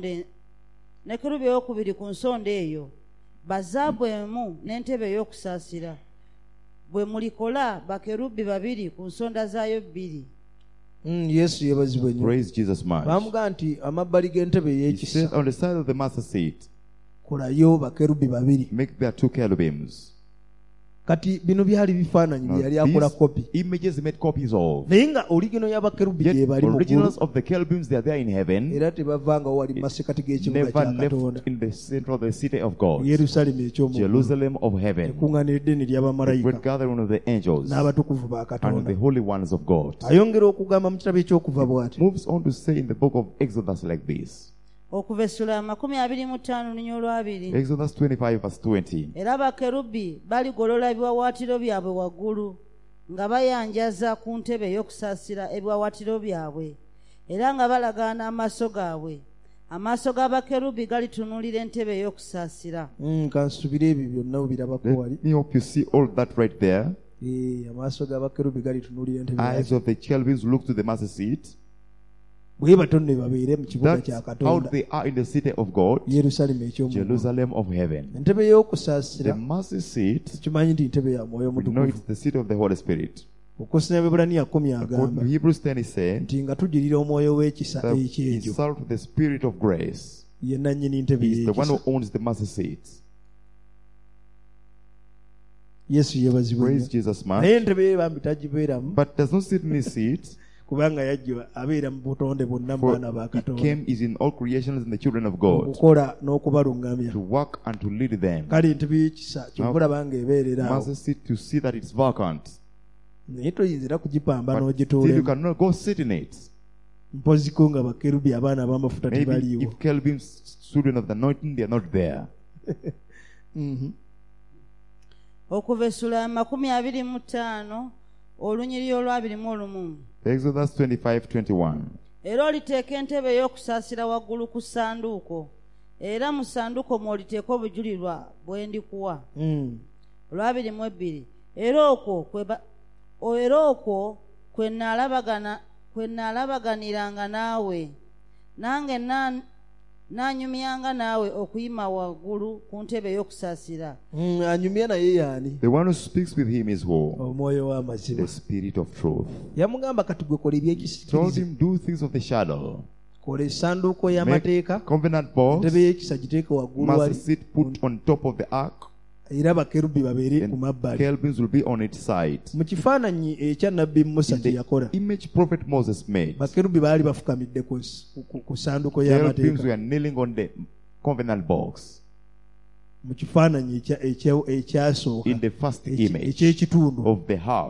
Speaker 3: nsonda eyo bazaabu emu n'entebe ey'okusaasira. bwe mulikola bakerubi 2 ku nsonda zaayo 2.
Speaker 1: yesu yebazibwe nnyo.
Speaker 2: Praise Jesus much.
Speaker 1: baamugaa nti amabbali g'entebe
Speaker 2: He
Speaker 1: ey'ekisa
Speaker 2: said on the side of the master seat,
Speaker 1: kolayo bakerubi 2.
Speaker 2: make there two cherubims.
Speaker 1: kati bino byali bifaananyi bye
Speaker 2: Now,
Speaker 1: yali akola
Speaker 2: these
Speaker 1: kopi,
Speaker 2: images he made copies of.
Speaker 1: naye nga oligino y'abakerubi gye
Speaker 2: Yet
Speaker 1: bali mu ggulu,
Speaker 2: originals of the cherubims, they are there in heaven,
Speaker 1: era tebavangawo wali mu masekati g'ekibuga
Speaker 2: never
Speaker 1: kya katonda.
Speaker 2: left in the center of the city of God,
Speaker 1: yerusalemu ekyomuggulu,
Speaker 2: Jerusalem of heaven,
Speaker 1: ekuŋŋaanira eddene
Speaker 2: the
Speaker 1: ly'abamalayika
Speaker 2: great gathering of the angels
Speaker 1: n'abatukuvu ba
Speaker 2: and
Speaker 1: katonda.
Speaker 2: the holy ones of God.
Speaker 1: ayongera okugamba mu kitabo ekyokuva bw'ati,
Speaker 2: Moves on to say in the book of Exodus like this.
Speaker 3: okuva essula ya 25 lunya olwabiri.
Speaker 2: Exodus 25 verse 20.
Speaker 3: era bakerubi baligolola ebiwaawaatiro byabwe waggulu nga bayanjaza ku ntebe ey'okusaasira ebiwaawaatiro byabwe, era nga balagaana amaaso gaabwe. amaaso g'abakerubi galitunuulira entebe ey'okusaasira.
Speaker 1: kansubire ebyo byonna obirabako wali.
Speaker 2: Let me hope you see all that right there.
Speaker 1: amaaso g'abakerubi galitunuulira entebe
Speaker 2: Eyes
Speaker 1: yaakyo.
Speaker 2: of the cherubims look to the mercy seat.
Speaker 1: bwe batonne babeere mu kibuga kya
Speaker 2: That's how
Speaker 1: Katonda,
Speaker 2: they are in the city of God,
Speaker 1: Yerusalemu eky'omugulu.
Speaker 2: Jerusalem of heaven.
Speaker 1: Entebe
Speaker 2: The
Speaker 1: y'okusaasira
Speaker 2: mercy seat,
Speaker 1: kimanyi nti ntebe ya Mwoyo
Speaker 2: we know
Speaker 1: Mutukuvu.
Speaker 2: it's the seat of the Holy Spirit.
Speaker 1: Okusinziira mu Ebbulaniya 10
Speaker 2: According
Speaker 1: agamba
Speaker 2: to Hebrews 10, he said
Speaker 1: nti nga tujulira omwoyo w'ekisa
Speaker 2: that he
Speaker 1: ekyejo,
Speaker 2: served the Spirit of grace.
Speaker 1: ye nannyini ntebe
Speaker 2: He is the one
Speaker 1: y'ekisa.
Speaker 2: who owns the mercy seat.
Speaker 1: Yesu yeebazibwe
Speaker 2: Praise
Speaker 1: nnyo.
Speaker 2: Jesus,
Speaker 1: Naye
Speaker 2: man.
Speaker 1: entebe ye bambi tagibeeramu,
Speaker 2: But does not sit in his seat,
Speaker 1: kubanga yajja abeera mu butonde bwonna mu
Speaker 2: for
Speaker 1: baana ba
Speaker 2: he
Speaker 1: Katonda,
Speaker 2: came is in all creations and the children of God,
Speaker 1: okukola n'okubaluŋŋamya.
Speaker 2: to work and to lead them.
Speaker 1: Kale entebe y'ekisa kyovulaba ng'ebeerera awo,
Speaker 2: Mercy seat to see that it's vacant.
Speaker 1: naye toyinzira kugipamba
Speaker 2: But still you
Speaker 1: n'ogituulemu.
Speaker 2: cannot go sit in it.
Speaker 1: Mpoziko nga bakerubi abaana ab'amafuta
Speaker 2: Maybe
Speaker 1: tebaliiwo.
Speaker 2: if Kelvin's children of the anointing, they are not there.
Speaker 1: Mhm.
Speaker 3: okuva essula ya 25 olunyiriri olw'21.
Speaker 2: Exodus 25:21.
Speaker 3: Era oliteeka entebe ey'okusaasira waggulu ku ssanduuko, era mu ssanduuko mw'oliteeka obujulirwa bwe ndikuwa.
Speaker 1: Mm.
Speaker 3: Olw'22. Era okwo kwe nnaalabaganiranga naawe, nange naanyumyanga naawe okuyima waggulu ku ntebe ey'okusaasira.
Speaker 1: Anyumya naye yaani?
Speaker 2: The one who speaks with him is who?
Speaker 1: Omwoyo w'amazima.
Speaker 2: The Spirit of truth.
Speaker 1: Yamugamba kati gwe kola
Speaker 2: Told
Speaker 1: ebyekisikirize,
Speaker 2: him, do things of the shadow.
Speaker 1: kola essanduuko
Speaker 2: Make
Speaker 1: y'amateeka,
Speaker 2: covenant box,
Speaker 1: entebe y'ekisa giteeke waggulu
Speaker 2: mercy
Speaker 1: wali,
Speaker 2: seat put on top of the ark,
Speaker 1: era bakerubi babeere ku
Speaker 2: and
Speaker 1: mabbali.
Speaker 2: cherubims will be on its side.
Speaker 1: Mu kifaananyi ekya nabbi Musa
Speaker 2: In
Speaker 1: kye
Speaker 2: the
Speaker 1: yakola,
Speaker 2: image prophet Moses made,
Speaker 1: bakerubi baali bafukamidde ku ssanduuko
Speaker 2: cherubims
Speaker 1: y'amateeka.
Speaker 2: were kneeling on the covenant box.
Speaker 1: Mu kifaananyi ekyasooka
Speaker 2: In the first image
Speaker 1: eky'ekitundu.
Speaker 2: of the half.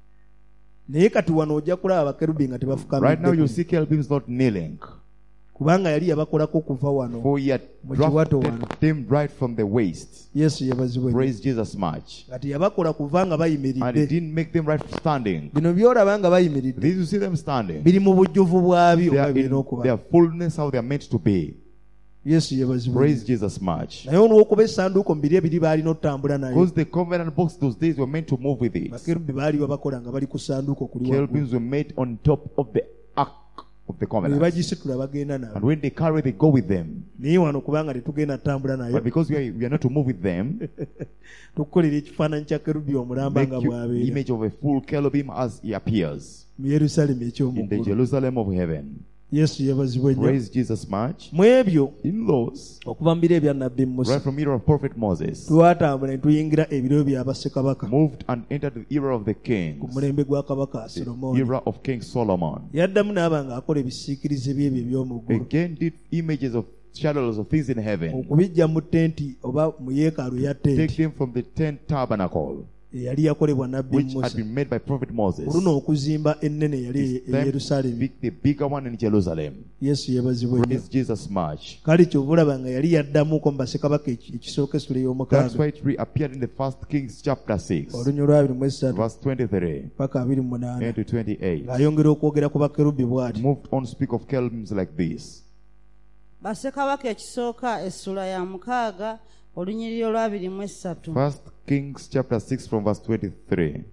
Speaker 1: Naye kati wano ojja kulaba bakerubi nga
Speaker 2: Right now you
Speaker 1: tebafukamidde,
Speaker 2: see cherubims not kneeling,
Speaker 1: kubanga yali yabakolako kuva wano.
Speaker 2: for he had
Speaker 1: Mu kiwato wano.
Speaker 2: drafted them right from the waist.
Speaker 1: Yesu yeebazibwe nnyo.
Speaker 2: Praise Jesus much.
Speaker 1: Kati yabakola kuva nga
Speaker 2: And he
Speaker 1: bayimiridde.
Speaker 2: didn't make them right standing.
Speaker 1: Bino by'olaba nga bayimiridde
Speaker 2: These you see them standing.
Speaker 1: biri mu bujjuvu bwabyo
Speaker 2: They
Speaker 1: nga
Speaker 2: are
Speaker 1: birina
Speaker 2: in
Speaker 1: okuba.
Speaker 2: their fullness how they are meant to be.
Speaker 1: Yesu yeebazibwe
Speaker 2: Praise
Speaker 1: nnyo.
Speaker 2: Jesus much.
Speaker 1: Naye olw'okuba essanduuko mu biri ebiri baalina otambula nayo,
Speaker 2: Because the covenant box those days were meant to move with it.
Speaker 1: bakerubi baali babakola nga bali ku ssanduuko kuli waggulu.
Speaker 2: Cherubims were made on top of the ark of the
Speaker 1: Bwe
Speaker 2: covenant.
Speaker 1: bagisitula bagenda
Speaker 2: And
Speaker 1: nabo.
Speaker 2: when they carry, they go with them.
Speaker 1: Naye wano kubanga tetugenda tutambula nayo,
Speaker 2: But because we are not to move with them,
Speaker 1: tukukolera ekifaananyi kya kerubi omulamba
Speaker 2: make
Speaker 1: nga
Speaker 2: you
Speaker 1: bw'abeera
Speaker 2: image of a full cherubim as he appears
Speaker 1: mu Yerusaalemu
Speaker 2: in the
Speaker 1: eky'omuggulu.
Speaker 2: Jerusalem of heaven.
Speaker 1: Yesu yeebazibwe nnyo.
Speaker 2: Praise Jesus much.
Speaker 1: Mu ebyo
Speaker 2: In those,
Speaker 1: okuva mu biro ebya nabbi Musa,
Speaker 2: right from era of prophet Moses,
Speaker 1: twatambula ne tuyingira ebiro bya bassekabaka
Speaker 2: moved and entered the era of the
Speaker 1: ku
Speaker 2: kings,
Speaker 1: mulembe gwa kabaka
Speaker 2: the
Speaker 1: Solomoni.
Speaker 2: era of King Solomon.
Speaker 1: Yaddamu n'aba ng'akola ebisiikirize byebyo eby'omu ggulu,
Speaker 2: Again did images of shadows of things in heaven.
Speaker 1: okubijja mu tenti oba mu yeekaalu ya
Speaker 2: Take
Speaker 1: tenti
Speaker 2: them from the tent tabernacle,
Speaker 1: eyali yakolebwa nabbi
Speaker 2: which had
Speaker 1: Musa.
Speaker 2: been made by prophet Moses.
Speaker 1: Oluno okuzimba ennene yali
Speaker 2: It's
Speaker 1: e
Speaker 2: time to
Speaker 1: Yerusaalemi.
Speaker 2: speak the bigger one in Jerusalem.
Speaker 1: Yesu yeebazibwe nnyo.
Speaker 2: Praise Jesus much.
Speaker 1: Kale kyovulaba nga yali yaddamuko mu bassekabaka ekisooka essula
Speaker 2: That's
Speaker 1: ey'omukaaga
Speaker 2: why it reappeared in the first Kings chapter 6,
Speaker 1: olunya olwa 23
Speaker 2: verse 23
Speaker 1: paka 28,
Speaker 2: into 28.
Speaker 1: ng'ayongera okwogera ku bakerubi bw'ati.
Speaker 2: Moved on, speak of cherubims like this.
Speaker 3: Bassekabaka ekisooka essula ya 6 olunyiriri olwa 23.
Speaker 2: First Kings chapter 6 from verse 23.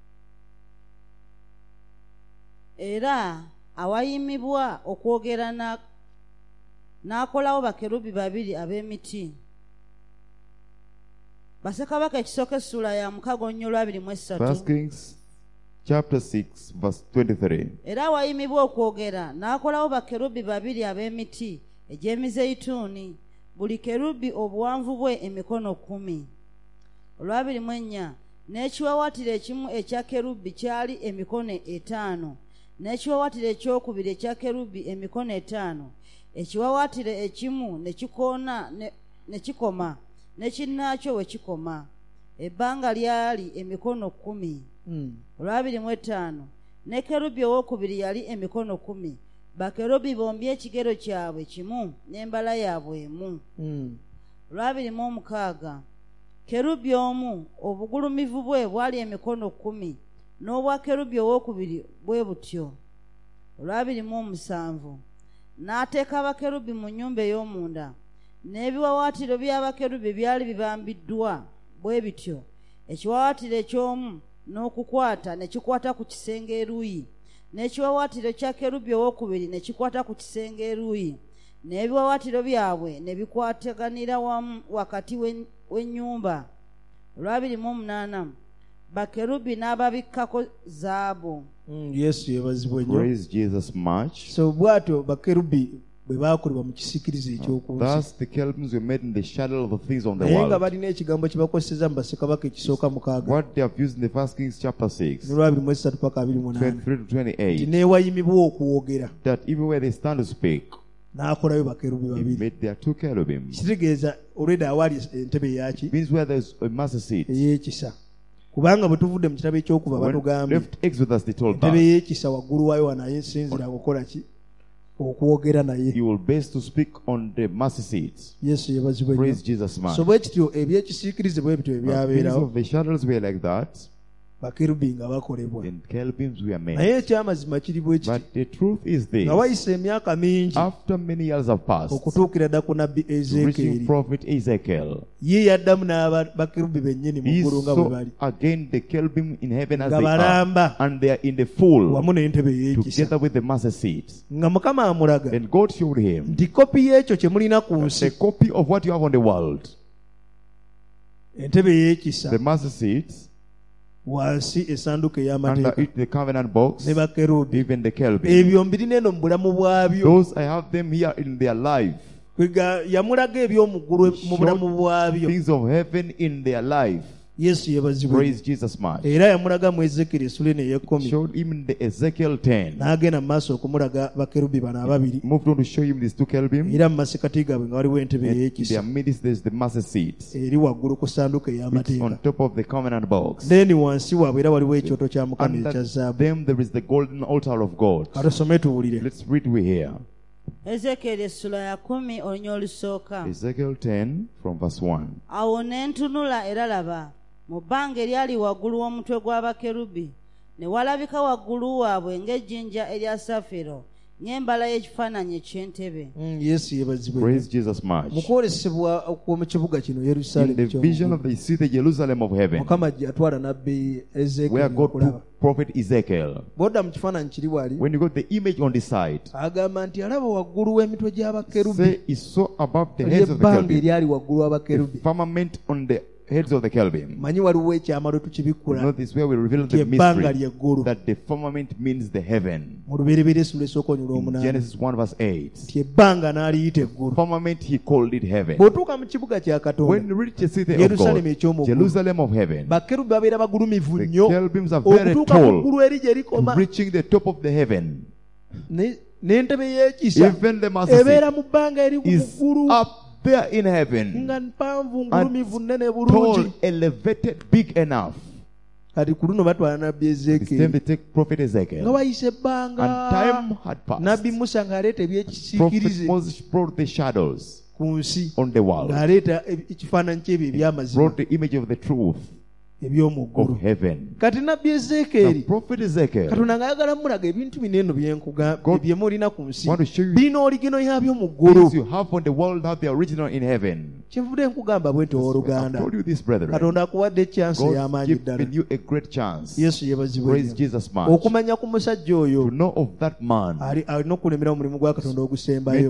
Speaker 3: Era awayimibwa okwogera n'akolawo bakerubi 2 ab'emiti. Bassekabaka ekisooka essula ya 6 olunyiriri olwa 23.
Speaker 2: First Kings chapter 6 verse 23.
Speaker 3: Era awayimibwa okwogera n'akolawo bakerubi 2 ab'emiti egy'emizeyituuni, buli kerubi obuwanvu bwe emikono 10. Olwa 24, n'ekiwawatiro ekimu ekya kerubi kyali emikono 5, n'ekiwawatiro ekyokubiri ekya kerubi emikono 5. Ekiwawatiro ekimu ne kikoma, n'ekinnaakyo we kikoma. Ebbanga lyali emikono 10. Olwa 25, ne kerubi owookubiri yali emikono 10. Bakerubi bombi ekigero kyabwe kimu n'embala yaabwe emu. Olwa 26, kerubi omu obugulumivu bwe bwali emikono 10, n'obwa kerubi owookubiri bwe butyo. Olwa 27, n'ateeka abakerubi mu nnyumba ey'omunda, n'ebiwaawaatiro by'abakerubi byali bibambiddwa bwe bityo. Ekiwaawaatiro eky'omu n'okukwata ne kikwata ku kisenge eruuyi, n'ekiwawaatiro kya kerubi owookubiri ne kikwata ku kisenge eruuyi, n'ebiwawaatiro byabwe ne bikwataganira wamu wakati w'ennyumba. 28 bakerubi n'ababikkako zaabu.
Speaker 1: Yesu yebazibwe nnyo.
Speaker 2: Praise Jesus much.
Speaker 1: So bw'atyo bakerubi bwe baakolebwa mu kisiikirize ekyoku nsi.
Speaker 2: Thus the cherubims were made in the shadow of the things on the
Speaker 1: naye nga
Speaker 2: world.
Speaker 1: balina ekigambo kye bakozeseza mu bassekabaka ekisooka 6
Speaker 2: What they have used in the 1 Kings chapter 6,
Speaker 1: 23 paka 28
Speaker 2: 23 to
Speaker 1: nti
Speaker 2: 28,
Speaker 1: neewayimibwa okuwogera
Speaker 2: that even where they stand to speak,
Speaker 1: n'akolayo bakerubi
Speaker 2: he
Speaker 1: babiri.
Speaker 2: made their 2 cherubims.
Speaker 1: Kitegeeza olwedde awaali entebe yaki
Speaker 2: Means where there's a mercy seat.
Speaker 1: ey'ekisa, kubanga bwe tuvudde mu kitabo ekyokuva
Speaker 2: When
Speaker 1: batugambye
Speaker 2: left eggs with us, they told
Speaker 1: entebe
Speaker 2: us,
Speaker 1: y'ekisa waggulu waayo wanaye sinzira kukola ki okwogera naye.
Speaker 2: you will best to speak on the mercy seat.
Speaker 1: Yesu yebazibwe nnyo.
Speaker 2: Praise Jesus much.
Speaker 1: So bwe kityo ebyekisiikirize bwe bityo
Speaker 2: Things
Speaker 1: ebyabeerawo
Speaker 2: of the shadows were like that,
Speaker 1: bakerubi nga bakolebwa.
Speaker 2: then cherubims were
Speaker 1: naye
Speaker 2: made.
Speaker 1: ekyamazima kiri bwe kiti,
Speaker 2: But the truth is this,
Speaker 1: nga wayise emyaka mingi
Speaker 2: after many years have passed,
Speaker 1: okutuukira dda ku nabbi
Speaker 2: reaching
Speaker 1: Ezeekyeri,
Speaker 2: prophet Ezekiel,
Speaker 1: ye yaddamu n'abakerubi bennyini mu
Speaker 2: he
Speaker 1: ggulu nga bwe
Speaker 2: saw
Speaker 1: bali,
Speaker 2: again the cherubim in heaven as
Speaker 1: nga
Speaker 2: they are,
Speaker 1: balamba
Speaker 2: and they are in the full,
Speaker 1: wamu n'entebe ey'ekisa,
Speaker 2: together with the mercy seat.
Speaker 1: nga Mukama amulaga
Speaker 2: Then God showed him
Speaker 1: nti kopi y'ekyo kye mulina ku nsi,
Speaker 2: a copy of what you have on the world,
Speaker 1: entebe ey'ekisa,
Speaker 2: the mercy seat,
Speaker 1: wansi essanduuko
Speaker 2: under
Speaker 1: ey'amateeka
Speaker 2: it the covenant box,
Speaker 1: ne bakerubi.
Speaker 2: even the cherubim.
Speaker 1: Ebyo mbirina eno mu bulamu bwabyo.
Speaker 2: Those I have them here in their life.
Speaker 1: Kwega yamulaga eby'omu ggulu mu bulamu bwabyo.
Speaker 2: Things of heaven in their life.
Speaker 1: Yesu yebazibwe.
Speaker 2: Praise Jesus much.
Speaker 1: Era yamulaga mu Ezeekyeri essula eno ey'ekkumi,
Speaker 2: Showed him in the Ezekiel 10.
Speaker 1: n'agenda mu maaso okumulaga bakerubi bano ababiri,
Speaker 2: Moved on to show him these 2 cherubim.
Speaker 1: era mu masekati gaabwe nga waliwo entebe
Speaker 2: In their
Speaker 1: ey'ekisa
Speaker 2: midst there's the mercy seat,
Speaker 1: eri waggulu ku ssanduuko
Speaker 2: which is
Speaker 1: ey'amateeka.
Speaker 2: on top of the covenant box.
Speaker 1: Then wansi waabwe era waliwo ekyoto kya Mukama
Speaker 2: Under
Speaker 1: ekya zaabu.
Speaker 2: them there is the golden altar of God.
Speaker 1: Katusome tuwulire.
Speaker 2: Let's read we here.
Speaker 3: Ezeekyeri essula ya 10 olunya olusooka.
Speaker 2: Ezekiel 10 from verse 1.
Speaker 3: Awo ne ntunula era laba, mu bbanga eryali waggulu w'omutwe gw'abakerubi ne walabika waggulu waabwe ng'ejjinja erya safiro ng'embala y'ekifaananyi eky'entebe.
Speaker 1: Yesu yebazibwe.
Speaker 2: Praise Jesus much.
Speaker 1: Mu kwolesebwa okw'omu kibuga kino
Speaker 2: In
Speaker 1: Yerusaalemi
Speaker 2: the vision of the city Jerusalem of heaven,
Speaker 1: Mukama gy'atwala nabbi
Speaker 2: where
Speaker 1: Ezeekyeri
Speaker 2: God
Speaker 1: okulaba.
Speaker 2: took prophet Ezekiel,
Speaker 1: Bw'odda mu kifaananyi kiri wali,
Speaker 2: when you got the image on the side,
Speaker 1: agamba nti alaba waggulu w'emitwe gy'abakerubi
Speaker 2: say he saw above the heads of the
Speaker 1: ebbanga
Speaker 2: cherubim,
Speaker 1: eryali waggulu
Speaker 2: the
Speaker 1: w'abakerubi.
Speaker 2: firmament on the heads of the cherubim.
Speaker 1: Manyi waliwo ekyamalo tukibikkula
Speaker 2: Notice where we reveal
Speaker 1: nti
Speaker 2: the
Speaker 1: ebbanga
Speaker 2: mystery
Speaker 1: ly'eggulu.
Speaker 2: that the firmament means the heaven.
Speaker 1: Mu lubereberye essula esooka onyula
Speaker 2: In
Speaker 1: 8
Speaker 2: Genesis 1 verse 8,
Speaker 1: nti ebbanga n'aliyita eggulu.
Speaker 2: firmament he called it heaven.
Speaker 1: Bw'otuuka mu kibuga kya
Speaker 2: When
Speaker 1: Katonda,
Speaker 2: you reach the city of
Speaker 1: Jerusalem
Speaker 2: God,
Speaker 1: eky'omu ggulu,
Speaker 2: Jerusalem of heaven,
Speaker 1: bakerubi babeera bagulumivu
Speaker 2: the
Speaker 1: nnyo
Speaker 2: cherubims are very
Speaker 1: okutuuka ku
Speaker 2: tall,
Speaker 1: ggulu eri gye likoma,
Speaker 2: reaching the top of the heaven.
Speaker 1: n'entebe y'ekisa
Speaker 2: Even the mercy
Speaker 1: ebeera
Speaker 2: seat
Speaker 1: mu bbanga eri ku
Speaker 2: is
Speaker 1: ggulu
Speaker 2: up there in heaven,
Speaker 1: nga mpanvu ngulumivu nnene
Speaker 2: tall,
Speaker 1: bulungi.
Speaker 2: elevated, big enough.
Speaker 1: Kati ku luno batwala nabbi
Speaker 2: It's time
Speaker 1: Ezeekyeri
Speaker 2: to take prophet
Speaker 1: nga
Speaker 2: Ezekiel.
Speaker 1: wayise
Speaker 2: And
Speaker 1: ebbanga,
Speaker 2: time had
Speaker 1: nabbi
Speaker 2: passed.
Speaker 1: Musa ng'aleeta
Speaker 2: Prophet
Speaker 1: ebyekisiikirize
Speaker 2: Moses brought the shadows
Speaker 1: ku nsi,
Speaker 2: on the wall,
Speaker 1: ng'aleeta ekifaananyi ky'ebyo ebyamazima
Speaker 2: brought the image of the truth
Speaker 1: eby'omu ggulu.
Speaker 2: of heaven.
Speaker 1: Kati nabbi
Speaker 2: The
Speaker 1: Ezeekyeri
Speaker 2: prophet Ezekiel
Speaker 1: Katonda ng'ayagala mulaga ebintu bino eno
Speaker 2: God
Speaker 1: bye mulina ku nsi
Speaker 2: want to show you
Speaker 1: birina oligino yabyo mu ggulu.
Speaker 2: things you have on the world have the original in heaven.
Speaker 1: Kyenvudde nkugamba bwenti
Speaker 2: I've
Speaker 1: owooluganda,
Speaker 2: told you this, brethren.
Speaker 1: Katonda akuwadde chance
Speaker 2: God
Speaker 1: ey'amaanyi ddala.
Speaker 2: given you a great chance.
Speaker 1: Yesu yebazibwe
Speaker 2: Praise
Speaker 1: nnyo.
Speaker 2: Jesus much.
Speaker 1: Okumanya ku musajja oyo
Speaker 2: To know of that man
Speaker 1: alina okulemera omulimu gwa Katonda
Speaker 2: meant
Speaker 1: ogusembayo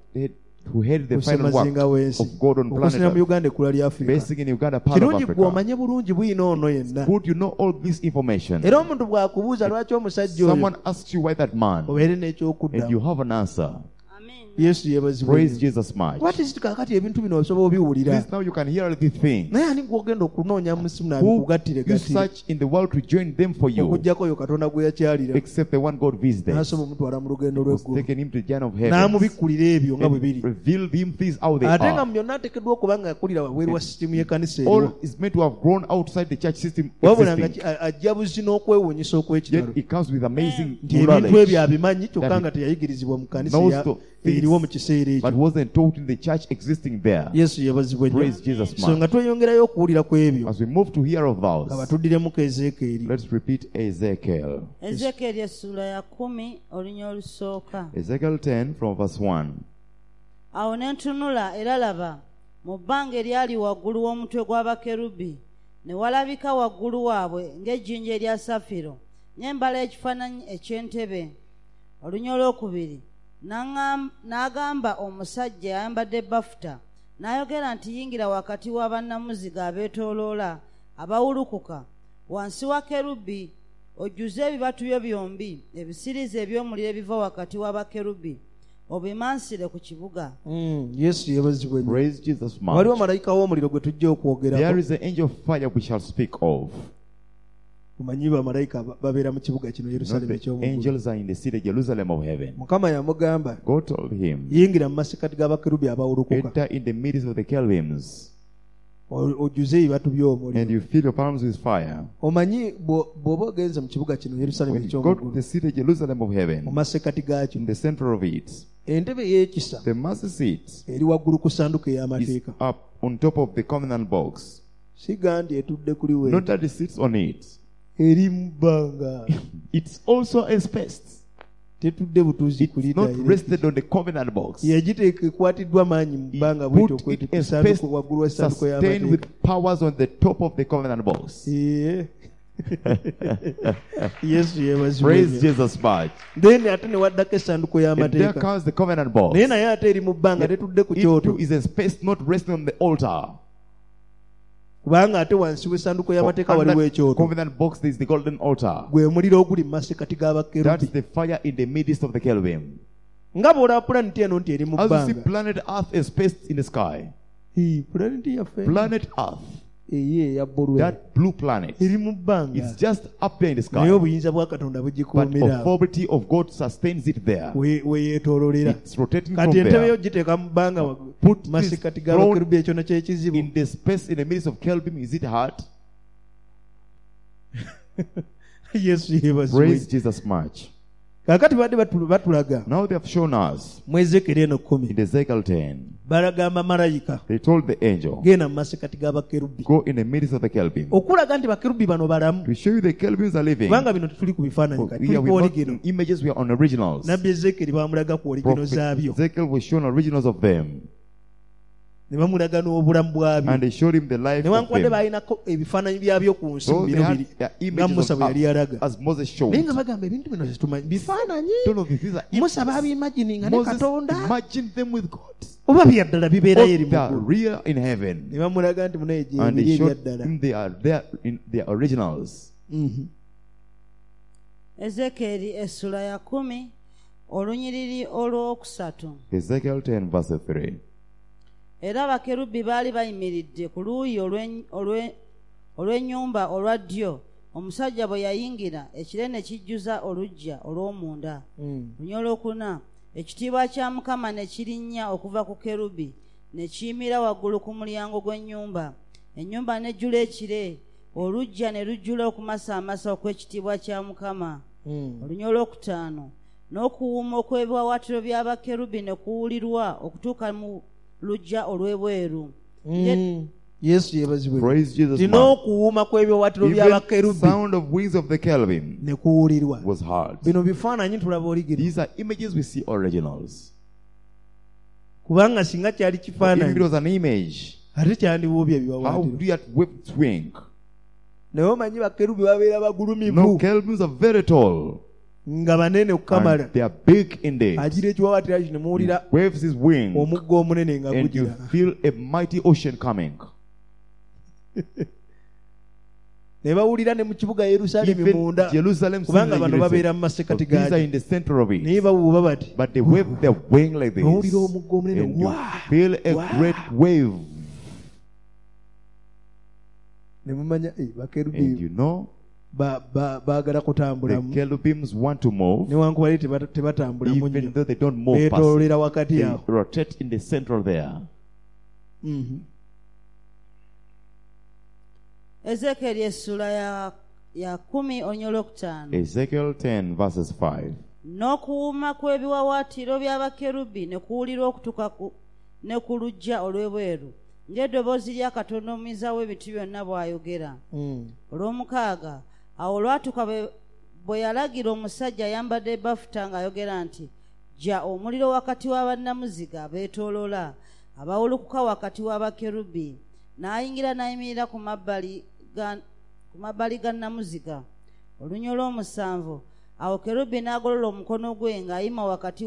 Speaker 2: to head the final
Speaker 1: kusemazinga
Speaker 2: work
Speaker 1: w'ensi,
Speaker 2: of God on
Speaker 1: okusina mu
Speaker 2: planet
Speaker 1: Uganda ekkula lya
Speaker 2: Earth,
Speaker 1: Afirika.
Speaker 2: basing in Uganda, part of
Speaker 1: Kirungi
Speaker 2: Africa.
Speaker 1: gw'omanye bulungi buyina ono yenna.
Speaker 2: Good, you know all this information.
Speaker 1: Era omuntu bw'akubuuza lwaki omusajja oyo,
Speaker 2: Someone asks you why that man,
Speaker 1: obeere
Speaker 2: and you
Speaker 1: n'ekyokuddamu.
Speaker 2: have an answer.
Speaker 3: Amen.
Speaker 1: Yesu yebazibwe
Speaker 2: Praise
Speaker 1: nnyo.
Speaker 2: Jesus much.
Speaker 1: Lwaki si kaakati ebintu bino osobola obiwulira,
Speaker 2: This now you can hear these things.
Speaker 1: naye ani gw'ogenda okunoonya mu simu
Speaker 2: Who
Speaker 1: n'abikugattire
Speaker 2: you
Speaker 1: gattire,
Speaker 2: search in the world to join them for you,
Speaker 1: okuggyako oyo Katonda gwe yakyalira
Speaker 2: except the one God visited,
Speaker 1: n'asobola omutwala mu lugendo
Speaker 2: was
Speaker 1: lw'eggulu
Speaker 2: taken him to the journey of heaven,
Speaker 1: n'amubikkulira ebyo nga bwe
Speaker 2: and
Speaker 1: biri.
Speaker 2: revealed him things how they
Speaker 1: Ate nga
Speaker 2: are.
Speaker 1: mu byonna ateekeddwa okuba nga akulira wabweru wa sisitimu y'ekkanisa
Speaker 2: All
Speaker 1: eriwo,
Speaker 2: is meant to have grown outside the church system
Speaker 1: wabula nga
Speaker 2: existing.
Speaker 1: ajja buzi n'okwewuunyisa
Speaker 2: Yet
Speaker 1: okw'ekitalo
Speaker 2: it comes with amazing
Speaker 1: nti ebintu
Speaker 2: knowledge,
Speaker 1: ebyo abimanyi kyokka nga teyayigirizibwa mu kkanisa
Speaker 2: knows the things,
Speaker 1: eriwo mu kiseera
Speaker 2: but
Speaker 1: ekyo.
Speaker 2: wasn't taught in the church existing there.
Speaker 1: Yesu yebazibwe nnyo.
Speaker 2: Praise Jesus
Speaker 1: So
Speaker 2: much.
Speaker 1: nga tweyongerayo okuwulira ku ebyo,
Speaker 2: As we move to hear of
Speaker 1: nga
Speaker 2: those,
Speaker 1: batuddiremu Ezeekyeri.
Speaker 2: let's repeat Ezekiel.
Speaker 3: Ezeekyeri essula ya 10 olunya olusooka.
Speaker 2: Ezekiel 10 from verse 1.
Speaker 3: Awo ne ntunula era laba, mu bbanga eryali waggulu w'omutwe gw'abakerubi ne walabika waggulu waabwe ng'ejjinja erya safiro nyembala ekifaananyi eky'entebe. Olunya olwokubiri n'agamba omusajja ayambadde bafuta n'ayogera nti yingira wakati wa bannamuziga abeetooloola abawulukuka wansi wa kerubi, ojjuze ebibatu byo byombi ebisirize eby'omuliro ebiva wakati w'abakerubi, obimansire ku kibuga.
Speaker 1: Yesu yebazibwe.
Speaker 2: Praise Jesus much.
Speaker 1: Waliwo malayika w'omuliro gwe tujja okwogerako.
Speaker 2: There is an angel of fire we shall speak of.
Speaker 1: Mumanyi bamalayika babeera mu kibuga kino
Speaker 2: Not
Speaker 1: Yerusalemu
Speaker 2: the
Speaker 1: eky'omugulu.
Speaker 2: angels are in the city Jerusalem of heaven.
Speaker 1: Mukama yamugamba
Speaker 2: God told him,
Speaker 1: yingira mu masekati g'abakerubi abawulukuka
Speaker 2: enter in the midst of the cherubims
Speaker 1: ojjuze ebibatu
Speaker 2: and
Speaker 1: by'omuliro.
Speaker 2: you fill your palms with fire.
Speaker 1: Omanyi bw'oba ogenze mu kibuga kino Yerusalemu
Speaker 2: When you go to
Speaker 1: eky'omugulu
Speaker 2: the city Jerusalem of
Speaker 1: mu
Speaker 2: heaven,
Speaker 1: masekati gaakyo,
Speaker 2: in the center of it,
Speaker 1: entebe y'ekisa
Speaker 2: the mercy seat
Speaker 1: eri waggulu ku ssanduku
Speaker 2: is
Speaker 1: ey'amateeka.
Speaker 2: up on top of the covenant box.
Speaker 1: Sigandi etudde kuli we,
Speaker 2: Not that it sits on it.
Speaker 1: eri mu bbanga,
Speaker 2: It's also espaced.
Speaker 1: tetudde butuuzi
Speaker 2: It's
Speaker 1: kuli
Speaker 2: not
Speaker 1: direct.
Speaker 2: rested on the covenant box.
Speaker 1: yagiteeka ekwatiddwa maanyi mu bbanga
Speaker 2: Put
Speaker 1: bw'etyo
Speaker 2: it
Speaker 1: okwetikka
Speaker 2: in
Speaker 1: essanduku
Speaker 2: space,
Speaker 1: waggulu w'essanduku
Speaker 2: sustained
Speaker 1: y'amateeka.
Speaker 2: with powers on the top of the covenant box.
Speaker 1: Yesu yebazibwe
Speaker 2: Praise
Speaker 1: nnyo.
Speaker 2: Jesus much.
Speaker 1: Then ate ne waddako essanduku
Speaker 2: And there
Speaker 1: y'amateeka,
Speaker 2: comes the covenant box.
Speaker 1: naye naye ate eri mu bbanga tetudde ku
Speaker 2: It
Speaker 1: kyoto,
Speaker 2: too is a space not resting on the altar.
Speaker 1: kubanga ate wansi w'essanduku
Speaker 2: For
Speaker 1: y'amateeka
Speaker 2: under
Speaker 1: waliwo ekyoto,
Speaker 2: covenant box there is the golden altar.
Speaker 1: gwe muliro oguli mu masekati
Speaker 2: That
Speaker 1: g'abakerubi.
Speaker 2: is the fire in the midst of the cherubim.
Speaker 1: Nga bw'olaba pulaneti eno nti eri mu
Speaker 2: As you see,
Speaker 1: bbanga,
Speaker 2: planet Earth is spaced in the sky.
Speaker 1: pulaneti yaffe
Speaker 2: Planet Earth,
Speaker 1: eyo eya bbulwe
Speaker 2: that blue planet,
Speaker 1: eri mu bbanga,
Speaker 2: it's just up there in the
Speaker 1: naye
Speaker 2: sky.
Speaker 1: obuyinza bwa Katonda
Speaker 2: But
Speaker 1: bugikuumira awo,
Speaker 2: authority of God sustains it there.
Speaker 1: we yeetooloolera.
Speaker 2: It's rotating from
Speaker 1: Kati entebe yo
Speaker 2: there.
Speaker 1: giteeka mu bbanga waggulu.
Speaker 2: Put
Speaker 1: Mu
Speaker 2: this
Speaker 1: masekati
Speaker 2: throne
Speaker 1: g'abakerubi, ekyo nakyo ekizibu.
Speaker 2: in the space in the midst of cherubim. Is it hard?
Speaker 1: Yesu yebazibwe.
Speaker 2: Praise Jesus much.
Speaker 1: Kaakati badde batulaga
Speaker 2: Now they have shown us
Speaker 1: mu Ezeekeri eno 10,
Speaker 2: in Ezekiel 10,
Speaker 1: balagamba malayika
Speaker 2: they told the angel,
Speaker 1: genda mu masekati g'abakerubi,
Speaker 2: go in the midst of the cherubim.
Speaker 1: okulaga nti bakerubi bano balamu,
Speaker 2: To show you the cherubims are living.
Speaker 1: kubanga bino tetuli ku bifaananyi, kati
Speaker 2: We
Speaker 1: tuli
Speaker 2: are
Speaker 1: ku
Speaker 2: not
Speaker 1: oligino.
Speaker 2: on images, we are on originals.
Speaker 1: Nabbi Ezeekeri bamulaga ku oligino
Speaker 2: Prophet
Speaker 1: zaabyo,
Speaker 2: Ezekiel was shown originals of them,
Speaker 1: ne bamulaga n'obulamu bwabyo,
Speaker 2: and they showed him the life of
Speaker 1: newankubadde
Speaker 2: them.
Speaker 1: baalinako ebifaananyi byabyo ku nsi
Speaker 2: So
Speaker 1: mu
Speaker 2: they
Speaker 1: biro
Speaker 2: had
Speaker 1: biri
Speaker 2: their
Speaker 1: nga
Speaker 2: images
Speaker 1: Musa
Speaker 2: of
Speaker 1: bwe yali
Speaker 2: us,
Speaker 1: yalaga,
Speaker 2: as Moses showed.
Speaker 1: naye nga bagamba ebintu bino tetumanyi bifaananyi.
Speaker 2: Don't know if these are
Speaker 1: Musa baabimagininga ne
Speaker 2: Moses
Speaker 1: Katonda,
Speaker 2: imagined them with God.
Speaker 1: oba bya ddala bibeerayo
Speaker 2: Or
Speaker 1: eri
Speaker 2: they are
Speaker 1: muggulu.
Speaker 2: real in heaven.
Speaker 1: Ne bamulaga nti munaye
Speaker 2: And
Speaker 1: gyebiri
Speaker 2: they
Speaker 1: ebya
Speaker 2: showed
Speaker 1: ddala.
Speaker 2: him they are there in their originals.
Speaker 3: Ezeekeri essula ya 10 olunyiriri olwokusatu.
Speaker 2: Ezekiel 10 verse 3.
Speaker 3: Era abakerubi baali bayimiridde ku luuyi olw'ennyumba olwa ddyo, omusajja bwe yayingira ekire ne kijjuza oluggya olw'omunda. Lunya olwokuna ekitiibwa kya Mukama ne kirinnya okuva ku kerubi ne kiyimira waggulu ku mulyango gw'ennyumba. Ennyumba nejjula ekire, oluggya ne lujjula okumasaamasa okw'ekitiibwa kya Mukama. Olunya olwokutaano n'okuwuuma okw'ebiwaawaatiro by'abakerubi ne kuwulirwa okutuuka mu luggya olw'ebweru.
Speaker 1: Yesu yebazibwe.
Speaker 2: Praise Jesus.
Speaker 1: Ti
Speaker 2: Man.
Speaker 1: n'okuwuuma kw'ebiwaawaatiro
Speaker 2: Even
Speaker 1: by'abakerubi
Speaker 2: sound of wings of the cherubim
Speaker 1: ne kuwulirwa.
Speaker 2: was heard.
Speaker 1: Bino bifaananyi tulaba oligiri,
Speaker 2: These are images, we see originals.
Speaker 1: kubanga singa kyali
Speaker 2: If it
Speaker 1: kifaananyi
Speaker 2: was an image,
Speaker 1: ate kyandibuubye
Speaker 2: how
Speaker 1: ebiwaawaatiro.
Speaker 2: would you have whipped its wing?
Speaker 1: Naye omanyi bakerubi babeera
Speaker 2: No,
Speaker 1: bagulumivu
Speaker 2: cherubims are very tall.
Speaker 1: nga banene okukamala.
Speaker 2: And they are big indeed.
Speaker 1: Agira ekiwaawaatiro kino ne muwulira
Speaker 2: Waves his wing,
Speaker 1: omugga omunene nga
Speaker 2: and you
Speaker 1: gugira.
Speaker 2: feel a mighty ocean coming.
Speaker 1: Ne bawulira ne mu kibuga Yerusaalemi
Speaker 2: Even
Speaker 1: munda,
Speaker 2: Jerusalem,
Speaker 1: kubanga
Speaker 2: seems
Speaker 1: bano
Speaker 2: like
Speaker 1: babeera
Speaker 2: it
Speaker 1: mu
Speaker 2: is.
Speaker 1: masekati
Speaker 2: These are
Speaker 1: gaakyo.
Speaker 2: in the center of
Speaker 1: Naye
Speaker 2: it.
Speaker 1: bawuuba bati,
Speaker 2: But they wave their wing like this.
Speaker 1: bawulira omugga omunene,
Speaker 2: And you
Speaker 1: waa,
Speaker 2: feel a
Speaker 1: waa.
Speaker 2: great wave.
Speaker 1: ne mumanya
Speaker 2: And
Speaker 1: bakerubi
Speaker 2: you know,
Speaker 1: baagala
Speaker 2: the
Speaker 1: kutambulamu,
Speaker 2: cherubims want to move,
Speaker 1: newankubadde tebatambulamu
Speaker 2: even
Speaker 1: nnyo,
Speaker 2: though they don't move fast.
Speaker 1: beetoololera wakati
Speaker 2: They
Speaker 1: awo.
Speaker 2: rotate in the center there.
Speaker 3: Ezeekeri essula ya 10 olunya olwokutaano.
Speaker 2: Ezekiel 10 verses 5.
Speaker 3: N'okuwuuma kw'ebiwaawaatiro by'abakerubi ne kuwulirwa okutuuka ne ku luggya olw'ebweru, ng'eddoboozi lya Katonda omuyinza w'ebintu byonna bw'ayogera. Olw'omukaaga awo olwatuuka bwe yalagira omusajja ayambadde bafuta ng'ayogera nti, jja omuliro wakati w'abannamuziga abeetooloola abawulukuka wakati w'abakerubi. N'ayingira n'ayimirira ku mabbali ga nnamuziga. olunnyo lw'omusanvu awo kerubi n'agolola omukono gwe ng'ayima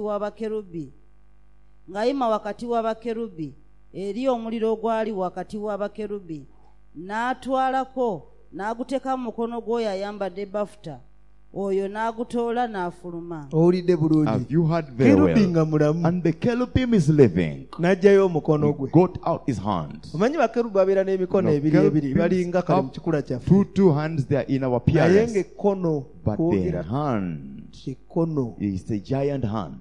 Speaker 3: wakati w'abakerubi eri omuliro ogwali wakati w'abakerubi, n'atwalako n'aguteeka mu mukono gw'oyo ayambadde bafuta, oyo n'agutoola n'afuluma.
Speaker 1: Owulidde bulungi?
Speaker 2: Have you heard very
Speaker 1: Kerubi nga
Speaker 2: well?
Speaker 1: mulamu.
Speaker 2: And the cherubim is living.
Speaker 1: N'aggyayo omukono gwe.
Speaker 2: Got out his hand.
Speaker 1: Omanyi bakerubi babeera n'emikono ebiri ebiri, balinga kale mu kikula kyaffe.
Speaker 2: Two hands there in our
Speaker 1: Naye
Speaker 2: appearance.
Speaker 1: ng'ekkono
Speaker 2: But the
Speaker 1: kwogera
Speaker 2: hand
Speaker 1: ekkono.
Speaker 2: is a giant hand.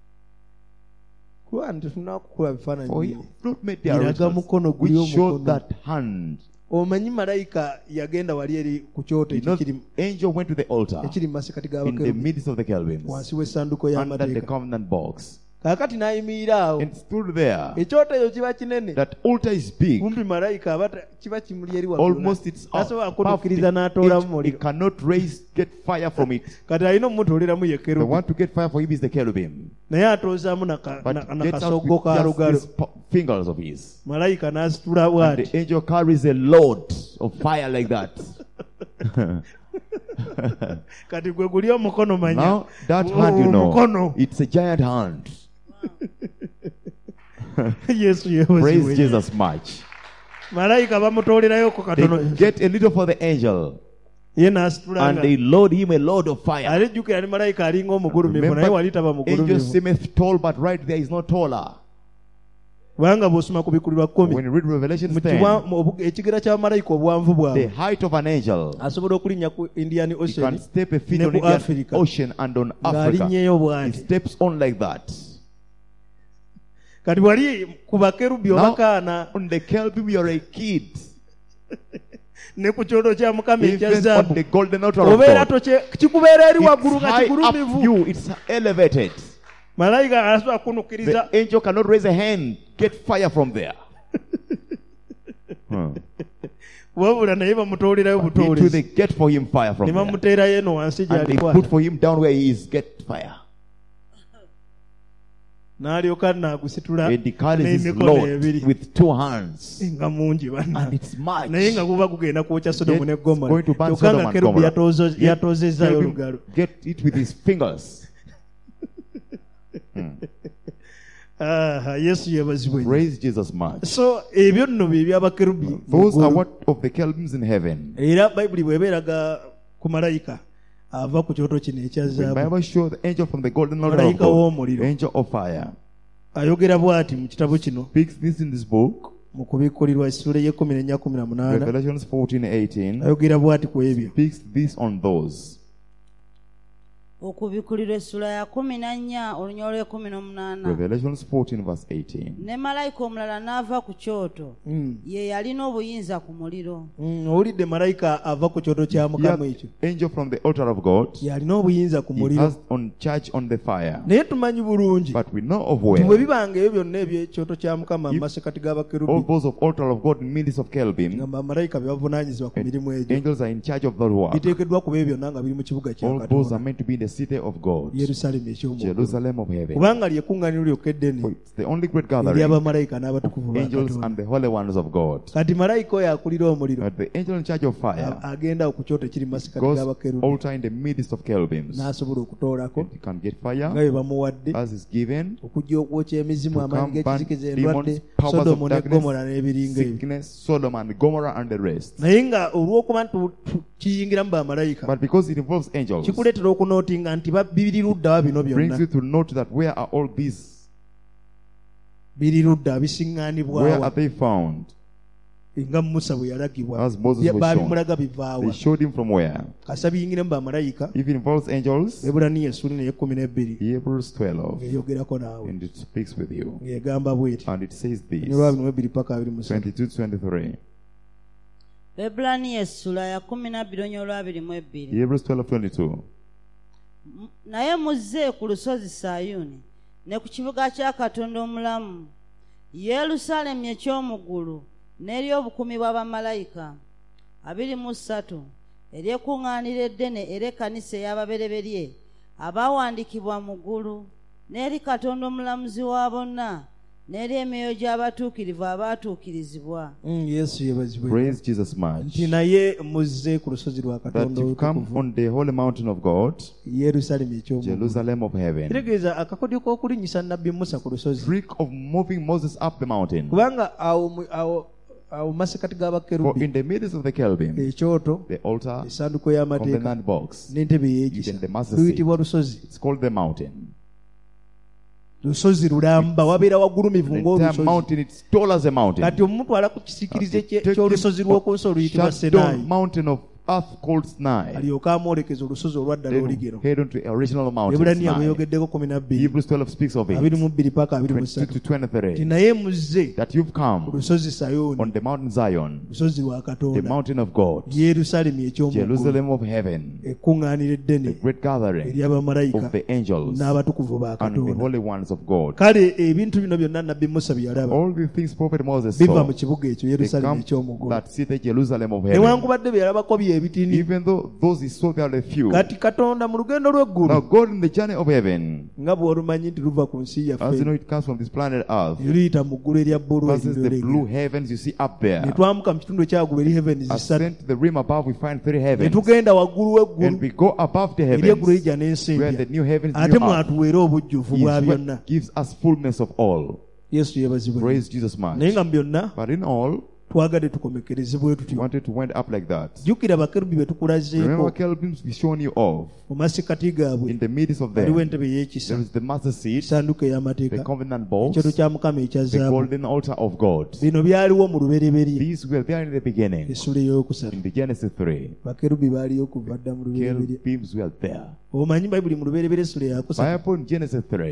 Speaker 1: Kuba tetunakukola bifaananyi
Speaker 2: For
Speaker 1: bino.
Speaker 2: you not made the
Speaker 1: Iraga
Speaker 2: originals,
Speaker 1: mukono guli
Speaker 2: which showed
Speaker 1: omukono.
Speaker 2: that hand.
Speaker 1: Omanyi malayika yagenda wali eri ku kyoto
Speaker 2: You know,
Speaker 1: ekiri
Speaker 2: angel went to the altar
Speaker 1: ekiri mu masekati
Speaker 2: in the
Speaker 1: g'abakerubi
Speaker 2: midst of the cherubims
Speaker 1: wansi w'essanduuko
Speaker 2: under the
Speaker 1: y'amateeka.
Speaker 2: covenant box
Speaker 1: Kaakati n'ayimirira awo.
Speaker 2: and stood there.
Speaker 1: Ekyoto ekyo kiba kinene.
Speaker 2: That altar is big.
Speaker 1: Kumpi malayika kiba kimuli eri waggulu.
Speaker 2: Almost it's up.
Speaker 1: Tasobola kutuukiriza n'atoolamu
Speaker 2: It
Speaker 1: muliro.
Speaker 2: cannot get fire from it.
Speaker 1: Kati alina omutooleramu ye
Speaker 2: The
Speaker 1: kerubi.
Speaker 2: one to get fire for him is the cherubim.
Speaker 1: Naye atoozaamu
Speaker 2: But gets out
Speaker 1: nakasoggo
Speaker 2: with
Speaker 1: ka
Speaker 2: just
Speaker 1: lugalo.
Speaker 2: these fingers of his.
Speaker 1: Malayika n'asitula
Speaker 2: And
Speaker 1: bw'ati.
Speaker 2: the angel carries a load of fire like that.
Speaker 1: Kati gwe guli omukono manya.
Speaker 2: Now that hand, you know,
Speaker 1: Omukono.
Speaker 2: it's a giant hand.
Speaker 1: Yesu
Speaker 2: Praise
Speaker 1: yeebazibwe.
Speaker 2: Jesus much.
Speaker 1: Malayika bamutoolerayo ku
Speaker 2: They
Speaker 1: katono.
Speaker 2: get a little for the angel
Speaker 1: Ye n'asitula
Speaker 2: and
Speaker 1: nga.
Speaker 2: they load him a load of fire.
Speaker 1: Ale jjukira ni malayika alinga omugulumivu naye wali taba
Speaker 2: angel
Speaker 1: mugulumivu.
Speaker 2: seemeth tall, but right there is not taller.
Speaker 1: Kubanga bw'osoma ku bikulirwa 10
Speaker 2: When you read Revelation
Speaker 1: mu
Speaker 2: 10,
Speaker 1: ekigera kya malayika obwanvu
Speaker 2: the
Speaker 1: bwabwe
Speaker 2: height of an angel,
Speaker 1: asobola okulinnya ku Indian
Speaker 2: you
Speaker 1: Ocean
Speaker 2: can step a feet
Speaker 1: ne
Speaker 2: on
Speaker 1: ku
Speaker 2: Indian
Speaker 1: Africa
Speaker 2: Ocean and on Africa.
Speaker 1: ng'alinnyeyo
Speaker 2: He
Speaker 1: bw'ati.
Speaker 2: steps on like that.
Speaker 1: Kati wali ku bakerubi
Speaker 2: Now,
Speaker 1: obakaana
Speaker 2: on the cherubim, you're a kid.
Speaker 1: ne ku kyoto kya Mukama ekya
Speaker 2: Even on
Speaker 1: zaabu
Speaker 2: the golden altar of
Speaker 1: obeera
Speaker 2: God.
Speaker 1: kikubeera eri waggulu
Speaker 2: It's
Speaker 1: nga
Speaker 2: high up
Speaker 1: kigulumivu.
Speaker 2: you. It's elevated.
Speaker 1: Malayika asobola kunukkiriza
Speaker 2: The angel cannot raise a hand, get fire from there.
Speaker 1: wabula naye bamutoolerayo
Speaker 2: Into they
Speaker 1: butoolezi
Speaker 2: get for him fire from
Speaker 1: ne
Speaker 2: there.
Speaker 1: bamuteerayo eno wansi
Speaker 2: And they
Speaker 1: gy'alikwata
Speaker 2: put for him down where he is, get fire.
Speaker 1: n'alyoka n'agusitula
Speaker 2: And he carries his
Speaker 1: n'emikono
Speaker 2: load
Speaker 1: ebiri
Speaker 2: with 2 hands.
Speaker 1: nga mungi banna
Speaker 2: And it's much.
Speaker 1: naye nga guba gugenda kwokya Sodomu ne
Speaker 2: It's
Speaker 1: Gomora
Speaker 2: going to burn
Speaker 1: kyokka
Speaker 2: Sodom
Speaker 1: nga
Speaker 2: and
Speaker 1: kerubi
Speaker 2: Gomorrah.
Speaker 1: yatoozezaayo
Speaker 2: Cherubim
Speaker 1: olugalo.
Speaker 2: get it with his fingers.
Speaker 1: Yesu yeebazibwe.
Speaker 2: Praise Jesus much.
Speaker 1: So ebyo nno bye by'abakerubi mu
Speaker 2: Those are
Speaker 1: ggulu.
Speaker 2: what of the cherubims in heaven.
Speaker 1: Era bayibuli bw'eba eraga ku malayika ava ku kyoto kino ekya
Speaker 2: The
Speaker 1: zaabu
Speaker 2: Bible shows the angel from the golden altar of
Speaker 1: malayika
Speaker 2: God,
Speaker 1: w'omuliro
Speaker 2: angel of fire,
Speaker 1: ayogera bw'ati mu kitabo kino
Speaker 2: speaks this in this book,
Speaker 1: mu kubikkulirwa essula y'e14:18
Speaker 2: Revelations 14:18,
Speaker 1: ayogera bw'ati ku ebyo.
Speaker 2: speaks this on those.
Speaker 3: Okubikulirwa essula ya 14 olunnyo lw'e18.
Speaker 2: Revelations 14 verse 18.
Speaker 3: Ne malayika omulala n'ava ku kyoto, ye yalina obuyinza ku muliro.
Speaker 1: Owulidde malayika ava ku kyoto kya Mukama ekyo
Speaker 2: Angel from the altar of God,
Speaker 1: yalina obuyinza ku
Speaker 2: he
Speaker 1: muliro.
Speaker 2: has on charge on the fire.
Speaker 1: Naye tumanyi bulungi
Speaker 2: But we know of
Speaker 1: bwe
Speaker 2: where
Speaker 1: bibanga ebyo byonna ebyekyoto kya Mukama mu
Speaker 2: If
Speaker 1: masekati
Speaker 2: all
Speaker 1: g'abakerubi
Speaker 2: those of altar of God in midst of cherubim,
Speaker 1: nga bamalayika be bavunaanyizibwa ku mirimu egyo
Speaker 2: angels are in charge of that work.
Speaker 1: biteekeddwa kuba ebyo byonna nga biri mu kibuga kya
Speaker 2: All those are
Speaker 1: Katonda
Speaker 2: meant to be in the city of God,
Speaker 1: Yerusaalemi eky'omugulu.
Speaker 2: Jerusalem of heaven.
Speaker 1: Kubanga lyekkuŋŋaaniro lyokka eddene
Speaker 2: For it's the only great gathering
Speaker 1: ery'abamalayika n'abatukuvu
Speaker 2: of
Speaker 1: ba
Speaker 2: angels
Speaker 1: Katonda.
Speaker 2: and the holy ones of God.
Speaker 1: Kati malayika oyo akulira omuliro
Speaker 2: But the angel in charge of fire
Speaker 1: agenda ku kyoto ekiri mu masekati
Speaker 2: goes
Speaker 1: g'abakerubi
Speaker 2: altar in the midst of cherubims.
Speaker 1: n'asobola okutoolako
Speaker 2: And he can get
Speaker 1: nga
Speaker 2: fire
Speaker 1: bwe bamuwadde
Speaker 2: as is given,
Speaker 1: okujja okwokya emizimu
Speaker 2: to
Speaker 1: amaanyi
Speaker 2: come burn
Speaker 1: g'ekizikiza
Speaker 2: demons,
Speaker 1: endwadde
Speaker 2: powers of
Speaker 1: Sodomu ne
Speaker 2: darkness,
Speaker 1: Gomora n'ebiringa ebyo.
Speaker 2: sickness, Sodom and Gomorrah and the rest.
Speaker 1: Naye nga olw'okuba kiyingiramu bamalayika
Speaker 2: But because it involves angels,
Speaker 1: kikuleetera okunootinga nti biri ludda wa bino
Speaker 2: brings
Speaker 1: byonna
Speaker 2: you to note that where are all these?
Speaker 1: biri ludda
Speaker 2: Where are
Speaker 1: bisiŋŋaanibwawa
Speaker 2: they found?
Speaker 1: nga Musa bwe yalagibwa
Speaker 2: As Moses was shown.
Speaker 1: baabimulaga
Speaker 2: They
Speaker 1: bivaawa
Speaker 2: showed him from where?
Speaker 1: kasa biyingiremu bamalayika
Speaker 2: If it involves angels,
Speaker 1: Ebulaniya essula naye 12
Speaker 2: Hebrews 12,
Speaker 1: ng'eyogerako naawe
Speaker 2: and it speaks with you.
Speaker 1: ng'egamba bw'eti
Speaker 2: And it says this,
Speaker 1: ne lwa 2 paka 23
Speaker 2: 22-23.
Speaker 3: Ebbulaniya essula ya 12 olunnyo lwa 22.
Speaker 2: Hebrews 12:22.
Speaker 3: Naye muzze ku lusozi Sayuni ne ku kibuga kya Katonda omulamu, Yerusaalemi ekyomuggulu n'ery'obukumi bw'abamalayika 23 ery'ekkuŋŋaaniro eddene era ekkanisa ey'ababereberye abaawandiikibwa mu ggulu, n'eri Katonda omulamuzi wa bonna n'eri emyoyo gy'abatuukirivu abaatuukirizibwa.
Speaker 1: Yesu yebazibwe.
Speaker 2: Praise Jesus much.
Speaker 1: Nti naye muzze ku lusozi lwa
Speaker 2: That
Speaker 1: Katonda
Speaker 2: you come
Speaker 1: olutukuvu,
Speaker 2: on the holy mountain of God,
Speaker 1: Yerusaalemi ekyomu
Speaker 2: Jerusalem of heaven.
Speaker 1: kitegeeza akakodyo k'okulinnyisa nnabbi Musa ku lusozi,
Speaker 2: Trick of moving Moses up the mountain.
Speaker 1: kubanga awo masekati
Speaker 2: For
Speaker 1: g'abakerubi
Speaker 2: in the midst of the cherubim,
Speaker 1: ekyoto,
Speaker 2: the altar,
Speaker 1: essanduuko y'amateeka
Speaker 2: covenant box,
Speaker 1: n'entebe y'ekisa
Speaker 2: even the master seat.
Speaker 1: luyitibwa lusozi.
Speaker 2: It's called the mountain.
Speaker 1: Lusozi lulamba, wabeera waggulumivu
Speaker 2: The entire
Speaker 1: ng'olusozi.
Speaker 2: mountain, it's tall as a mountain.
Speaker 1: Kati omutwala ku kisiikirize
Speaker 2: Take
Speaker 1: ky'olusozi
Speaker 2: him
Speaker 1: lw'oku nsi oluyitibwa
Speaker 2: shut down
Speaker 1: Sinaayi,
Speaker 2: mountain of earth called Sinai.
Speaker 1: alyoke amwolekeza olusozi olwaddala
Speaker 2: Then
Speaker 1: olugero.
Speaker 2: head on to the original mountain
Speaker 1: Ebbulaniya
Speaker 2: Sinai.
Speaker 1: bweyogeddeko 12
Speaker 2: Hebrews 12 speaks of it.
Speaker 1: 22 paka
Speaker 2: 22
Speaker 1: 23
Speaker 2: to 23.
Speaker 1: ti naye muzze
Speaker 2: That you've
Speaker 1: ku
Speaker 2: come
Speaker 1: lusozi Sayuuni,
Speaker 2: on the mountain Zion,
Speaker 1: lusozi lwa
Speaker 2: the
Speaker 1: Katonda,
Speaker 2: mountain of God,
Speaker 1: Yerusaalemi ekyomuggulu,
Speaker 2: Jerusalem of heaven,
Speaker 1: ekkuŋŋaaniro
Speaker 2: the
Speaker 1: eddene
Speaker 2: great gathering
Speaker 1: ery'abamalayika
Speaker 2: of the angels
Speaker 1: n'abatukuvu ba
Speaker 2: and the
Speaker 1: Katonda.
Speaker 2: holy ones of God.
Speaker 1: Kale ebintu bino byonna nabbi Musa bye yalaba
Speaker 2: All the things Prophet Moses
Speaker 1: biva
Speaker 2: saw,
Speaker 1: mu kibuga ekyo
Speaker 2: they
Speaker 1: Yerusaalemi
Speaker 2: come
Speaker 1: ekyomuggulu.
Speaker 2: that seated Jerusalem of heaven.
Speaker 1: Newankubadde bye yalabako byebitini,
Speaker 2: Even though those he saw, there are a few.
Speaker 1: kati Katonda mu lugendo
Speaker 2: Now
Speaker 1: lw'eggulu,
Speaker 2: God in the journey of heaven,
Speaker 1: nga bw'olumanyi nti luva ku nsi
Speaker 2: as you know,
Speaker 1: yaffe
Speaker 2: it comes from this planet Earth,
Speaker 1: luyita mu ggulu erya bbulu
Speaker 2: versus the
Speaker 1: eriryolega.
Speaker 2: blue heavens you see up
Speaker 1: Ne
Speaker 2: there.
Speaker 1: twamuka mu kitundu ekyaggulu eri heavens zisatu,
Speaker 2: Ascend to the rim above, we find 3
Speaker 1: ne
Speaker 2: heavens.
Speaker 1: tugenda waggulu w'eggulu
Speaker 2: And we go above the
Speaker 1: eri eggulu
Speaker 2: heavens,
Speaker 1: erija n'ensi
Speaker 2: where
Speaker 1: empya,
Speaker 2: the new heavens,
Speaker 1: ate
Speaker 2: new earth,
Speaker 1: mwatuweera obujjuvu
Speaker 2: is
Speaker 1: bwa
Speaker 2: what
Speaker 1: byonna.
Speaker 2: gives us fullness of all.
Speaker 1: Yesu yeebazibwe.
Speaker 2: Praise Jesus much.
Speaker 1: Naye nga mu byonna
Speaker 2: But in all,
Speaker 1: twagadde tukomekerezebwe
Speaker 2: we
Speaker 1: tutyo.
Speaker 2: wanted to wind up like that.
Speaker 1: Jjukira bakerubi be tukulazeeko,
Speaker 2: Remember cherubims we shown you of.
Speaker 1: mu masekati gaabwe
Speaker 2: In the midst of
Speaker 1: waliwo
Speaker 2: them,
Speaker 1: entebe y'ekisa,
Speaker 2: there is the master seat,
Speaker 1: essanduuko
Speaker 2: the
Speaker 1: ey'amateeka,
Speaker 2: covenant box,
Speaker 1: ekyoto kya Mukama ekya
Speaker 2: the
Speaker 1: zaabu.
Speaker 2: golden altar of God.
Speaker 1: Bino byaliwo mu lubereberye,
Speaker 2: These were there in the beginning.
Speaker 1: essula ey'okusatu.
Speaker 2: In the Genesis 3,
Speaker 1: Bakerubi baaliyo okuva dda mu lubereberye.
Speaker 2: cherubims were there.
Speaker 1: Omanyi bayibuli mu lubereberye essula eyakusatu
Speaker 2: Bible in Genesis 3,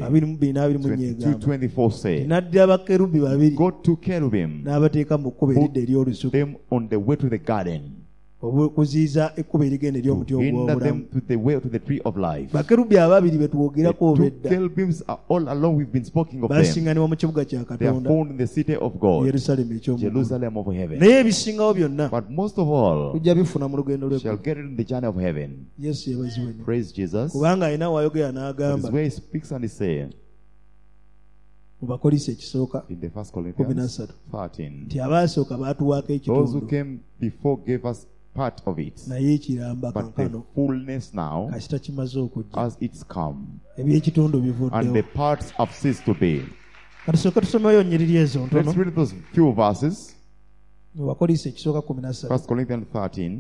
Speaker 1: 22:24
Speaker 2: 22:24 says,
Speaker 1: n'addira bakerubi babiri
Speaker 2: God took cherubim,
Speaker 1: n'abateeka mu kkubo eridda ery'olusuku,
Speaker 2: them on the way to the garden,
Speaker 1: okuziyiza ekkubo erigenda eri omuti
Speaker 2: to hinder
Speaker 1: ogw'obulamu.
Speaker 2: them to the way to the tree of life.
Speaker 1: Bakerubi ababiri be
Speaker 2: The
Speaker 1: twogerako
Speaker 2: two
Speaker 1: obedda
Speaker 2: cherubims are all along, we've been speaking of them.
Speaker 1: basiŋŋanibwa mu kibuga kya
Speaker 2: They are
Speaker 1: Katonda,
Speaker 2: found in the city of God,
Speaker 1: Yerusaalemi ekyomuggulu.
Speaker 2: Jerusalem of heaven.
Speaker 1: Naye ebisingawo byonna
Speaker 2: But most of all,
Speaker 1: tujja bifuna mu lugendo
Speaker 2: shall
Speaker 1: lw'eggulu.
Speaker 2: get it in the journey of heaven.
Speaker 1: Yesu yeebazibwe nnyo.
Speaker 2: Praise Jesus.
Speaker 1: Kubanga alina wayogera
Speaker 2: That
Speaker 1: n'agamba
Speaker 2: is where he speaks and he says
Speaker 1: mu Bakolisi ekisooka
Speaker 2: in the 1 Corinthians
Speaker 1: 13
Speaker 2: 13,
Speaker 1: nti abaasooka baatuwaako
Speaker 2: those who
Speaker 1: ekitundu,
Speaker 2: came before gave us part of it,
Speaker 1: naye ekiramba
Speaker 2: but the
Speaker 1: kankano
Speaker 2: fullness now
Speaker 1: kasita kimaze okujja,
Speaker 2: as it's come,
Speaker 1: ebyekitundu
Speaker 2: and
Speaker 1: bivuddewo.
Speaker 2: the parts have ceased to be.
Speaker 1: Katusooke tusomeyo nnyiriri ezo ntono
Speaker 2: Let's read those few verses.
Speaker 1: mu Bakolisi ekisooka 13.
Speaker 2: 1 Corinthians 13,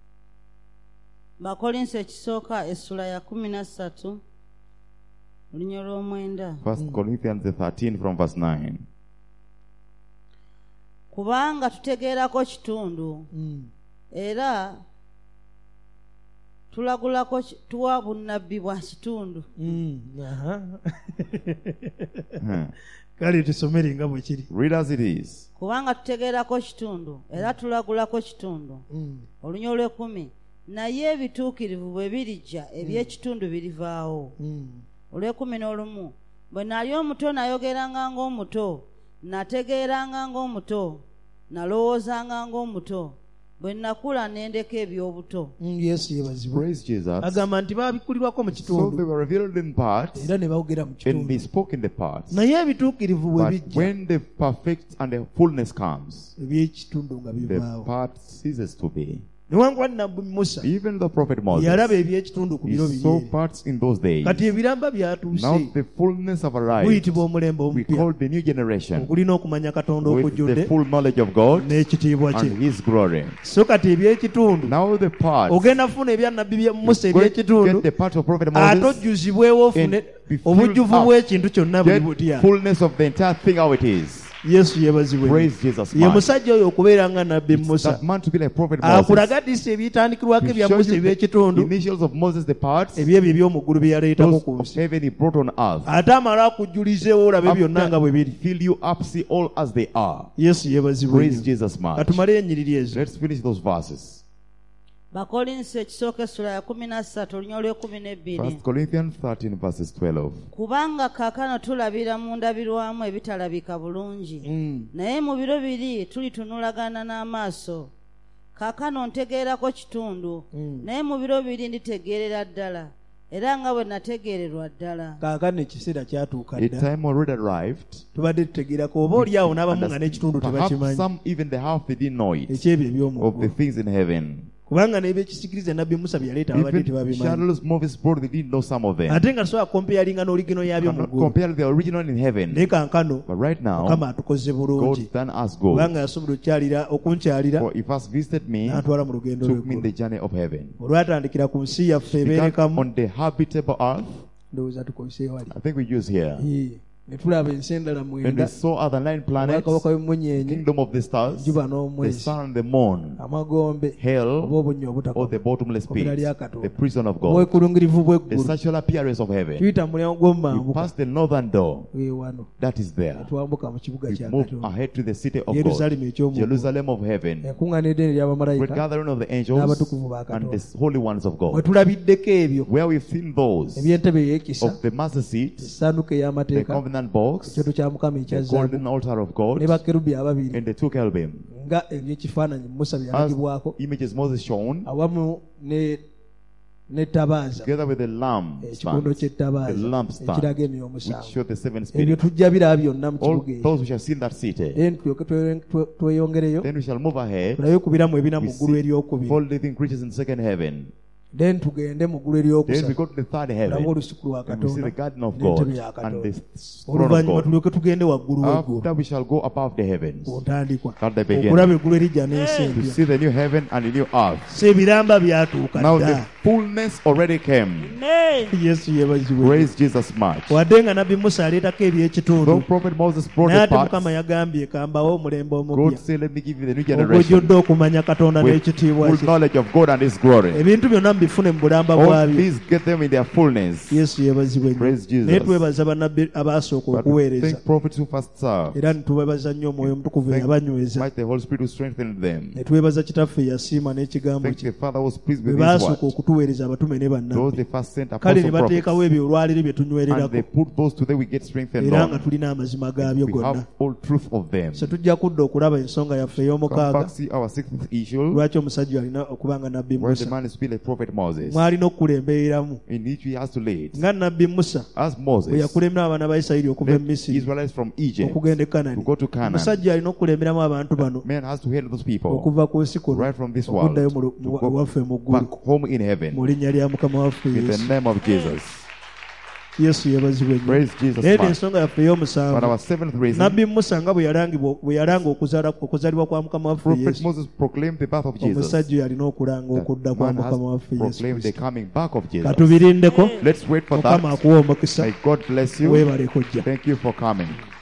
Speaker 3: Bakolinso ekisooka essula ya 13 olunya olw'omwenda.
Speaker 2: 1 Corinthians 13 from verse 9.
Speaker 3: Kubanga tutegeerako kitundu era tulagulako tuwa bunnabbi bwa kitundu.
Speaker 1: Aha. Kale tusomere nga bwe kiri.
Speaker 2: Read as it is.
Speaker 3: Kubanga tutegeerako kitundu era tulagulako kitundu. Olunya olw'ekumi, naye ebituukirivu bwe birijja eby'ekitundu birivaawo. Olw'ekumi n'olumu, bwe nali omuto nayogeranga ng'omuto, nategeeranga ng'omuto, nalowoozanga ng'omuto, bwe nakula ne ndeka eby'obuto.
Speaker 1: Yesu yeebazibwe.
Speaker 2: Praise Jesus.
Speaker 1: Agamba nti baabikulirwako mu
Speaker 2: So they
Speaker 1: kitundu
Speaker 2: were revealed in parts,
Speaker 1: era ne bawogera mu
Speaker 2: and they
Speaker 1: kitundu.
Speaker 2: spoke in the parts.
Speaker 1: Naye ebituukirivu bwe
Speaker 2: But
Speaker 1: bijja
Speaker 2: when the perfect and the fullness comes,
Speaker 1: eby'ekitundu nga
Speaker 2: the
Speaker 1: bivaawo.
Speaker 2: part ceases to be.
Speaker 1: Newankubadde nabbi Musa
Speaker 2: Even the prophet
Speaker 1: yalaba
Speaker 2: Moses,
Speaker 1: ebyekitundu ku
Speaker 2: he
Speaker 1: biro
Speaker 2: saw
Speaker 1: biri.
Speaker 2: parts in those days.
Speaker 1: Kati ebiramba
Speaker 2: Now
Speaker 1: byatuuse,
Speaker 2: the fullness have arrived.
Speaker 1: buyitibwa omulembe
Speaker 2: We
Speaker 1: omupya,
Speaker 2: call the new generation
Speaker 1: ogulina okumanya Katonda
Speaker 2: with
Speaker 1: okujjudde
Speaker 2: the full knowledge of God
Speaker 1: n'ekitiibwa kye.
Speaker 2: and His glory.
Speaker 1: So kati ebyekitundu
Speaker 2: Now the parts,
Speaker 1: ogenda funa ebya nabbi bya Musa
Speaker 2: going to
Speaker 1: ebyekitundu,
Speaker 2: get the part of prophet
Speaker 1: ate
Speaker 2: Moses,
Speaker 1: ojjuzibwewo ofune
Speaker 2: and be filled
Speaker 1: obujjuvu
Speaker 2: up.
Speaker 1: bw'ekintu kyonna buli
Speaker 2: get
Speaker 1: butya.
Speaker 2: fullness of the entire thing how it is.
Speaker 1: Yesu yeebazibwe.
Speaker 2: Praise Jesus.
Speaker 1: Ye
Speaker 2: Man.
Speaker 1: musajja oyo okubeera nga nabbi Musa
Speaker 2: That man to be like prophet Moses.
Speaker 1: akulaga disi ebyetandikirwako
Speaker 2: To
Speaker 1: ebya
Speaker 2: show
Speaker 1: Musa
Speaker 2: you the
Speaker 1: ebyekitundu,
Speaker 2: initials of Moses, the parts,
Speaker 1: ebyebyo eby'omuggulu bye yaleetako
Speaker 2: those
Speaker 1: ku
Speaker 2: of
Speaker 1: nsi,
Speaker 2: heaven he brought on earth.
Speaker 1: ate amala akujjulizeewo olabe byonna nga bwe biri.
Speaker 2: Fill you up, see all as they are.
Speaker 1: Yesu yeebazibwe.
Speaker 2: Praise Jesus, man.
Speaker 1: Katumale ennyiriri ezo.
Speaker 2: Let's finish those verses.
Speaker 3: Bakolinso ekisooka essula ya 13 olunya olw'ekumi
Speaker 2: 1
Speaker 3: n'ebbiri.
Speaker 2: Corinthians 13 verses 12.
Speaker 3: Kubanga kaakano tulabira mu ndabirwamu ebitalabika bulungi, naye mu biro biri tulitunulagana n'amaaso. Kaakano ntegeerako kitundu, naye mu biro biri nditegeerera ddala, era nga bwe nategeererwa ddala.
Speaker 1: kaakano ekiseera kyatuuka
Speaker 2: A
Speaker 1: dda
Speaker 2: time already arrived.
Speaker 1: tubadde tutegeerako oba oli awo n'abamu nga n'ekitundu
Speaker 2: Perhaps
Speaker 1: tebakimanyi
Speaker 2: some, even the half, they didn't know it
Speaker 1: ekyebyo
Speaker 2: of the
Speaker 1: eby'omuggulu
Speaker 2: things in heaven.
Speaker 1: kubanga n'ebyekisikiriza nabbi musa bye yaleeta babadde
Speaker 2: Even
Speaker 1: tebabimanyi
Speaker 2: Charles Moses brought, they didn't know some of them.
Speaker 1: ate nga tusobola kompeyalinga n'oligino yaabyo mu
Speaker 2: Cannot
Speaker 1: ggulu
Speaker 2: compare the original in heaven.
Speaker 1: naye kankano
Speaker 2: But right now,
Speaker 1: mukama atukoze bulungi
Speaker 2: God's done us good.
Speaker 1: kubanga yasobola okunkyalira
Speaker 2: For he first visited me,
Speaker 1: n'atwala mu lugendo
Speaker 2: took me in the
Speaker 1: lw'eggulu
Speaker 2: journey of heaven.
Speaker 1: olwatandikira ku nsi yaffe
Speaker 2: Began
Speaker 1: ebeerekamu
Speaker 2: on the habitable earth.
Speaker 1: ndowooza tukozese wali
Speaker 2: I think we use here.
Speaker 1: ne tulaba ensi endala
Speaker 2: When we
Speaker 1: mwenda
Speaker 2: saw other 9 planets,
Speaker 1: obwakabaka bw'emmunyeenye
Speaker 2: kingdom of the stars,
Speaker 1: enjuba
Speaker 2: the
Speaker 1: n'omwezi
Speaker 2: sun and the moon,
Speaker 1: amagombe oba
Speaker 2: hell,
Speaker 1: obunnya
Speaker 2: or
Speaker 1: obutakoma
Speaker 2: the bottomless pit,
Speaker 1: Obulali akatonda.
Speaker 2: the prison of God,
Speaker 1: obwekulungirivu
Speaker 2: the
Speaker 1: bw'eggulu
Speaker 2: sexual appearance of heaven.
Speaker 1: tuyita mu mulyango
Speaker 2: We
Speaker 1: gw'omumambuka
Speaker 2: pass the northern door,
Speaker 1: wano
Speaker 2: that is there.
Speaker 1: twambuka mu kibuga
Speaker 2: We
Speaker 1: kya
Speaker 2: move
Speaker 1: katonda
Speaker 2: ahead to the city of God,
Speaker 1: yerusaalemu eky'omu
Speaker 2: Jerusalem of heaven,
Speaker 1: enkuŋŋaana eddene
Speaker 2: great
Speaker 1: ly'abamalayika
Speaker 2: gathering of the angels
Speaker 1: n'abatukuvu ba
Speaker 2: and
Speaker 1: katonda
Speaker 2: the holy ones of
Speaker 1: bwe
Speaker 2: God,
Speaker 1: tulabiddeko ebyo
Speaker 2: where we've seen those
Speaker 1: eby'entebe ey'ekisa
Speaker 2: of the master seat,
Speaker 1: essanduka
Speaker 2: the
Speaker 1: ey'amateeka
Speaker 2: covenant box,
Speaker 1: ekyoto kya mukama ekya
Speaker 2: the
Speaker 1: zaabu
Speaker 2: golden altar of God,
Speaker 1: ne bakerubi ababiri
Speaker 2: and the two cherubim.
Speaker 1: nga ebyekifaananyi musa
Speaker 2: As
Speaker 1: byalagibwako
Speaker 2: images Moses shown,
Speaker 1: awamu n'ettabaaza
Speaker 2: together with the
Speaker 1: ekikondo
Speaker 2: lampstands, the
Speaker 1: ky'ettabaaza
Speaker 2: lampstand,
Speaker 1: ekiraga emyoyo
Speaker 2: which
Speaker 1: omusanvu
Speaker 2: show the seven
Speaker 1: ebyo
Speaker 2: spirits.
Speaker 1: tujja biraba byonna mu
Speaker 2: All
Speaker 1: kibuga ekyo
Speaker 2: those which have seen that city.
Speaker 1: then tulyoke tweyongereyo
Speaker 2: Then we shall move ahead.
Speaker 1: tulabe ku biramu ebina
Speaker 2: We
Speaker 1: mu ggulu
Speaker 2: see
Speaker 1: eryokubiri
Speaker 2: four living creatures in second heaven.
Speaker 1: then tugende mu ggulu
Speaker 2: Then we
Speaker 1: eryokusatu
Speaker 2: go to the third
Speaker 1: tulabe
Speaker 2: heaven.
Speaker 1: olusuku lwa
Speaker 2: And we see
Speaker 1: katonda
Speaker 2: the garden of
Speaker 1: n'entebe
Speaker 2: God
Speaker 1: ya
Speaker 2: and
Speaker 1: katonda
Speaker 2: the throne of
Speaker 1: oluvannyuma
Speaker 2: God.
Speaker 1: tulyoke tugende waggulu w'eggulu
Speaker 2: After we shall go above the heavens
Speaker 1: ku ntandikwa
Speaker 2: at the beginning,
Speaker 1: okulaba eggulu erijja n'ensi
Speaker 2: to
Speaker 1: empya
Speaker 2: see the new heaven and the new earth.
Speaker 1: si ebiramba byatuuka
Speaker 2: Now the
Speaker 1: dda
Speaker 2: fullness already came.
Speaker 3: Amen.
Speaker 1: yesu yeebazibwe
Speaker 2: Praise Jesus much.
Speaker 1: wadde nga nabbi musa aleetako ebyekitundu
Speaker 2: Though Prophet Moses brought
Speaker 1: naye
Speaker 2: the
Speaker 1: ate mukama
Speaker 2: parts,
Speaker 1: yagambye kambawo omulembe
Speaker 2: God
Speaker 1: omupya
Speaker 2: said, let me give you the new generation
Speaker 1: ogwojjodde okumanya katonda
Speaker 2: with
Speaker 1: n'ekitiibwa
Speaker 2: full
Speaker 1: kye
Speaker 2: knowledge of God and His glory.
Speaker 1: ebintu byonna mubifune mu bulamba
Speaker 2: All
Speaker 1: bwabyo
Speaker 2: these get them in their fullness.
Speaker 1: yesu yeebazibwe nnyo
Speaker 2: Praise Jesus.
Speaker 1: naye twebaza bannabbi abasooka
Speaker 2: But
Speaker 1: okuweereza
Speaker 2: thank prophets who first served.
Speaker 1: era nitubebaza nnyo omwoyo omutukuvu eyabanyweza
Speaker 2: Might the Holy Spirit who strengthened them.
Speaker 1: ne twebaza kitaffe yasiima n'ekigambo
Speaker 2: Thank
Speaker 1: kye
Speaker 2: the Father who was pleased
Speaker 1: bwe
Speaker 2: with His
Speaker 1: baasooka
Speaker 2: word.
Speaker 1: okutuweereza abatume ne
Speaker 2: Those
Speaker 1: bannabbi
Speaker 2: they first sent
Speaker 1: kale ne
Speaker 2: apostle
Speaker 1: bateekawo
Speaker 2: prophets.
Speaker 1: ebyo olwaleero bye
Speaker 2: And they
Speaker 1: tunywererako
Speaker 2: put those today we get strengthened
Speaker 1: era nga
Speaker 2: on.
Speaker 1: tulina amazima gaabyo
Speaker 2: We
Speaker 1: gonna
Speaker 2: have all truth of them.
Speaker 1: so tujja kudda okulaba ensonga yaffe
Speaker 2: Come
Speaker 1: ey'omukaaga
Speaker 2: back, see our sixth issue,
Speaker 1: lwaki omusajja alina okuba nga nabbi
Speaker 2: where the
Speaker 1: musa
Speaker 2: man is still like prophet Moses,
Speaker 1: mwalina okukulembereramu
Speaker 2: in which he has to lead.
Speaker 1: nga nabbi musa
Speaker 2: As
Speaker 1: bwe
Speaker 2: Moses
Speaker 1: yakulembera abaana ba isirayiri okuva e
Speaker 2: led
Speaker 1: misiri
Speaker 2: Israelites from Egypt
Speaker 1: okugenda e
Speaker 2: to
Speaker 1: kanani
Speaker 2: go to Canaan,
Speaker 1: omusajja alina okukulemberamu abantu bano
Speaker 2: man has to head those people
Speaker 1: okuva ku nsi kuno
Speaker 2: right from this world
Speaker 1: okuddayo
Speaker 2: to go
Speaker 1: waffe mu
Speaker 2: back
Speaker 1: ggulu
Speaker 2: home in
Speaker 1: mu
Speaker 2: heaven
Speaker 1: linnya lya mukama waffe
Speaker 2: in the
Speaker 1: yesu
Speaker 2: name of Jesus.
Speaker 1: yesu yeebazibwe nnyo
Speaker 2: Praise Jesus
Speaker 1: naye
Speaker 2: much.
Speaker 1: ensonga yaffe
Speaker 2: But
Speaker 1: ey'omusanvu
Speaker 2: our seventh reason,
Speaker 1: nabbi musa nga bwe yalanga okuzaalibwa kwa mukama waffe
Speaker 2: Prophet
Speaker 1: yesu
Speaker 2: Moses proclaimed the birth of Jesus.
Speaker 1: omusajja oyo alina okulanga
Speaker 2: That
Speaker 1: okudda kwa
Speaker 2: man has
Speaker 1: mukama waffe yesu
Speaker 2: proclaimed the
Speaker 1: kristo
Speaker 2: coming back of Jesus.
Speaker 1: katubirindeko
Speaker 2: Let's wait for
Speaker 1: mukama
Speaker 2: that.
Speaker 1: akuwa omukisa
Speaker 2: May God bless you.
Speaker 1: weebaleko jja
Speaker 2: Thank you for coming.